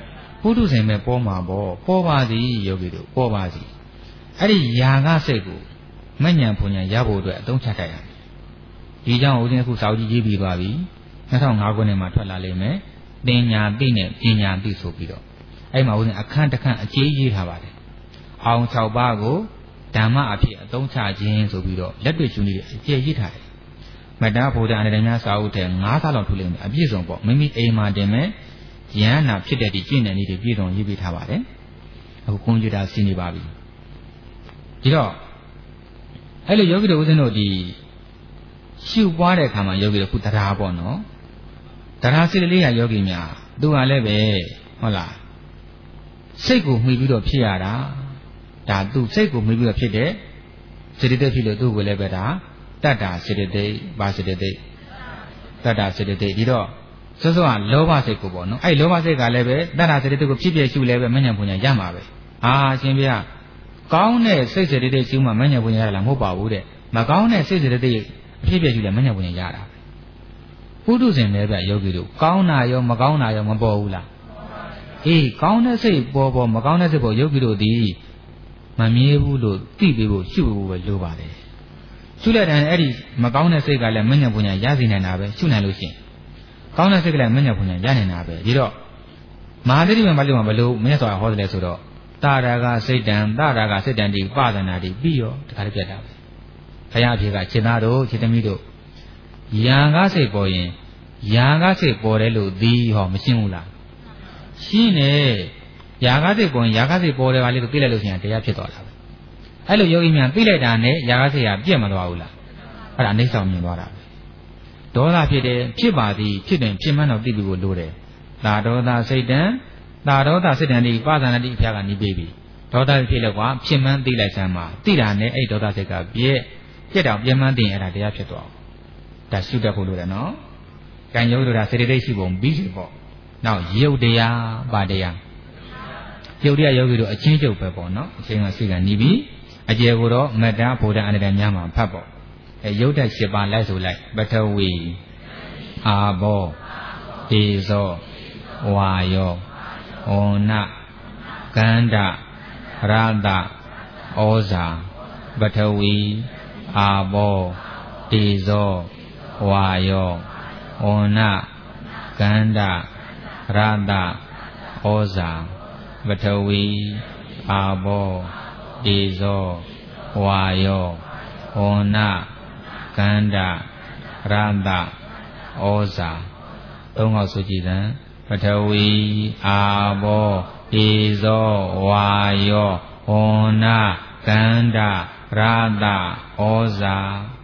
ပုထုဇဉ်ပဲပေါ်မှာပေါ့ပေါ်ပါစီယောဂီတို့ပေါ်ပါစီအဲ့ဒီຢာကစိတ်ကိုမဉ္ဇဉ်ဘုံဉဏ်ရဖို့အတွက်အသုံးချတတ်ရမယ်ဒီကြောင့်ဦးဇင်းအခုစာအုပ်ကြီးရေးပြီးသွားပြီ2005ခုနှစ်မှာထွက်လာလိမ့်မယ်ပညာသိနဲ့ပညာသိဆိုပြီးတော့အဲ့မှာဦးဇင်းအခန်းတစ်ခန်းအကျေးရေးထားပါတယ်အောင်6ပါးကိုဓမ္မအဖြစ်အသုံးချခြင်းဆိုပြီးတော့လက်တွေ့ရှုနေတဲ့အကျေးရေးထားတယ်မတ္တဗုဒ္ဓအနေနဲ့များစာအုပ်ထဲ9စာလောက်ထုတ်လိမ့်မယ်အပြည့်စုံပေါ့မိမိအိမ်မှာတင်မဲ့ယန္နာဖြစ်တဲ့ဒီကျင့်တဲ့နည်းတွေပြည့်စုံရေးပေးထားပါတယ်အခုကွန်ပျူတာစီးနေပါပြီဒီတော့အဲ့လိုယောဂီတို့ဦးဇင်းတို့ဒီရှုပွားတဲ့အခါမှာယောဂီတို့ခုတရားပေါ့နော်တရားစိတ်လေးရယောဂီများသူကလည်းပဲဟုတ်လားစိတ်ကိုမှီပြီးတော့ဖြစ်ရတာဒါသူစိတ်ကိုမှီပြီးတော့ဖြစ်တဲ့စေတသိက်ဖြစ်လို့သူ့ကိုလည်းပဲဒါတတ္တာစေတသိက်ဘာစေတသိက်တတ္တာစေတသိက်ဒီတော့စောစောကလောဘစိတ်ကိုပေါ့နော်အဲ့လောဘစိတ်ကလည်းပဲတတ္တာစေတသိက်ကိုဖြစ်ပြရှုလည်းပဲမဉ္ဇဉ်ဘုံညာရမှာပဲရှင်ဗျာကောင်းတဲ့စိတ်စေတသိက်ရှုမှမဉ္ဇဉ်ဘုံညာရတာမဟုတ်ပါဘူးတဲ့မကောင်းတဲ့စိတ်စေတသိက်အဖြစ်ပြရှုလည်းမဉ္ဇဉ်ဘုံညာရတာပုထုဇဉ်လည်းပဲယောဂီတို့ကောင်းတာရောမကောင်းတာရောမပေါ်ဘူးလားအေးကောင်းတဲ့စိတ်ပေါ်မကောင်းတဲ့စိတ်ပေါ်ယောဂီတို့ဒီမမြဲဘူးလို့သိပြီးဖို့ရှုဖို့ပဲလိုပါတယ်ရှုလိုက်တဲ့အဲ့ဒီမကောင်းတဲ့စိတ်ကလည်းမဉ္ဇဉ်ဘုံညာရစေနိုင်တာပဲရှုနိုင်လို့ရှိရင်ကောင်းတဲ့စိတ်ကလည်းမဉ္ဇဉ်ဘုံညာရနိုင်တာပဲဒီတော့မဟာသတိပံပါဠိမှာဘလို့မြတ်စွာဟောတယ်လဲဆိုတော့တာရာဂစိတ်တံတာရာဂစိတ်တံဒီပဒနာဒီပြီးရောတခါလေးပြတ်တာပဲဘုရားအဖြစ်ကခြေသားတို့ခြေသမီးတို့ယာကစိတ်ပေါ်ရင်ယာကစိတ်ပေါ်တယ်လို့သိဟောမရှင်းဘူးလားရှင်းတယ်ယာကစိတ်ပေါ်ရင်ယာကစိတ်ပေါ်တယ်ပါလေလို့သိလိုက်လို့ရှိရင်တရားဖြစ်သွားတာပဲအဲ့လိုယောဂီများသိလိုက်တာနဲ့ယာကစိတ်ကပြတ်မသွားဘူးလားအဲ့ဒါအိဋ္ဌဆောင်မြင်သွားတာပဲဒေါသဖြစ်တယ်ဖြစ်ပါသည်ဖြစ်တယ်ဖြစ်မှန်းတော့သိပြီးကိုလိုတယ်သာဒေါသစိတ်တံသာဒေါသစိတ်တံဒီပါဒနာတိအဖျားကနေပြီးပြီဒေါသဖြစ်လို့ကွာဖြစ်မှန်းသိလိုက်စမ်းပါသိတာနဲ့အဲ့ဒေါသစိတ်ကပြက်တော့ပြင်းမှန်းသိရင်အဲ့ဒါတရားဖြစ်သွားဒါရှုတတ်ဖို့လိုတယ်နော်။ကံရုပ်တို့ဒါစေတသိက်ရှိပုံပြီးပြီပေါ့။နောက်ရုပ်တရားပါတရားရုပ်တရားယောဂီတို့အချင်းချုပ်ပဲပေါ့နော်။အချင်းကစိတ်ကနေပြီးအကျေကိုတော့မတ္တဗုဒ္ဓအနေနဲ့များမှာဖတ်ပေါ့။ရုပ်ဓာတ်၈ပါးလိုက်ဆိုလိုက်ပထဝီအာဘောဒေဇောဝါယောဩနကန္ဓရတဩဇာပထဝီအာဘောဒေဇောဝါယောဩနကန္ဓရတဩဇာပထဝီအာဘောဒေဇောဝါယောဩနကန္ဓရတဩဇာသုံးခေါက်ဆိုကြည်စမ်းပထဝီအာဘောဒေဇောဝါယောဩနကန္ဓရတဩဇာ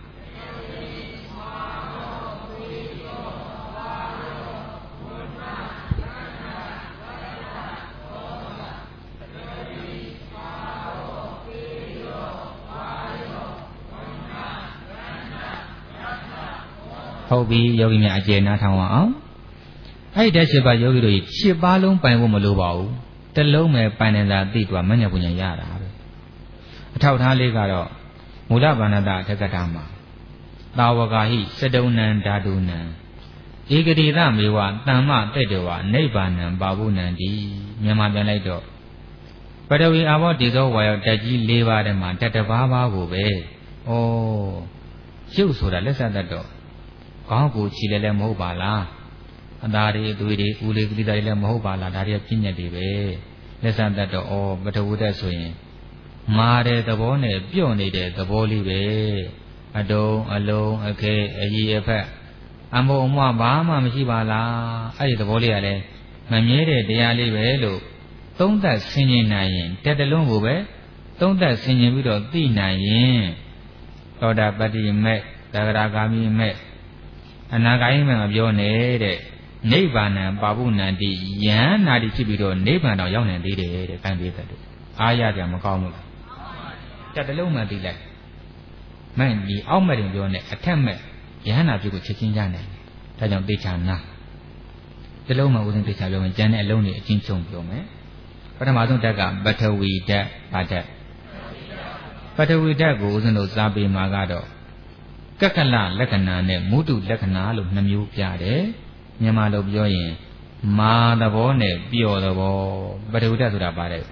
ဟုတ်ပြီယောဂီများအကျေနားထောင်အောင်အဲ့ဒီ7ပါးယောဂီတို့7ပါးလုံးပိုင်ဖို့မလိုပါဘူးတစ်လုံးပဲပိုင်နေတာသိသွားမဉ္ဇဉ်ပူဉ္ဇဉ်ရတာပဲအထောက်ထားလေးကတော့မူလဗန္နတအထက်ကထာမှာသာဝကာဟိစတုံနံဓာတုနံဧကတိသမေဝတမ္မတက်တဝနိဗ္ဗာနံပါဘူးနံတိမြန်မာပြန်လိုက်တော့ပထဝီအာဘောဒေဇောဝါယောတက်ကြီး၄ပါးထဲမှာတက်တစ်ပါးပါးကိုပဲဩရုပ်ဆိုတာလက်ဆက်တတ်တော့ကောင်းကိုချီလည်းမဟုတ်ပါလားအသားတွေအသွေးတွေဦးလေးကတိတွေလည်းမဟုတ်ပါလားဒါတွေကပြည့်ညက်တွေပဲလက်ဆက်တတ်တော့ပထဝီတက်ဆိုရင်မာတဲ့သဘောနဲ့ပြော့နေတဲ့သဘောလေးပဲအတုံးအလုံးအခဲအကြီးအဖက်အမုံအမွဘာမှမရှိပါလားအဲ့ဒီသဘောလေးကလည်းမမြဲတဲ့တရားလေးပဲလို့သုံးသပ်ဆင်ခြင်နိုင်ရင်တက်တလုံးကိုပဲသုံးသပ်ဆင်ခြင်ပြီးတော့သိနိုင်ရင်သောတာပတ္တိမေသဂရဂါမိမေအနာဂါမိမေမပြောနဲ့နိဗ္ဗာန်ပါပုဏ္ဏတိယံနာတိဖြစ်ပြီးတော့နိဗ္ဗာန်တော်ရောက်နေသေးတယ်တဲ့ခံပေးတဲ့အားရကြမကောင်းဘူးလားတက်တလုံးမှသိလိုက်မဲ့ဒီအောက်မဲ့တင်ပြောနေအထက်မဲ့ယဟနာပြုကိုချက်ချင်းရနိုင်တယ်ဒါကြောင့်သေချာနာတလုံးမှဦးစင်းသေချာပြောမယ်ကျန်တဲ့အလုံးတွေအချင်းချုပ်ပြောမယ်ပထမဆုံးတက်ကပထဝီဓာတ်ဘာဓာတ်ပထဝီဓာတ်ကိုဦးစင်းတို့စာပေမှာကတော့ကက္ကလလက္ခဏာနဲ့မုတုလက္ခဏာလို့2မျိုးပြတယ်မြန်မာလိုပြောရင်မာသဘောနဲ့ပျော်သဘောပထဝီဓာတ်ဆိုတာပါတယ်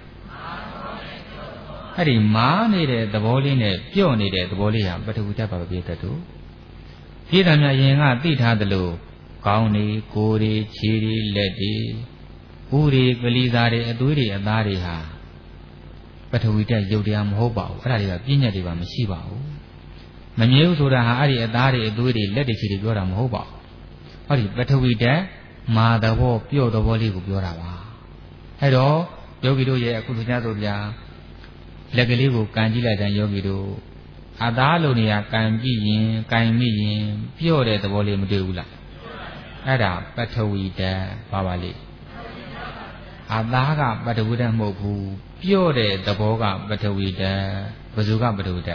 အဲ့ဒီမာနေတဲ့သဘောလေးနဲ့ပျော့နေတဲ့သဘောလေးဟာပထဝီဓာတ်ပါပဲပြည့်တဲ့သူပြည့်တယ်များယင်ကသိထားသလိုကောင်းနေကိုယ်တွေခြေတွေလက်တွေဦးတွေကလေးစားတွေအသွေးတွေအသားတွေဟာပထဝီဓာတ်ရုပ်တရားမဟုတ်ပါဘူးအဲ့ဒါတွေကပြည့်ညက်တွေပါမရှိပါဘူးမမြဲဘူးဆိုတာဟာအဲ့ဒီအသားတွေအသွေးတွေလက်တွေခြေတွေပြောတာမဟုတ်ပါဘူးဟောဒီပထဝီဓာတ်မာသဘောပျော့သဘောလေးကိုပြောတာပါအဲ့တော့ယောဂီတို့ရဲ့အခုဆိုကြဆိုဗျာလက်ကလေးကိုကန်ကြည့်လိုက်တဲ့ယောဂီတို့အသားလိုနေရကန်ကြည့်ရင်ကန်မိရင်ပျော့တဲ့သဘောလေးမတွေ့ဘူးလားအဲ့ဒါပထဝီဓာတ်ပါပါလေအသားကပထဝီဓာတ်မဟုတ်ဘူးပျော့တဲ့သဘောကပထဝီဓာတ်ဘယ်သူကပထဝီဓာတ်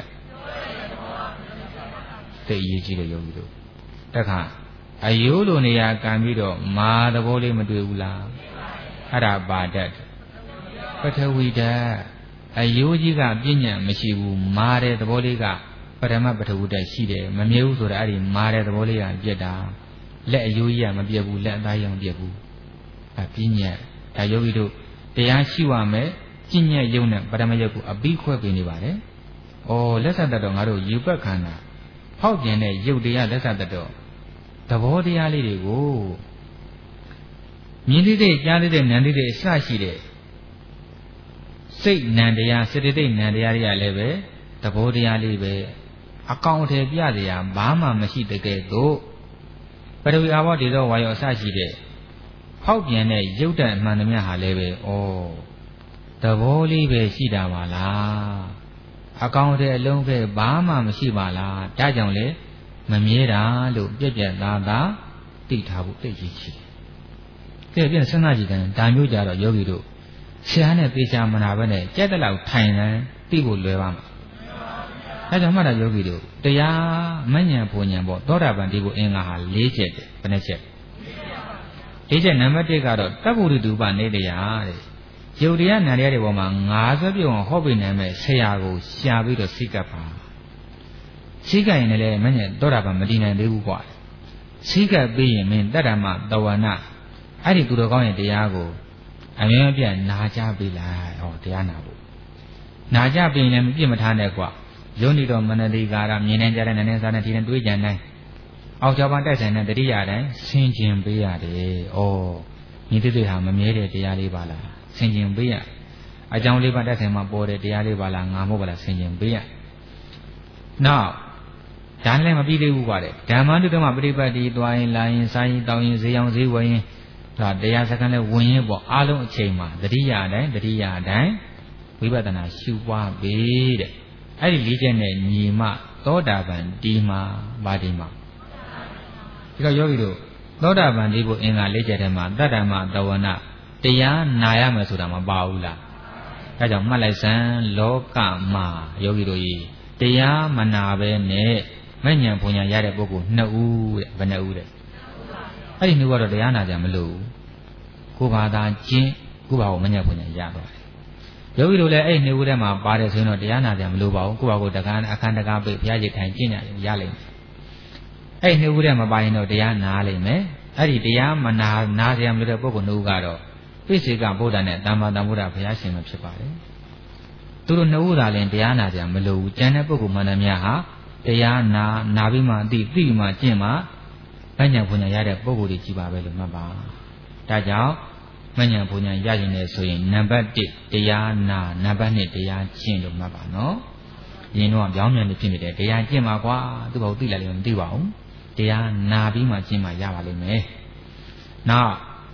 သိအရေးကြီးတယ်ယောဂီတို့တခါအယိုးလိုနေရကန်ပြီးတော့မာသဘောလေးမတွေ့ဘူးလားအဲ့ဒါပါဓာတ်ပထဝီဓာတ်အယိုးကြီးကပြည့်ညတ်မရှိဘူးမာတဲ့သဘောလေးကပထမပထဝီဓာတ်ရှိတယ်မမြဲဘူးဆိုတာအဲ့ဒီမာတဲ့သဘောလေးကပြက်တာလက်အယိုးကြီးကမပြက်ဘူးလက်အသားကြီးကမပြက်ဘူးအပြည့်ညတ်ဒါယောဂီတို့တရားရှိရမယ်ပြည့်ညတ်ယုံနဲ့ပထမယုတ်ကိုအပိခွဲပေးနေပါတယ်ဩလက်ဆက်တတ်တော့ငါတို့ယူပတ်ခန္ဓာဖောက်ပြန်တဲ့ယုတ်တရားလက်ဆက်တတ်တော့သဘောတရားလေးတွေကိုမြင်သိတဲ့ကြားသိတဲ့နာမ်သိတဲ့အစရှိတဲ့စိတ်နံတရားစေတသိက်နံတရားတွေကလည်းပဲသဘောတရားလေးပဲအကောင်အထည်ပြစရာဘာမှမရှိတကယ်တော့ပထဝီအာဘောဒေသောဝါယောအစရှိတဲ့ဖောက်ပြန်တဲ့ရုပ်တံအမှန်တည်းဟာလည်းပဲဩသဘောလေးပဲရှိတာပါလားအကောင်အထည်အလုံးပဲဘာမှမရှိပါလားဒါကြောင့်လေမမြဲတာလို့ပြက်ပြက်သားသားသိထားဖို့သိရှိရှိတယ်ကဲပြန်စဉ်းစားကြည့်တယ်ဒါမျိုးကြတော့ယောဂီတို့ဆရာနဲ့သေချာမနာပဲနဲ့ကြက်တဲ့လောက်ထိုင်တယ်သိဖို့လွယ်ပါမှာအဲကြောင့်မှတ်တာယောဂီတို့တရားမဉ္ဇဉ်ဘုံဉ္ဇဉ်ပေါ့သောတာပန်ဒီကိုအင်္ဂါဟာ၄ချက်တယ်ဘယ်နှချက်၄ချက်နံပါတ်1ကတော့တပ္ပုရိတုပနေတရားတဲ့ယုတ်တရားနာတရားတွေပေါ်မှာ50ပြုံဟောပြနိုင်မဲ့ဆရာကိုရှာပြီးတော့စိတ်ကပ်ပါစိတ်ကပ်ရင်လည်းမဉ္ဇဉ်သောတာပန်မတည်နိုင်သေးဘူးကွာစိတ်ကပ်ပြီးရင်မင်းတတ္တမတဝနာအဲ့ဒီသူတော်ကောင်းရဲ့တရားကိုအမြဲပြတ်နာကြပေးလိုက်ဟောတရားနာဖို့နာကြပေးရင်လည်းမပြစ်မထားနဲ့ကွာယုံနေတော့မနတိကာရမြင်နိုင်ကြတဲ့နည်းနည်းစားနဲ့ဒီနဲ့တွေးကြံတိုင်းအောက်ကျောင်းပန်းတိုက်ဆိုင်တဲ့တတိယတိုင်းဆင်ခြင်ပေးရတယ်ဩညီတိတွေဟာမမြဲတဲ့တရားလေးပါလားဆင်ခြင်ပေးရအကြောင်းလေးပါတိုက်ဆိုင်မှာပေါ်တဲ့တရားလေးပါလားငါမဟုတ်ပါလားဆင်ခြင်ပေးရနောက်ဒါလည်းမပြီးသေးဘူးကွာတဲ့ဓမ္မတုတ္တမပฏิပတ်တိသွားရင်လာရင်စားရင်တောင်းရင်ဈေးအောင်ဈေးဝယ်ရင်ဒါတရားစခန်းနဲ့ဝင်ရင်ပေါ့အားလုံးအချိန်မှာတတိယအတိုင်းဝိပဿနာရှုပွားပေတဲ့အဲ့ဒီလေးချက်နဲ့ညီမသောတာပန်ဒီမှာပါဒီမှာဒီတော့ယောဂီတို့သောတာပန်ဒီဖို့အင်္ဂါလေးချက်ထဲမှာတတ္တမသဝနာတရားနာရမယ်ဆိုတာမပါဘူးလားဒါကြောင့်မှတ်လိုက်စမ်းလောကမှာယောဂီတို့ကြီးတရားမနာပဲနဲ့မဉ္ဇဉ်ဘုံညာရတဲ့ပုဂ္ဂိုလ်2ဦးတဲ့ဘယ်နှဦးတဲ့အဲ့ဒီနှုတ်ကတော့တရားနာကြမလို့ကိုဘာသာကျင့်ကိုဘာကိုမဉ္ဇဉ်ဘုံညာရသွားတယ်ယောဂီတို့လည်းအဲ့နှုတ်ထဲမှာပါတယ်ဆိုရင်တော့တရားနာကြမလို့ပါဘူးကိုဘာကိုတက္ကန်းအခန်းတကားပိတ်ဘုရားကြီးထိုင်ကျင့်ကြရလိမ့်မယ်အဲ့နှုတ်ထဲမှာပါရင်တော့တရားနာလိမ့်မယ်အဲ့ဒီတရားမနာကြမလို့တဲ့ပုဂ္ဂိုလ်နှုတ်ကတော့ပိစေကဗုဒ္ဓနဲ့တမ္မာတမ္ဗုဒ္ဓဘုရားရှင်ပဲဖြစ်ပါတယ်သူတို့2ဦးသာလင်တရားနာကြမလို့ကျန်တဲ့ပုဂ္ဂိုလ်မှန်သမျှဟာတရားနာပြီးမှသိမှကျင့်မှမဉ္ဇဉ်ဘုံညာရတဲ့ပုဂ္ဂိုလ်တွေကြီးပါပဲလို့မှတ်ပါဒါကြောင့်မဉ္ဇဉ်ဘုံညာရရင်လည်းဆိုရင်နံပါတ်1တရားနာနံပါတ်2တရားကျင့်လို့မှတ်ပါနော်ရင်တော့ပြောင်းပြန်နေဖြစ်နေတယ်တရားကျင့်ပါကွာသူ့ဘာလို့သိလိုက်လဲမသိပါဘူးတရားနာပြီးမှကျင့်မှရပါလိမ့်မယ်နောက်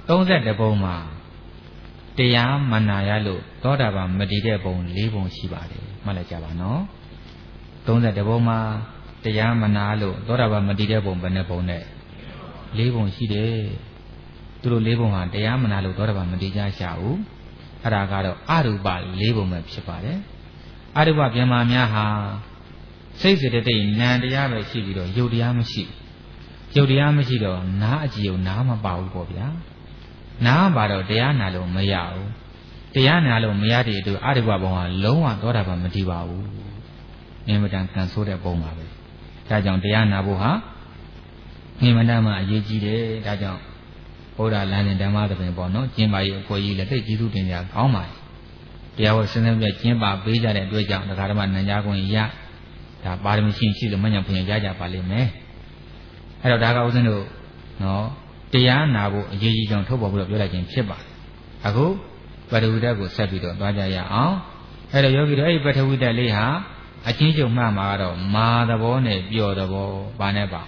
31ပုံမှာတရားမနာရလို့သောတာပန်မတည်တဲ့ပုံ4ပုံရှိပါတယ်မှတ်လိုက်ကြပါနော်31ပုံမှာတရားမနာလို့သောတာပန်မတည်တဲ့ပုံဘယ်နှပုံနဲ့4ပုံရှိတယ်သူတို့4ပုံဟာတရားမနာလို့သောတာပန်မတည်ကြရှာဘူးအဲ့ဒါကတော့အရူပ4ပုံပဲဖြစ်ပါတယ်အရူပပြန်မာများဟာစိတ်စေတသိက်နံတရားပဲရှိပြီးတော့ယုတ်တရားမရှိတော့နားအကြည့်ကိုနားမပါဘူးပေါ့ဗျာနားပါတော့တရားနာလို့မရဘူးတရားနာလို့မရတဲ့အတွက်အရူပဘုံဟာလုံးဝသောတာပန်မတည်ပါဘူးအင်မတန်ကန်ဆိုးတဲ့ပုံပါပဲဒါကြောင့်တရားနာဖို့ဟာအင်မတန်မှအရေးကြီးတယ်ဒါကြောင့်ဘုရားလမ်းစဉ်ဓမ္မသဘင်ပေါ့နော်ကျင်းပါရေးအခွင့်အရေးလည်းသိကျေးဇူးတင်ကြကောင်းပါတရားဝတ်စင်းစင်းပြကျင်းပါပေးကြတဲ့အတွက်ကြောင့်တရားဓမ္မနန်ကြားခွင့်ရဒါပါရမီရှိလို့မညံ့ဖွင့်ရကြပါလိမ့်မယ်အဲ့တော့ဒါကဦးဇင်းတို့နော်တရားနာဖို့အရေးကြီးကြောင်းထုတ်ပေါ်ပြီးတော့ပြောလိုက်ခြင်းဖြစ်ပါတယ်အခုပထဝီဓာတ်ကိုဆက်ပြီးတော့သွားကြရအောင်အဲ့တော့ယောဂီတို့အဲ့ဒီပထဝီဓာတ်လေးဟာအချင်းချုပ်မှမှာကတော့မာသဘောနဲ့ပျော့သဘောဘာနဲ့ပါ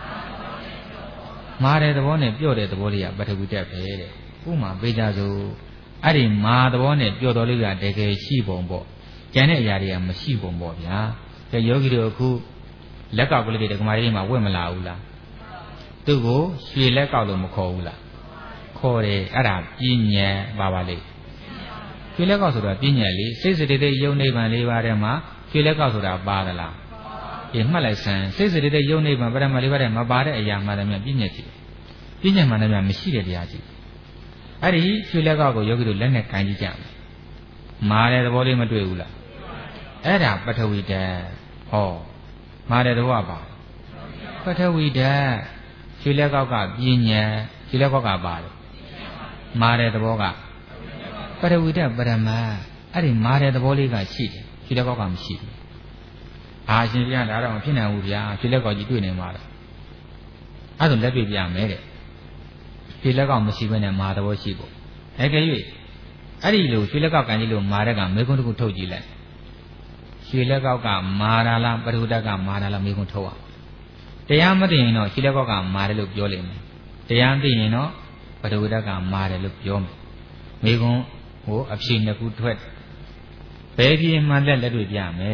မာတဲ့သဘောနဲ့ပျော့တဲ့သဘောလေးကပထဝီဓာတ်ပဲတဲ့ဥမာပေးကြစို့အဲ့ဒီမာသဘောနဲ့ပျော့တော်လေးကတကယ်ရှိပုံပေါ့ကျန်တဲ့အရာတွေကမရှိပုံပေါ့ဗျာကဲယောဂီတို့အခုလက်ကောက်ကလေးတွေကမာလေးမှာဝက်မလာဘူးလားသူ့ကိုရွှေလက်ကောက်လို့မခေါ်ဘူးလားခေါ်တယ်အဲ့ဒါပြဉ္ညာပါပါလေရွှေလက်ကောက်ဆိုတာပြဉ္ညာလေစိတ်စတိတ်ယုံနိဗ္ဗာန်၄ပါးထဲမှာရွှေလက်ကောက်ဆိုတာပါသလားဒီမှတ်လိုက်စမ်းစိတ်စတိတ်ယုံနိဗ္ဗာန်ပရမ၄ပါးထဲမပါတဲ့အရာမှတည်းပြဉ္ညာရှိတယ်ပြဉ္ညာမှတည်းမရှိတဲ့တရားရှိအဲ့ဒီရွှေလက်ကောက်ကိုယောဂီတို့လက်နဲ့ကန်ကြည့်ကြမယ်မာတဲ့သဘောလေးမတွေ့ဘူးလားအဲ့ဒါပထဝီဓာတ်ဟောမာတဲ့သဘောကပါပထဝီဓာတ်ရွှေလက်ကောက်ကပြဉ္ညာရွှေလက်ကောက်ကပါတယ်မာတဲ့သဘောကပထဝီဓာတ်ပရမအဲ့ဒီမာတဲ့သဘောလေးကရှိတယ်ရွှေလက်ကောက်ကမရှိဘူးအာရှင်ပြဒါတော့မဖြစ်နိုင်ဘူးဗျာရွှေလက်ကောက်ကြီးတွေ့နေမှာတော့အဲ့ဒါလက်တွေ့ပြမယ်တဲ့ရွှေလက်ကောက်မရှိဘဲနဲ့မာသဘောရှိဖို့အဲကြ၍အဲ့ဒီလိုရွှေလက်ကောက်ကန်ကြီးလို့မာတဲ့ကမေခွန်းတစ်ခုထုတ်ကြည့်လိုက်ရွှေလက်ကောက်ကမာတာလားပထဝီဓာတ်ကမာတာလားမေခွန်းထုတ်အောင်တရားမသိရင်တော့ရွှေလက်ကောက်ကမာတယ်လို့ပြောလိမ့်မယ်တရားသိရင်တော့ပထဝီဓာတ်ကမာတယ်လို့ပြောမယ်မေခွန်းဟိုအဖြေနှစ်ခုထွက်ဘယ်ဖြေမှန်လက်တွေ့ပြမယ်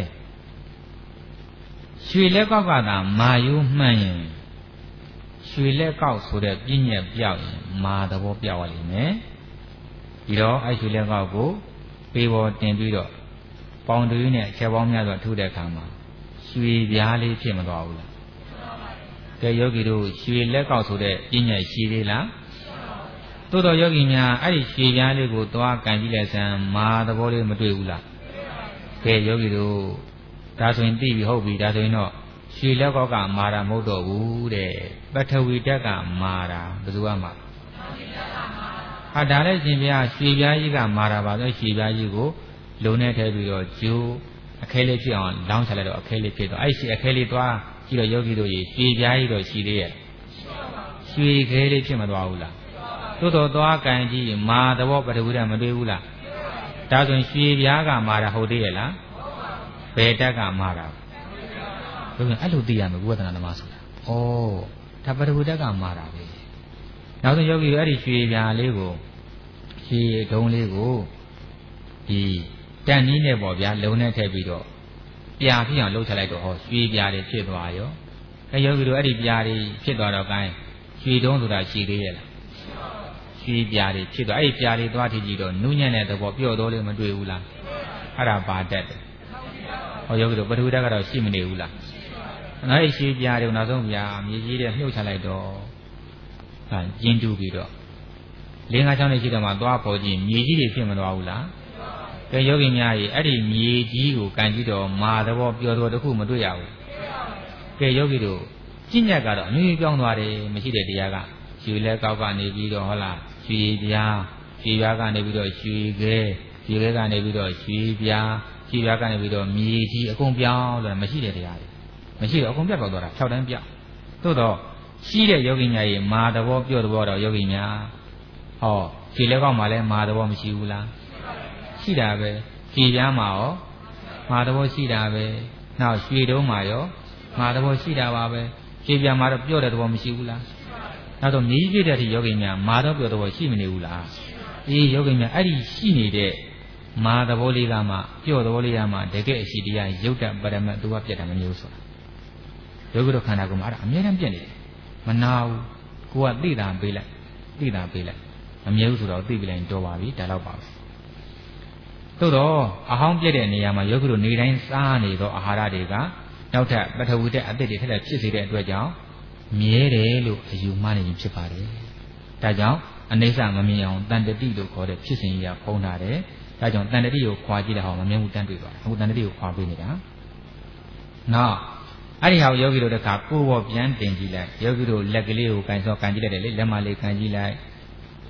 ရွှေလက်ကောက်ကသာမာယိုးမှန်ရင်ရွှေလက်ကောက်ဆိုတဲ့ပြဉ္ညာပြောက်ရင်မာသဘောပြောက်ရလိမ့်မယ်ဒီတော့အဲ့ရွှေလက်ကောက်ကိုပေးပေါ်တင်ပြီးတော့ပေါင်တူးနဲ့ချက်ပေါင်းများစွာထုတဲ့အခါမှာရွှေပြားလေးဖြစ်မသွားဘူးလားကဲယောဂီတို့ရွှေလက်ကောက်ဆိုတဲ့ပြဉ္ညာရှိသေးလားသို့တော်ယောဂီများအဲ့ဒီရွှေပြားလေးကိုသွားကန်ကြည့်လိုက်စမ်းမာသဘောလေးမတွေ့ဘူးလားကဲယောဂီတို့ဒါဆိုရင်သိပြီဟုတ်ပြီဒါဆိုရင်တော့ရွှေလက်ကောက်ကမာတာမဟုတ်တော့ဘူးတဲ့ပထဝီဓာတ်ကမာတာဘယ်သူကမာဟာဒါလည်းရှင်ဗျာရွှေပြားကြီးကမာတာပါဆိုရွှေပြားကြီးကိုလုံးနဲ့ထည့်ပြီးတော့ဂျိုးအခဲလေးဖြစ်အောင်လောင်းချလိုက်တော့အခဲလေးဖြစ်တော့အဲ့ဒီအခဲလေးသွားကြည့်တော့ယောဂီတို့ရေရွှေပြားကြီးတော့ရှိသေးရဲ့ရွှေခဲလေးဖြစ်မသွားဘူးလားသို့တော်သွားကန်ကြည့်မာသဘောပထဝီဓာတ်မတွေ့ဘူးလားဒါဆိုရင်ရွှေပြားကမာတာဟုတ်သေးရဲ့လားဘယ်ဓာတ်ကမာတာဘယ်လိုအဲ့လိုသိရမယ်ဝိပဿနာဓမ္မဆိုတာဩဒါပထဝီဓာတ်ကမာတာပဲနောက်ဆုံးယောဂီတို့အဲ့ဒီရွှေပြားလေးကိုရွှေဒုံလေးကိုဒီတန်နီးနဲ့ပေါ့ဗျာလုံးနဲ့ထည့်ပြီးတော့ပြာဖြစ်အောင်လှုပ်ချလိုက်တော့ဟောရွှေပြားတွေဖြစ်သွားရောအဲယောဂီတို့အဲ့ဒီပြားတွေဖြစ်သွားတော့ကိုင်းရွှေဒုံဆိုတာရှိသေးရဲ့လားရွှေပြားတွေဖြစ်သွားအဲ့ဒီပြားတွေသွားထည့်ကြည့်တော့နုညံ့တဲ့သဘောပျော့တော်လေးမတွေ့ဘူးလားအဲ့ဒါပါတတ်တယ်ဟောယောဂီတို့ပထဝီဓာတ်ကတော့ရှိမနေဘူးလားအဲ့ဒီရွှေပြားတွေနောက်ဆုံးပြားမြေကြီးတွေမြုပ်ချလိုက်တော့ဟာကျင်းတူးပြီးတော့၄၅၆နှစ်ရှိတော့မှသွားပေါ်ကြည့်မြေကြီးတွေဖြစ်မသွားဘူးလားကဲယောဂီများကြီးအဲ့ဒီမြေကြီးကိုကန်ကြည့်တော့မာသဘောပျော်တော်တစ်ခုမတွေ့ရဘူးကဲယောဂီတို့ကျင့်ညက်ကတော့အမျိုးပြောင်းသွားတယ်မရှိတဲ့တရားကရွှေလက်ကောက်ကနေပြီးတော့ဟုတ်လားရွှေပြားကနေပြီးတော့ရွှေခဲကနေပြီးတော့ရွှေပြားကနေပြီးတော့မြေကြီးအကုန်ပြောင်းလို့မရှိတဲ့တရားတွေမရှိတော့အကုန်ပြတ်သွားတာ6တန်းပြောင်းသို့တော့ရှိတဲ့ယောဂီများကြီးမာသဘောပျော့သဘောတော့ယောဂီများဟောရွှေလက်ကောက်မှာလည်းမာသဘောမရှိဘူးလားရှိတာပဲရွှေပြားမှာရောမာသဘောရှိတာပဲနောက်ရွှေတုံးမှာရောမာသဘောရှိတာပါပဲရွှေပြားမှာတော့ပျော့တဲ့သဘောမရှိဘူးလားနောက်တော့မြေကြီးပြည့်တဲ့အထိယောဂီများမာတော့ပျော့သဘောရှိမနေဘူးလားအေးယောဂီများအဲ့ဒီရှိနေတဲ့မာသဘောလေးကမှပျော့သဘောလေးကမှတကယ်အရှိတရားရုပ်တပရမတ်သူကပြတ်တာမမျိုးဆိုတာယောဂီတို့ခန္ဓာကိုယ်မှာအဲ့ဒါအမြဲတမ်းပြတ်နေတယ်မနာဘူးကိုကသိတာပေးလိုက်မမြဲဘူးဆိုတော့သိပြလိုက်ရင်တော်ပါပြီဒါတော့ပါပဲသို့တော့အဟောင်းပြည့်တဲ့နေရာမှာယောဂီတို့နေတိုင်းစားနေသောအာဟာရတွေကနောက်ထပ်ပထဝီဓာတ်အသစ်တွေထပ်ထပ်ဖြစ်စေတဲ့အတွက်ကြောင့်မြဲတယ်လို့အယူမှားနေရင်ဖြစ်ပါတယ်ဒါကြောင့်အနိစ္စမမြင်အောင်တန်တတိလို့ခေါ်တဲ့ဖြစ်စဉ်ကြီးကဖုံးထားတယ်ဒါကြောင့်တန်တတိကိုခွာကြည့်တဲ့ဟောမမြင်ဘူးတန်းတွေ့သွားတယ်အခုတန်တတိကိုခွာပေးနေတာနောက်အဲ့ဒီဟာကိုယောဂီတို့တခါကိုယ်ပေါ်ပြန်တင်ကြည့်လိုက်ယောဂီတို့လက်ကလေးကိုကန်ကြည့်လိုက်တယ်လေလက်မလေးကန်ကြည့်လိုက်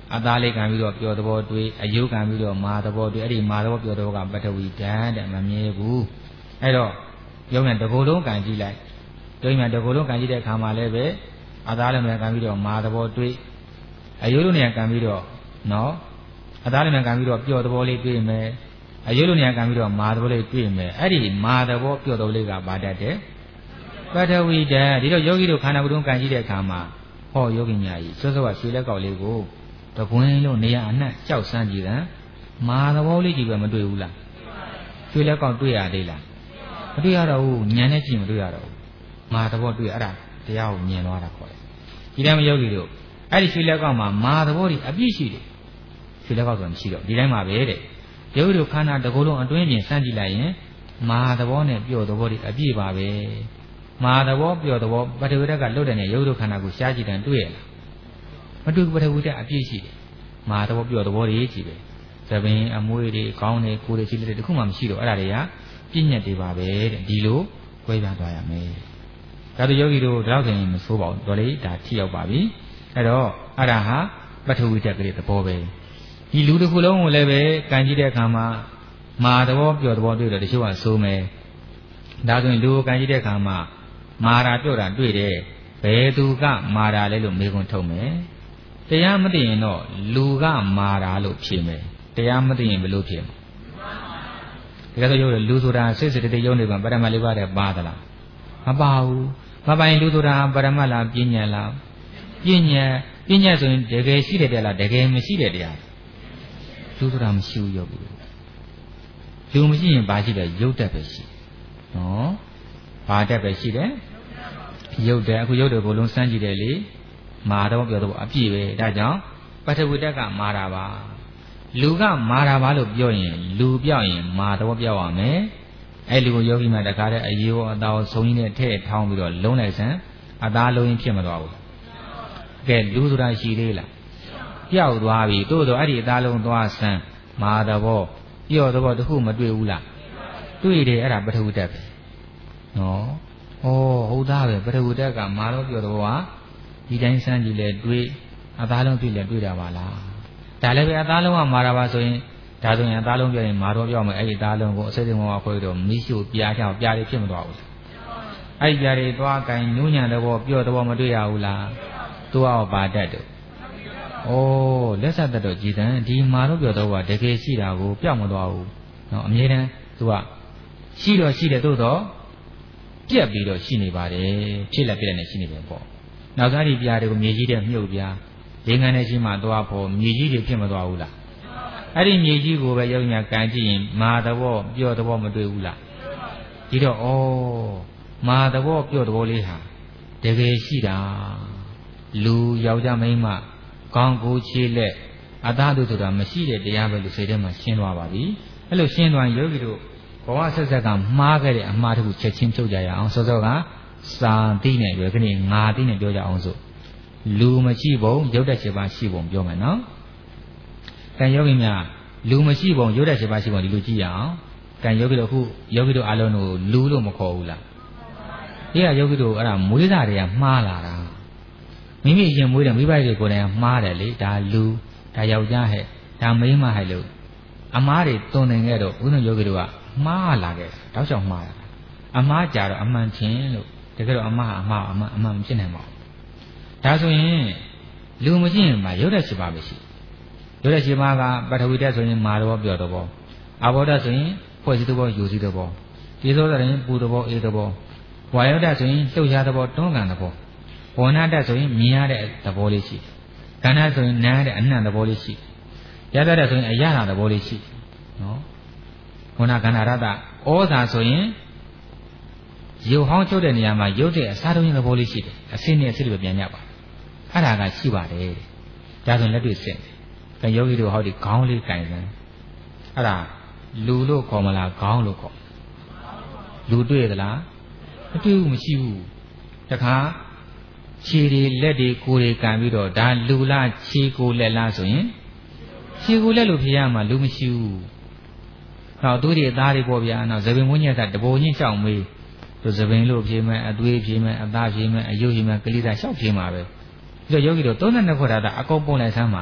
အသားလေးကံပြီးတော့ပျော်သဘောတွေးအယုတ်ကံပြီးတော့မာသဘောတွေးအဲ့ဒီမာသဘောပျော်သဘောကပထဝီဓာတ်တဲ့မမြဲဘူးအဲ့တော့ရုပ်နဲ့တကူလုံးကံကြည့်လိုက်ရုပ်နဲ့တကူလုံးကံကြည့်တဲ့အခါမှာလည်းပဲအသားလည်းနဲ့ကံပြီးတော့မာသဘောတွေးအယုတ်လိုနေကံပြီးတော့နော်အသားလည်းနဲ့ကံပြီးတော့ပျော်သဘောလေးတွေးမယ်အယုတ်လိုနေကံပြီးတော့မာသဘောလေးတွေးမယ်အဲ့ဒီမာသဘောပျော်သဘောလေးကဘာတတ်တယ်ပထဝီဓာတ်ဒီတော့ယောဂီတို့ခန္ဓာကိုယ်လုံးကံကြည့်တဲ့အခါမှာဟောယောဂီများကြီးစောစောကရွှေလက်ကောက်လေးကိုတကွင်းလို့နေရအနှံ့ကြောက်စမ်းကြည့်တယ်မာသဘောလေးကြီးပဲမတွေ့ဘူးလားရွှေလက်ကောက်တွေ့ရသေးလားမတွေ့ရတော့ဘူးညံနဲ့ကြည့်မတွေ့ရတော့ဘူးမာသဘောတွေ့အဲ့ဒါတရားကိုမြင်သွားတာခေါ်တယ်ဒီတိုင်းမယောဂီတို့အဲ့ဒီရွှေလက်ကောက်မှာမာသဘောတွေအပြည့်ရှိတယ်ရွှေလက်ကောက်ဆိုတာမရှိတော့ဒီတိုင်းမှာပဲတဲ့ယောဂီတို့ခန္ဓာတစ်ခုလုံးအတွင်းပြင်စမ်းကြည့်လိုက်ရင်မာသဘောနဲ့ပျော့သဘောတွေအပြည့်ပါပဲမာသဘောပျော့သဘောပထဝီဓာတ်ကလှုပ်တဲ့နေယောဂီတို့ခန္ဓာကိုရှားကြည့်တယ်တွေ့ရလားမတွေ့ပထဝီဓာတ်အပြည့်ရှိတယ်မာသဘောပျော့သဘောတွေကြီးပဲသပင်အမွှေးတွေကောင်းတွေကိုယ်တွေရှိလက်တွေတခုမှမရှိတော့အဲ့ဒါတွေကပြည့်ညက်တွေပါပဲတဲ့ဒီလိုခွဲပြားသွားရမယ်ဒါတို့ယောဂီတို့ဒီလောက်ဆိုရင်မဆိုးပါဘူးတော်လေးဒါထိရောက်ပါပြီအဲ့တော့အဲ့ဒါဟာပထဝီဓာတ်ကလေးသဘောပဲဒီလူတစ်ခုလုံးကိုလည်းပဲကံကြည့်တဲ့အခါမှာမာသဘောပျော့သဘောတွေ့တော့တချို့ကဆိုးမယ်ဒါဆိုရင်လူကိုကံကြည့်တဲ့အခါမှာမာတာပျော့တာတွေ့တယ်ဘယ်သူကမာတာလဲလို့မေးခွန်းထုတ်မယ်တရားမသိရင်တော့လူကမာတာလို့ဖြေမယ်တရားမသိရင်ဘယ်လိုဖြေမလဲဒါကြတော့လူဆိုတာစိတ်စိတ်တည်းယုံနေပါပရမတ်လေးပါတဲ့ပါသလားမပါဘူးမပိုင်လူဆိုတာပရမတ်လားပညာလားပညာဆိုရင်တကယ်ရှိတဲ့တရားလားတကယ်မရှိတဲ့တရားလူဆိုတာမရှိဘူးရောက်ဘူးလူမရှိရင်ဘာရှိလဲရုပ်တတ်ပဲရှိနော်ဘာတတ်ပဲရှိတယ်ရုပ်တယ်အခုရုပ်တယ်ဘုလုံးစမ်းကြည့်တယ်လေမာတော့ပြောတော့အပြည့်ပဲဒါကြောင့်ပထဝီဓာတ်ကမာတာပါလူကမာတာပါလို့ပြောရင်လူပြောက်ရင်မာတော့ပြောက်ရမယ်အဲ့လူကိုယောဂီမှာတခါတည်းအယေဝအသားကိုဆုံးကြီးနဲ့ထည့်ထောင်းပြီးတော့လုံးလိုက်စမ်းအသားလုံးရင်ဖြစ်မသွားဘူးကဲလူဆိုတာရှိသေးလားပြောက်သွားပြီတို့တော့အဲ့ဒီအသားလုံးသွားစမ်းမာတော့ပြော့တော့တခုမတွေ့ဘူးလားတွေ့တယ်အဲ့ဒါပထဝီဓာတ်ပဲနော်ဟုတ်သားပဲပထဝီဓာတ်ကမာတော့ပြော့တော့ဟာဒီတိုင်းစမ်းကြည့်လဲတွေးအသားလုံးတွေ့လဲတွေ့တာပါလားဒါလည်းပဲအသားလုံးကမာတာပါဆိုရင်ဒါဆိုရင်အသားလုံးပြောရင်မာတော့ပြောမယ်အဲ့ဒီအသားလုံးကိုအစိတ်အဝါခွဲတော့မိရှုပြားချောင်းပြားလေးဖြစ်မသွားဘူးအဲ့ဒီပြားလေးသွားကင်ညှိုးညံတော့ပြော့တော့မတွေ့ရဘူးလားသူကပါတတ်တယ်လက်ဆက်တတ်ကြည်တန်းဒီမာတော့ပြောတော့တကယ်ရှိတာကိုပြောက်မသွားဘူးနော်အမြဲတမ်းသူကရှိတော့ရှိတယ်သို့တော့ပြက်ပြီးတော့ရှိနေပါတယ်ဖြစ်လက်ပြက်နဲ့ရှိနေတယ်ပေါ့နောက်သားဒီပြားတွေကိုမြေကြီးတဲ့မြုပ်ပြားရင်းငန်းနဲ့ရှိမှသွားဖို့မြေကြီးတွေဖြစ်မသွားဘူးလားအဲ့ဒီမြေကြီးကိုပဲယောဂီများကန်ကြည့်ရင်မာသဘောပျော့သဘောမတွေ့ဘူးလားဒီတော့မာသဘောပျော့သဘောလေးဟာတကယ်ရှိတာလူယောက်ျားမိန်းမကောင်းကိုခြေလက်အသားတို့ဆိုတာမရှိတဲ့တရားပဲလို့စိတ်ထဲမှာရှင်းသွားပါပြီအဲ့လိုရှင်းသွားရင်ယောဂီတို့ဘဝဆက်ဆက်ကမှားခဲ့တဲ့အမှားတစ်ခုချက်ချင်းဖြုတ်ကြရအောင်စောစောကစာသိနဲ့ရွယ်ခဏငါသိနဲ့ပြောကြအောင်စို့လူမရှိပုံရုပ်တ7ပါးရှိပုံပြောမယ်နော်ကံယောဂီများလူမရှိပုံရုပ်တ7ပါးရှိပုံဒီလိုကြည့်ရအောင်ကံယောဂီတို့အခုယောဂီတို့အလုံးတို့လူလို့မခေါ်ဘူးလားဒီကယောဂီတို့အဲ့ဒါမွေးစားတွေကမှားလာတာမိမိရင်မွေးတယ်မိဘတွေကိုယ်တိုင်မှားတယ်လေဒါလူဒါယောက်ျားဟဲ့ဒါမိန်းမဟဲ့လို့အမားတွေတုံနေခဲ့တော့ဦးနှယောဂီတို့ကမှားလာခဲ့တောက်ချောင်မှားတာအမှားကြတော့အမှန်ချင်းလို့တကယ်တော့အမှန်မဖြစ်နိုင်ပါဘူးဒါဆိုရင်လူမရှိရင်မှရုပ်တဲ့7ပါးပဲရှိရုပ်တဲ့7ပါးကပထဝီဓာတ်ဆိုရင်မာတော့ပြောတော့ဘောအဘောဓာတ်ဆိုရင်ဖွဲ့စည်းတော့ဘောယူစည်းတော့ဘောဒီသောတဲ့ရင်ပူတော့ဘောအေးတော့ဘောဝါယောဓာတ်ဆိုရင်လှုပ်ရှားတော့ဘောတွန်းကန်တော့ဘောဘောနာဓာတ်ဆိုရင်မြင်ရတဲ့သဘောလေးရှိကဏ္ဍဆိုရင်နားတဲ့အနှံ့သဘောလေးရှိရတတ်တဲ့ဆိုရင်အရသာသဘောလေးရှိနော်ဝဏကဏ္ဍရတ္တဩဇာဆိုရင်ရုပ်ဟောင်းချုပ်တဲ့နေရာမှာရုပ်တဲ့အစားတုံးသဘောလေးရှိတယ်အစင်းနဲ့အစစ်တွေပြန်ရပါအဲ့ဒါကရှိပါတယ်ဒါဆိုလက်တွေ့စစ်တယ်ယောဂီတို့ဟောဒီခေါင်းလေးကင်စမ်းအဲ့ဒါလူလို့ခေါ်မလားခေါင်းလို့ခေါ်လူတွေ့သလားမတွေ့ဘူးမရှိဘူးတခါခြေတွေလက်တွေကိုယ်တွေကံပြီးတော့ဒါလူလားခြေကိုလက်လားဆိုရင်ခြေကိုလက်လို့ဖြေရမှာလူမရှိဘူးနောက်သူတွေအသားတွေပေါ့ဗျာနောက်သပင်မွေးညက်တာတပုံချင်းရှောက်မေးသူသပင်လို့ဖြေမယ်အသွေးဖြေမယ်အသားဖြေမယ်အယုတ်ဖြေမယ်ကလေးသားရှောက်ဖြေမှာပဲပြီးတော့ယောဂီတို့32ခွက်တာအကုန်ပုံလိုက်ဆမ်းမှာ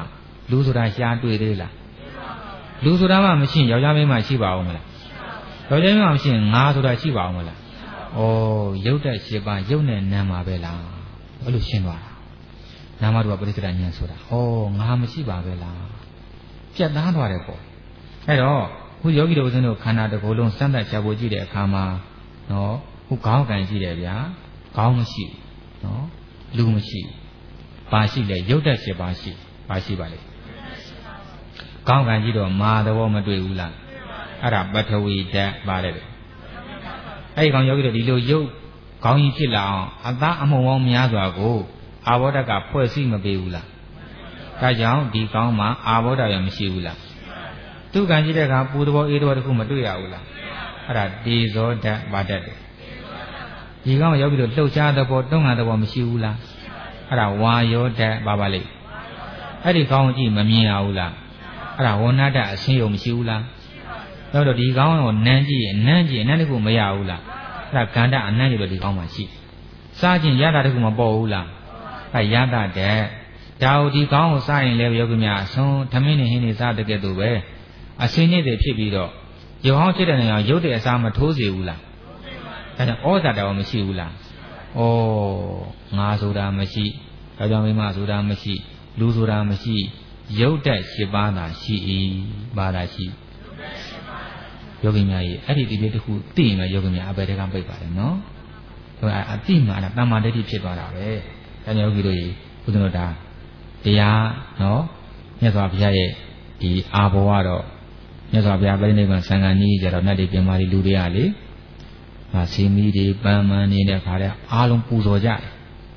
လူဆိုတာရှားတွေ့သေးလားလူဆိုတာမှမရှိရင်ယောက်ျားမင်းမရှိပါဘူးမလားယောက်ျားမင်းမရှိရင်ငါဆိုတာရှိပါဦးမလားဩရုပ်တဲ့7ပါးရုပ်နဲ့နာမ်ပါပဲလားအဲ့လိုရှင်းသွားတာနာမရူပပရိစ္ဆေဒဉာဏ်ဆိုတာဩငါမရှိပါပဲလားပြတ်သားသွားတယ်ပေါ့အဲ့တော့ခုယောဂီတို့ဦးဇင်းတို့ခန္ဓာတစ်ခုလုံးစမ်းသပ်ရှာဖွေကြည့်တဲ့အခါမှာနော်ခုခေါင်းကန်ကြည့်တယ်ဗျာခေါင်းမရှိနော်လူမရှိပါရှိလေရုပ်တဲ့7ပါးရှိပါရှိပါလေခေါင်းကန်ကြည့်တော့မာသဘောမတွေ့ဘူးလားအဲ့ဒါပထဝီဓာတ်ပါတယ်အဲ့ဒီကောင်ယောဂီတို့ဒီလိုရုပ်ခေါင်းကြီးဖြစ်လာအောင်အသားအမှုံပေါင်းများစွာကိုအာဘောဓကဖွဲ့စည်းမပေးဘူးလားဒါကြောင့်ဒီကောင်းမှာအာဘောဓရမရှိဘူးလားသူကံကြည့်တဲ့အခါပူသဘောအေးသဘောတခုမတွေ့ရဘူးလားအဲ့ဒါတေဇောဓာတ်ပါတတ်တယ်ဒီကောင်းရောက်ပြီးတော့လှုပ်ရှားသဘောတွန်းငါသဘောမရှိဘူးလားအဲ့ဒါဝါယောဓာတ်ပါပါလိမ့်အဲ့ဒီကောင်းကြည့်မမြင်ရဘူးလားအဲ့ဒါဝဏ္ဏဓာတ်အရှင်းရုံမရှိဘူးလားတော့ဒီကောင်းကိုနန်းကြည့်ရင်နန်းကြည့်နန်းတခုမရဘူးလားအဲ့ဒါကန္တအနန်းကြည့်တော့ဒီကောင်းမှာရှိစားခြင်းရတာတခုမပေါ်ဘူးလားအဲ့ရတာတဲ့ဒါဟိုဒီကောင်းကိုစားရင်လည်းယောဂီများအဆုံးသမင်းနေဟင်းနေစားတဲ့ကဲ့သို့ပဲအစင်းနေတယ်ဖြစ်ပြီးတော့ရုပ်ဟောင်းဖြစ်တဲ့နေရာရုပ်တဲ့အစားမထိုးစေဘူးလားဒါကြောင့်ဩဇာတော်မရှိဘူးလားဩငါဆိုတာမရှိယောက်ျားမိန်းမဆိုတာမရှိလူဆိုတာမရှိရုပ်တဲ့7ပါးသာရှိ၏ပါတာရှိယောဂီများကြီးအဲ့ဒီဒီလေးတစ်ခုသိရင်လည်းယောဂီများအဘယ်တကပိတ်ပါတယ်နော်ဟိုအတိမှအဲ့ဒါတမ္မာဒိဋ္ဌိဖြစ်သွားတာပဲဒါကြောင့်ယောဂီတို့ကြီးဘုရားတို့ဒါတရားနော်မြတ်စွာဘုရားရဲ့ဒီအာဘောကတော့မြတ်စွာဘုရားပြိဋိနိဗ္ဗာန်စံဃာနည်းကြတော့နတ်တွေပြင်မာတွေလူတွေကလေစီမီတွေပန်းမန်းနေတဲ့ခါတဲ့အားလုံးပူဇော်ကြတယ်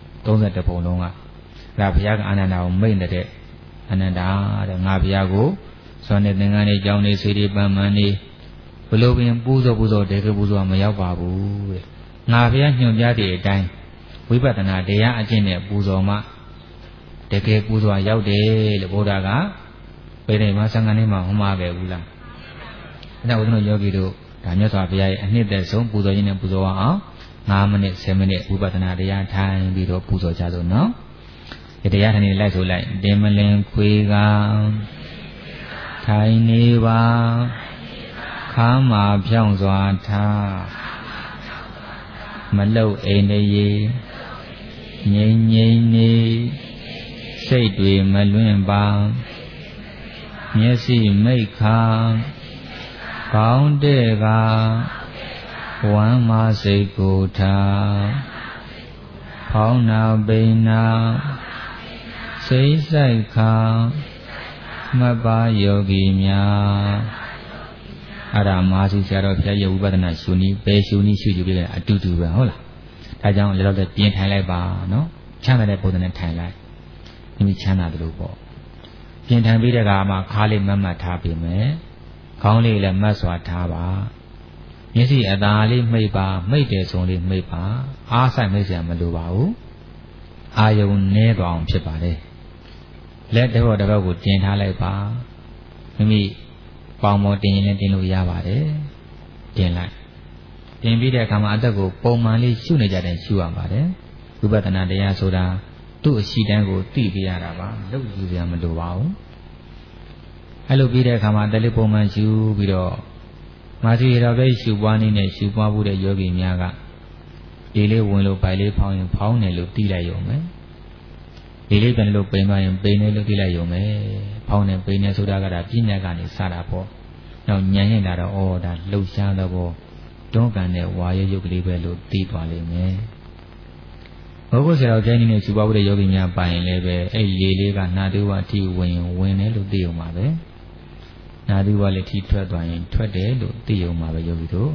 31ပုံလုံးကဒါဘုရားကအနန္ဒာကိုမိန့်တဲ့အနန္ဒာတဲ့ငါဘုရားကိုဇောနဲ့သင်္ကန်းတွေကြောင်းတွေဆွေတွေပန်းမန်းတွေဘလို့ပင်ပူဇော်တကယ်ပူဇော်မရောက်ပါဘူးတဲ့ငါဘုရားညွှန်ကြားတဲ့အတိုင်းဝိပဿနာတရားအကျင့်နဲ့ပူဇော်မှတကယ်ပူဇော်ရောက်တယ်လို့ဘုရားကပြိဋိမှာစံဃာနည်းမှာဟောမှာပဲဘူးလားအဲ့ဒါဦးဇင်းတို့ယောဂီတို့ဒါမြတ်စွာဘုရားရဲ့အနှစ်သက်ဆုံးပူဇော်ခြင်းနဲ့ပူဇော်အောင်9မိနစ်10မိနစ်ဝိပဿနာတရားထိုင်ပြီးတော့ပူဇော်ကြစို့နော်ဒီတရားထိုင်နေလိုက်ဆိုလိုက်တင်မလင်ခွေကထိုင်နေပါခမ်းမာဖြောင်းစွာထားမလှုပ်အိမ်နေငြိမ်နေစိတ်တွေမလွင့်ပါမျက်စိမိတ်ခါကောင်းတဲ့ကဝမ်းမစိတ်ကိုထားဖောင်းနာပိန်နာစိတ်ဆိုင်ခါမပါယောဂီများအဲ့ဒါမာစုဆရာတော်ဘုရားရဲ့ဝိပဿနာရှုနည်းပဲရှုနည်းရှုကြည့်ကြအတူတူပဲဟုတ်လားဒါကြောင့်လည်းတော့ပြင်ထိုင်လိုက်ပါနော်ချမ်းသာတဲ့ပုံစံနဲ့ထိုင်လိုက်မိမိချမ်းသာတယ်လို့ပေါ့ပြင်ထိုင်ပြီးတဲ့အခါမှာခါလေးမတ်မတ်ထားပြီးမယ်ခေါင်းလေးလည်းမတ်စွာထားပါမျက်စိအသာလေးမှိတ်ပါမိတ်တယ်ဆုံးလေးမှိတ်ပါအားဆိုင်မိတ်เสียမလိုပါဘူးအာယုံနည်းသွားအောင်ဖြစ်ပါလေလက်တစ်ဖက်တစ်ဖက်ကိုတင်ထားလိုက်ပါမိမိပေါင်ပေါ်တင်ရင်လည်းတင်လို့ရပါတယ်တင်လိုက်တင်ပြီးတဲ့အခါမှာအသက်ကိုပုံမှန်လေးရှုနေကြတဲ့ရှုရပါတယ်ဝိပဿနာတရားဆိုတာသူ့အရှိတန်းကိုသိပြရတာပါလုပ်ယူစရာမလိုပါဘူးအဲ့လိုပြီးတဲ့အခါမှာတက်လေးပုံမှန်ရှုပြီးတော့မာစီရပဲရှုပွားနေနဲ့ရှုပွားဖို့တဲ့ယောဂီများကဒီလေးဝင်လို့ပိုင်လေးဖောင်းရင်ဖောင်းတယ်လို့သိလိုက်ရုံပဲဒီလေးပြန်လို့ပိန်သွားရင်ပိန်တယ်လို့သိလိုက်ရုံပဲဖောင်းတယ်ပိန်တယ်ဆိုတာကဒါပြဉ္ညာကနေစတာပေါ့နောက်ဉာဏ်ရင်လာတော့ဩဒါလှုပ်ရှားတော့ဘောတွန်းကန်တဲ့ဝါရရုပ်ကလေးပဲလို့သိသွားလိမ့်မယ်ဘုရားဆရာတော်ကျင်းနေတဲ့ရှုပွားဖို့တဲ့ယောဂီများပိုင်ရင်လည်းပဲအဲ့ရေလေးကနာတိဝအထိဝင်တယ်လို့သိရုံပါပဲနာတိဝလည်းထိထွက်သွားရင်ထွက်တယ်လို့သိရုံပါပဲယောဂီတို့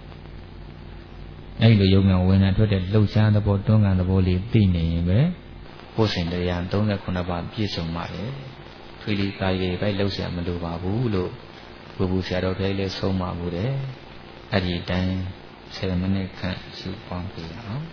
အဲ့လိုယုံမြန်ဝင်တာထွက်တဲ့လှုပ်ရှားသဘောတွန်းကန်သဘောလေးသိနေရင်ပဲကိုယ်စင်တရား39ပါးပြည့်စုံပါတယ်ထွေလီကာရီပဲလှုပ်ရှားမလိုပါဘူးလို့ဘုရားဆရာတော်တွေလည်းဆုံးမမှုတယ်အဲ့ဒီတိုင်း7မိနစ်ခန့်ရှုပွားပြရအောင်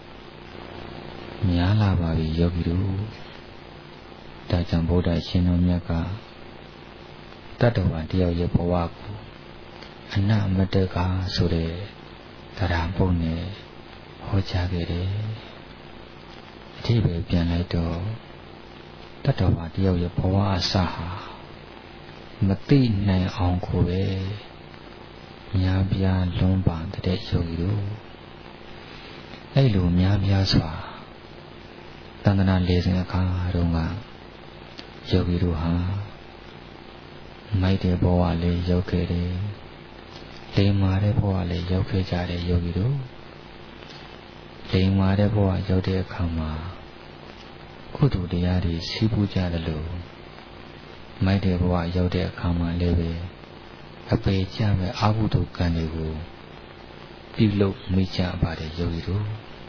များလာပါပြီယောဂီတို့ဒါကြောင့်ဗုဒ္ဓရှင်တော်မြတ်ကတတ္တဝါတယောက်ရဲ့ဘဝကိုအနမတကဆိုတဲ့တရားပုံနဲ့ဟောကြားခဲ့တယ်အထိပဲပြန်လိုက်တော့တတ္တဝါတယောက်ရဲ့ဘဝအစဟာမသိနိုင်အောင်ကိုပဲများပြားလွန်းပါတဲ့ယောဂီတို့အဲ့လိုများပြားစွာတန်တနာလေစဉ်အခါတုန်းကယောဂီတို့ဟာမိုက်တဲ့ဘဝလေးရောက်ခဲ့တယ်လိမ္မာတဲ့ဘဝလေးရောက်ခဲ့ကြတဲ့ယောဂီတို့လိမ္မာတဲ့ဘဝရောက်တဲ့အခါမှာကုသိုလ်တရားတွေစီးပူးကြတယ်လို့မိုက်တဲ့ဘဝရောက်တဲ့အခါမှာလည်းပဲအပေကြမဲ့အာဟုတုကံတွေကိုပြုလုပ်မိကြပါတယ်ယောဂီတို့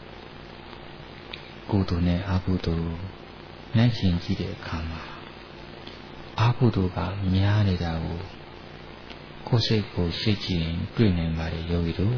ကုသိုလ်နဲ့အာဟုတုနှိုင်းယှဉ်ကြည့်တဲ့အခါမှာအာဟုတုကများနေတာကိုကိုယ်စိတ်ကိုစိတ်ကြည့်ရင်တွေ့နိုင်ပါတယ်ယောဂီတို့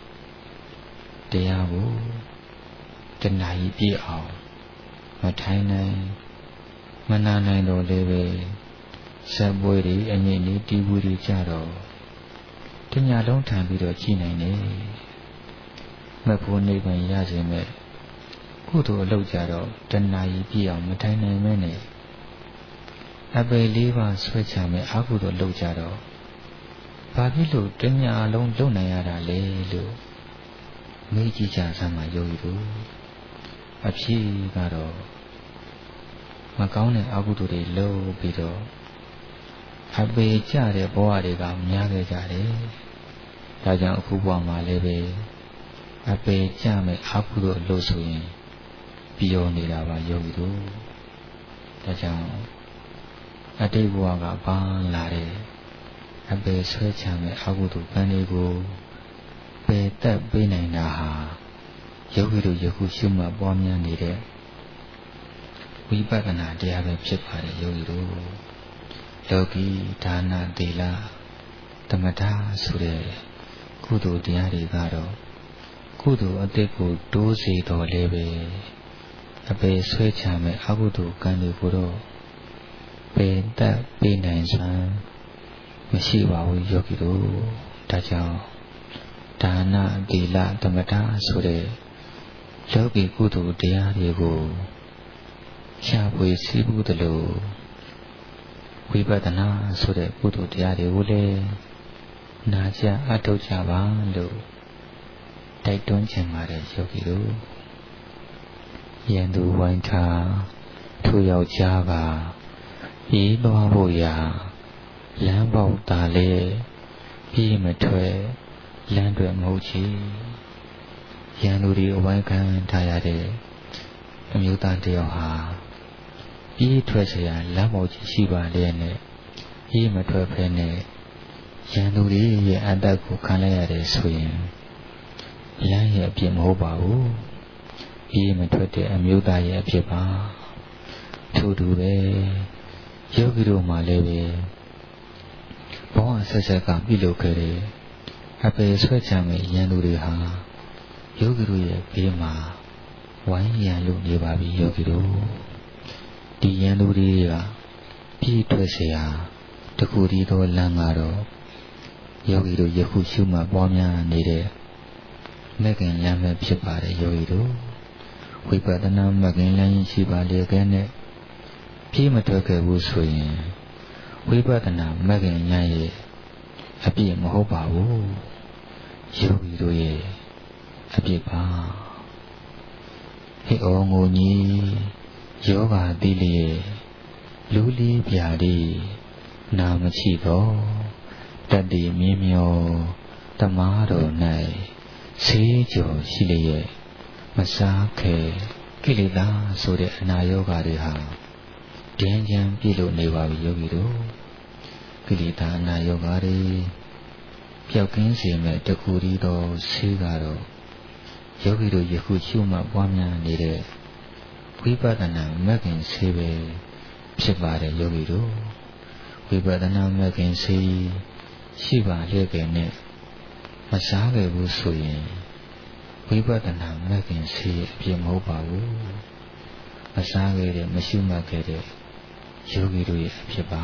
တရားကိုတဏှာကြီးပြည့်အောင်မထိုင်နိုင်မနာနိုင်တော့လည်းပဲဇက်ပွဲတွေအငြိမ့်တွေတီးဘူးတွေကြတော့တညာလုံးထံပြီးတော့ကြည်နိုင်တယ်မဖို့နိဗ္ဗာန်ရစေမဲ့ကုသိုလ်အလုပ်ကြတော့တဏှာကြီးပြည့်အောင်မထိုင်နိုင်မဲနဲ့အပေလေးပါဆွဲချမဲ့အကုသိုလ်လုပ်ကြတော့ဘာဖြစ်လို့တညာလုံးလုပ်နိုင်ရတာလဲလို့မေးကြည့်ကြစမ်းပါယောဂီတို့အဖြစ်ကတော့မကောင်းတဲ့အကုသိုလ်တွေလုပ်ပြီးတော့အပေကြတဲ့ဘဝတွေကများခဲ့ကြတယ်ဒါကြောင့်အခုဘဝမှာလည်းပဲအပေကြမဲ့အကုသိုလ်လုပ်ဆိုရင်ပြောနေတာပါယောဂီတို့ဒါကြောင့်အတိတ်ဘဝကဘာလာတဲ့အပေဆွဲချမဲ့အကုသိုလ်ကံတွေကိုပယ်တတ်ပေးနိုင်တာဟာယောဂီတို့ယခုရှုမှတ်ပွားများနေတဲ့ဝိပဿနာတရားပဲဖြစ်ပါတယ်ယောဂီတို့လောကီဒါနသီလသမထဆိုတဲ့ကုသိုလ်တရားတွေကတော့ကုသိုလ်အတိတ်ကိုတိုးစေတော်လဲပဲအပေဆွဲချမဲ့အကုသိုလ်ကံတွေကိုတော့ပယ်တတ်ပေးနိုင်စွမ်းမရှိပါဘူးယောဂီတို့ဒါကြောင့်ဒါနသီလသမထဆိုတဲ့လောကီကုသိုလ်တရားတွေကိုရှားပွေစည်းပူးတယ်လို့ဝိပဿနာဆိုတဲ့ကုသိုလ်တရားတွေကိုလည်းနာကြအထောက်ကြပါလို့တိုက်တွန်းချင်ပါတယ်ယောဂီတို့ယန္တုဝိုင်းထားထိုယောက်ျားကပြေးသွားဖို့ရာလမ်းပေါက်တာလေပြေးမထွက်လမ်းတွေမဟုတ်ချီရန်သူတွေအဝိုင်းခံထားရတဲ့အမျိုးသားတယောက်ဟာပြေးထွက်เสียလမ်းပေါက်ကြီးရှိပါလေနဲ့ပြေးမထွက်ဖဲနဲ့ရန်သူတွေရဲ့အတ္တကိုခံလိုက်ရတယ်ဆိုရင်လမ်းရဲ့အပြစ်မဟုတ်ပါဘူးပြေးမထွက်တဲ့အမျိုးသားရဲ့အဖြစ်ပါထို့တူပဲယောဂီတို့မှလည်းပဲဘောအဆက်ဆက်ကပြုလုပ်ခဲ့တဲ့အပေဆွဲချမဲ့ရန်သူတွေဟာယောဂီတို့ရဲ့ဘေးမှာဝိုင်းရန်လို့နေပါပြီယောဂီတို့ဒီရန်သူတွေကပြေးထွက်เสียတခုတည်းသောလမ်းကတော့ယောဂီတို့ယခုရှုမှတ်ပွားများနေတဲ့မဂ္ဂင်လမ်းပဲဖြစ်ပါတယ်ယောဂီတို့ဝိပဿနာမဂ္ဂင်လမ်းရှိပါလေကဲနဲ့ပြေးမထွက်ခဲ့ဘူးဆိုရင်ဝိပဿနာမဂ္ဂင်ဉာဏ်ရဲ့အပြည့်မဟုတ်ပါဘူးယောဂီတို့ရဲ့အပြည့်ပါဟေ့ဩငိုကြီးယောဂတိလျက်လူလီပြာဒီနာမရှိတော့တတ္တိမြင်းမျောတမားတော်၌ဆေးကြော်ရှိလျက်မစားခဲကိလေသာဆိုတဲ့အနာယောဂတွေဟာဒင်းကြံပြည့်လို့နေပါပြီယောဂီတို့ကိလေသာအနာယောဂတွေပျောက်ကင်းစေမဲ့တခုတည်းသောဆေးကတော့ယောဂီတို့ယခုရှုမှတ်ပွားများနေတဲ့ဝိပဿနာမဂ္ဂင်ဆေးပဲဖြစ်ပါတယ်ယောဂီတို့ဝိပဿနာမဂ္ဂင်ဆေးရှိပါလျက်ပဲနဲ့မစားခဲ့ဘူးဆိုရင်ဝိပဿနာမဂ္ဂင်ဆေးအပြည့်မဟုတ်ပါဘူးမစားခဲ့တဲ့မရှုမှတ်ခဲ့တဲ့ယောဂီတို့ရဲ့အဖြစ်ပါ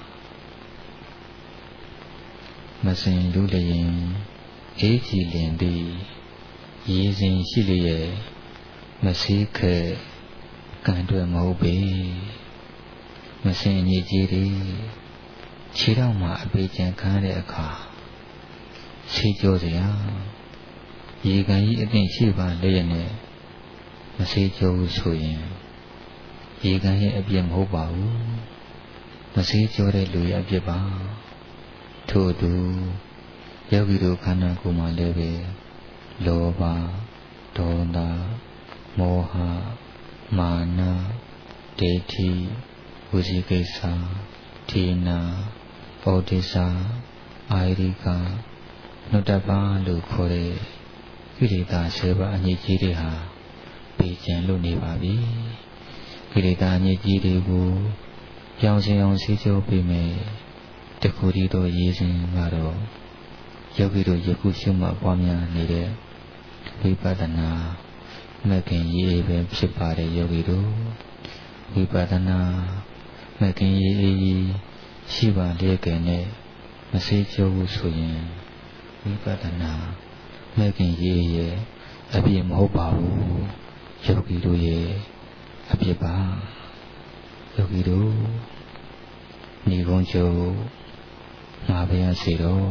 မစင်လူလျင်အေးကြည်လင်သည်ရည်စဉ်ရှိလျက်မဆေးခဲကံတွေမဟုတ်ပေမစင်အညစ်အကြေးတွေခြေထောက်မှာအပေကျန်ခံတဲ့အခါဆေးကြောစရာရေကန်ကြီးအသင့်ရှိပါလျက်နဲ့မဆေးကြောဘူးဆိုရင်ရေကန်ရဲ့အပြစ်မဟုတ်ပါဘူးမဆေးကြောတဲ့လူရဲ့အပြစ်ပါထို့အတူယောဂီတို့ခန္ဓာကိုယ်မှာလည်းပဲလောဘဒေါသမောဟမာနဒိဋ္ဌိဝိသိကိစ္စထေနာပောတိစာအာရိကနုတ္တပလို့ခေါ်တဲ့ကိလေသာ7ပါးအညစ်အကြေးတွေဟာပေကျန်လို့နေပါပြီကိလေသာအညစ်အကြေးတွေကိုပြောင်းစင်အောင်ဆေးကြောပေးမယ်တခုတည်းသောရေးစဉ်ကတော့ယောဂီတို့ယခုရှုမှတ်ပွားများနေတဲ့ဝိပဿနာမဂ္ဂင်ရေးပဲဖြစ်ပါတယ်ယောဂီတို့ဝိပဿနာမဂ္ဂင်ရေးရှိပါလျက်ကနဲ့မဆေးကြောဘူးဆိုရင်ဝိပဿနာမဂ္ဂင်ရေးရဲ့အပြည့်မဟုတ်ပါဘူးယောဂီတို့ရဲ့အပြည့်ပါယောဂီတို့ညီကုန်းကျုပ်မှာပါရစေတော့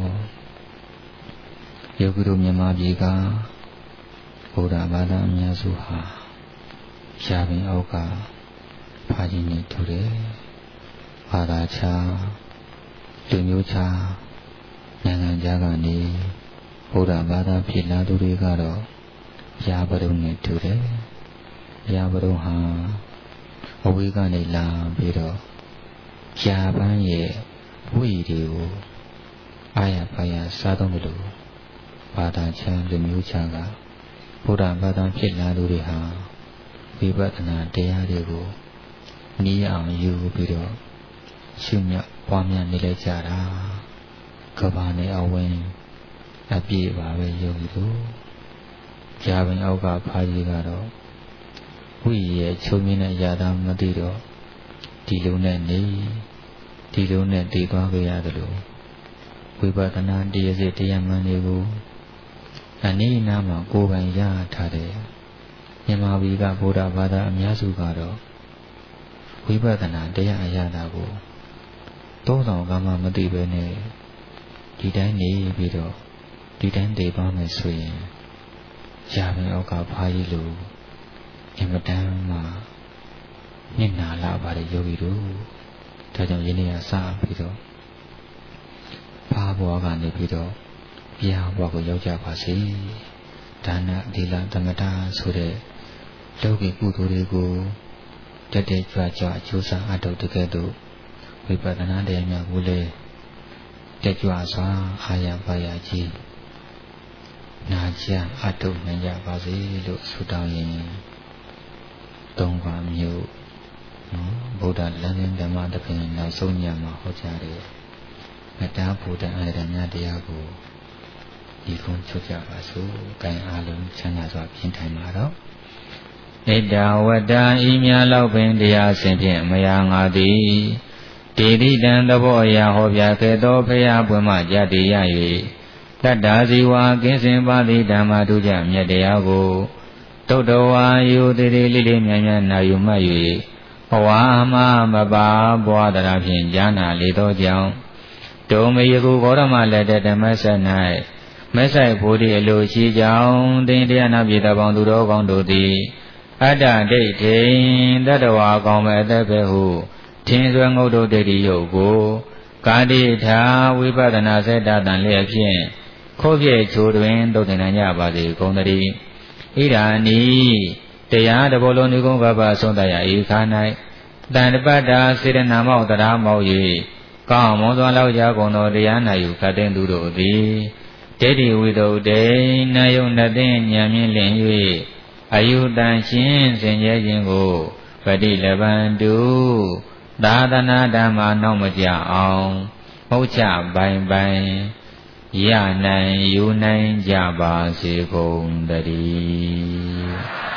ယောဂီတို့မြန်မာပြည်ကဘုရားဘာသာအများစုဟာရှားပင်အောက်ကဖာကြီးနေထူတယ်ဘာသာခြားလူမျိုးခြားနိုင်ငံခြားကနေဘုရားဘာသာဖြစ်လာသူတွေကတော့ရာပရုံနဲ့ထူတယ်ရာပရုံဟာအဝေးကနေလာပြီးတော့ရှားပန်းရဲ့ဝိတွေကိုအာရပါရစားတော့မလို့ဘာသာခြားလူမျိုးခြားကဘုရားဘာသာဖြစ်လာသူတွေဟာဝိပဿနာတရားတွေကိုနီးအောင်ယူပြီးတော့ရှုမြတ်ပွားများနေလိုက်ကြတာကဘာနဲ့အဝင်အပြည့်ပါပဲယောဂီတို့ကြာပင်အောက်ကဖားကြီးကတော့ဝိရဲ့ချုပ်မြင့်တဲ့ຢာတာမသိတော့ဒီလိုနဲ့နေဒီလိုနဲ့တည်သွားကြရတယ်လို့ဝိပဿနာတရားစစ်တရားမှန်တွေကိုအနည်းနာမှာကိုယ်ပိုင်ရထားတယ်မြန်မာပြည်ကဗုဒ္ဓဘာသာအများစုကတော့ဝိပဿနာတရားအရာတာကိုသုံးဆောင်ကမှမသိပဲနဲ့ဒီတိုင်းနေပြီးတော့ဒီတိုင်းတည်သွားမယ်ဆိုရင်ရာပင်အောက်ကဖားကြီးလို့အင်မတန်မှညင်နာလာပါတယ်ယောဂီတို့ဒါကြောင့်ယနေ့ကစပြီးတော့ဖားဘွားကနေပြီးတော့ဘုရားဘွားကိုရောက်ကြပါစေဒါနသီလသမထဆိုတဲ့လောကီကုသိုလ်တွေကိုတက်တက်ကြွကြွအကျိုးစားအထောက်တကယ်တော့ဝိပဿနာတရားများကိုလည်းတက်ကြွစွာအာရပါရကြီးနာကြအထောက်နိုင်ကြပါစေလို့ဆုတောင်းရင်သုံးပါမျိုးဗုဒ္ဓလမ်းစဉ်ဓမ္မတပင်နောက်ဆုံးညမှာဟောကြားတဲ့မေတ္တာဘုဒ္ဓအာရဏတရားကိုဒီကုန်းချုပ်ကြပါစို့။ကံအားလုံးချမ်းသာစွာဖြင့်ထိုင်ပါတော့။ဣဒဝတ္တဤမြလောက်ပင်တရားစဉ်ဖြင့်မယာငါသည်ဒေတိတံသဘောအရာဟောပြခဲ့သောဖရာပွင့်မှကြတည်ရ၍တတ္တာဇီဝကင်းစင်ပါသည့်ဓမ္မတုကြမြတ်တရားကိုတုတ်တော်ဝါယုတိတိလေးလေးမြတ်မြတ်နာယူမှတ်၍ဘဝမှာမပါဘွားတရားဖြင့်ဉာဏ်နာလေသောကြောင့်ဒုံမေယကုဂေါရမလက်တဲ့ဓမ္မဆက်၌မဆိုင်ဘုဒ္ဓအလိုရှိကြောင်းသင်တရားနာပြည်တော်ပေါင်းသူတော်ကောင်းတို့သည်အတ္တဒိဋ္ဌိတတ္တဝါကောင်းမဲ့အသက်ပဲဟုထင်စွဲငုတ်တို့ဒိဋ္ဌိယုတ်ကိုကာတိထာဝိပဿနာစေတတန်လျက်ဖြင့်ခိုးပြည့်ချိုးတွင်တုတ်တင်နိုင်ကြပါစေကုန်သတည်းဣဒာနိတရားတဘောလုံးဒီကုန်းကပ္ပဆုံးတရဤခါ၌တန်တပတ္တာစေရနာမောက်တရားမောက်၍ကောင်းမွန်စွာလောက်ကြကုန်သောတရားနာယူခတ်တဲ့သူတို့သည်ဒိဋ္ဌိဝိသုဒ္ဓိနာယုန်သိဉာဏ်မြင့်လင်၍အယုတန်ရှင်းစင်ကြဲခြင်းကိုပฏิလဘန္တုသာသနာဓမ္မနောက်မကြအောင်မဟုတ်ချပိုင်ပိုင်ရနိုင်ယူနိုင်ကြပါစေကုန်သတည်း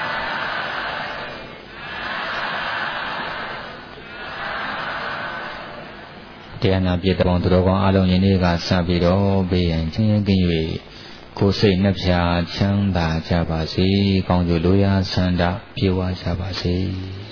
တရားနာပြည့်တော်သူတော်ကောင်းအလုံးယနေ့ကစပြီးတော့ဘေးရန်ချင်းကင်း၍ကိုယ်စိတ်နှဖျားချမ်းသာကြပါစေကောင်းကျိုးလိုရာဆန္ဒပြေဝကြပါစေ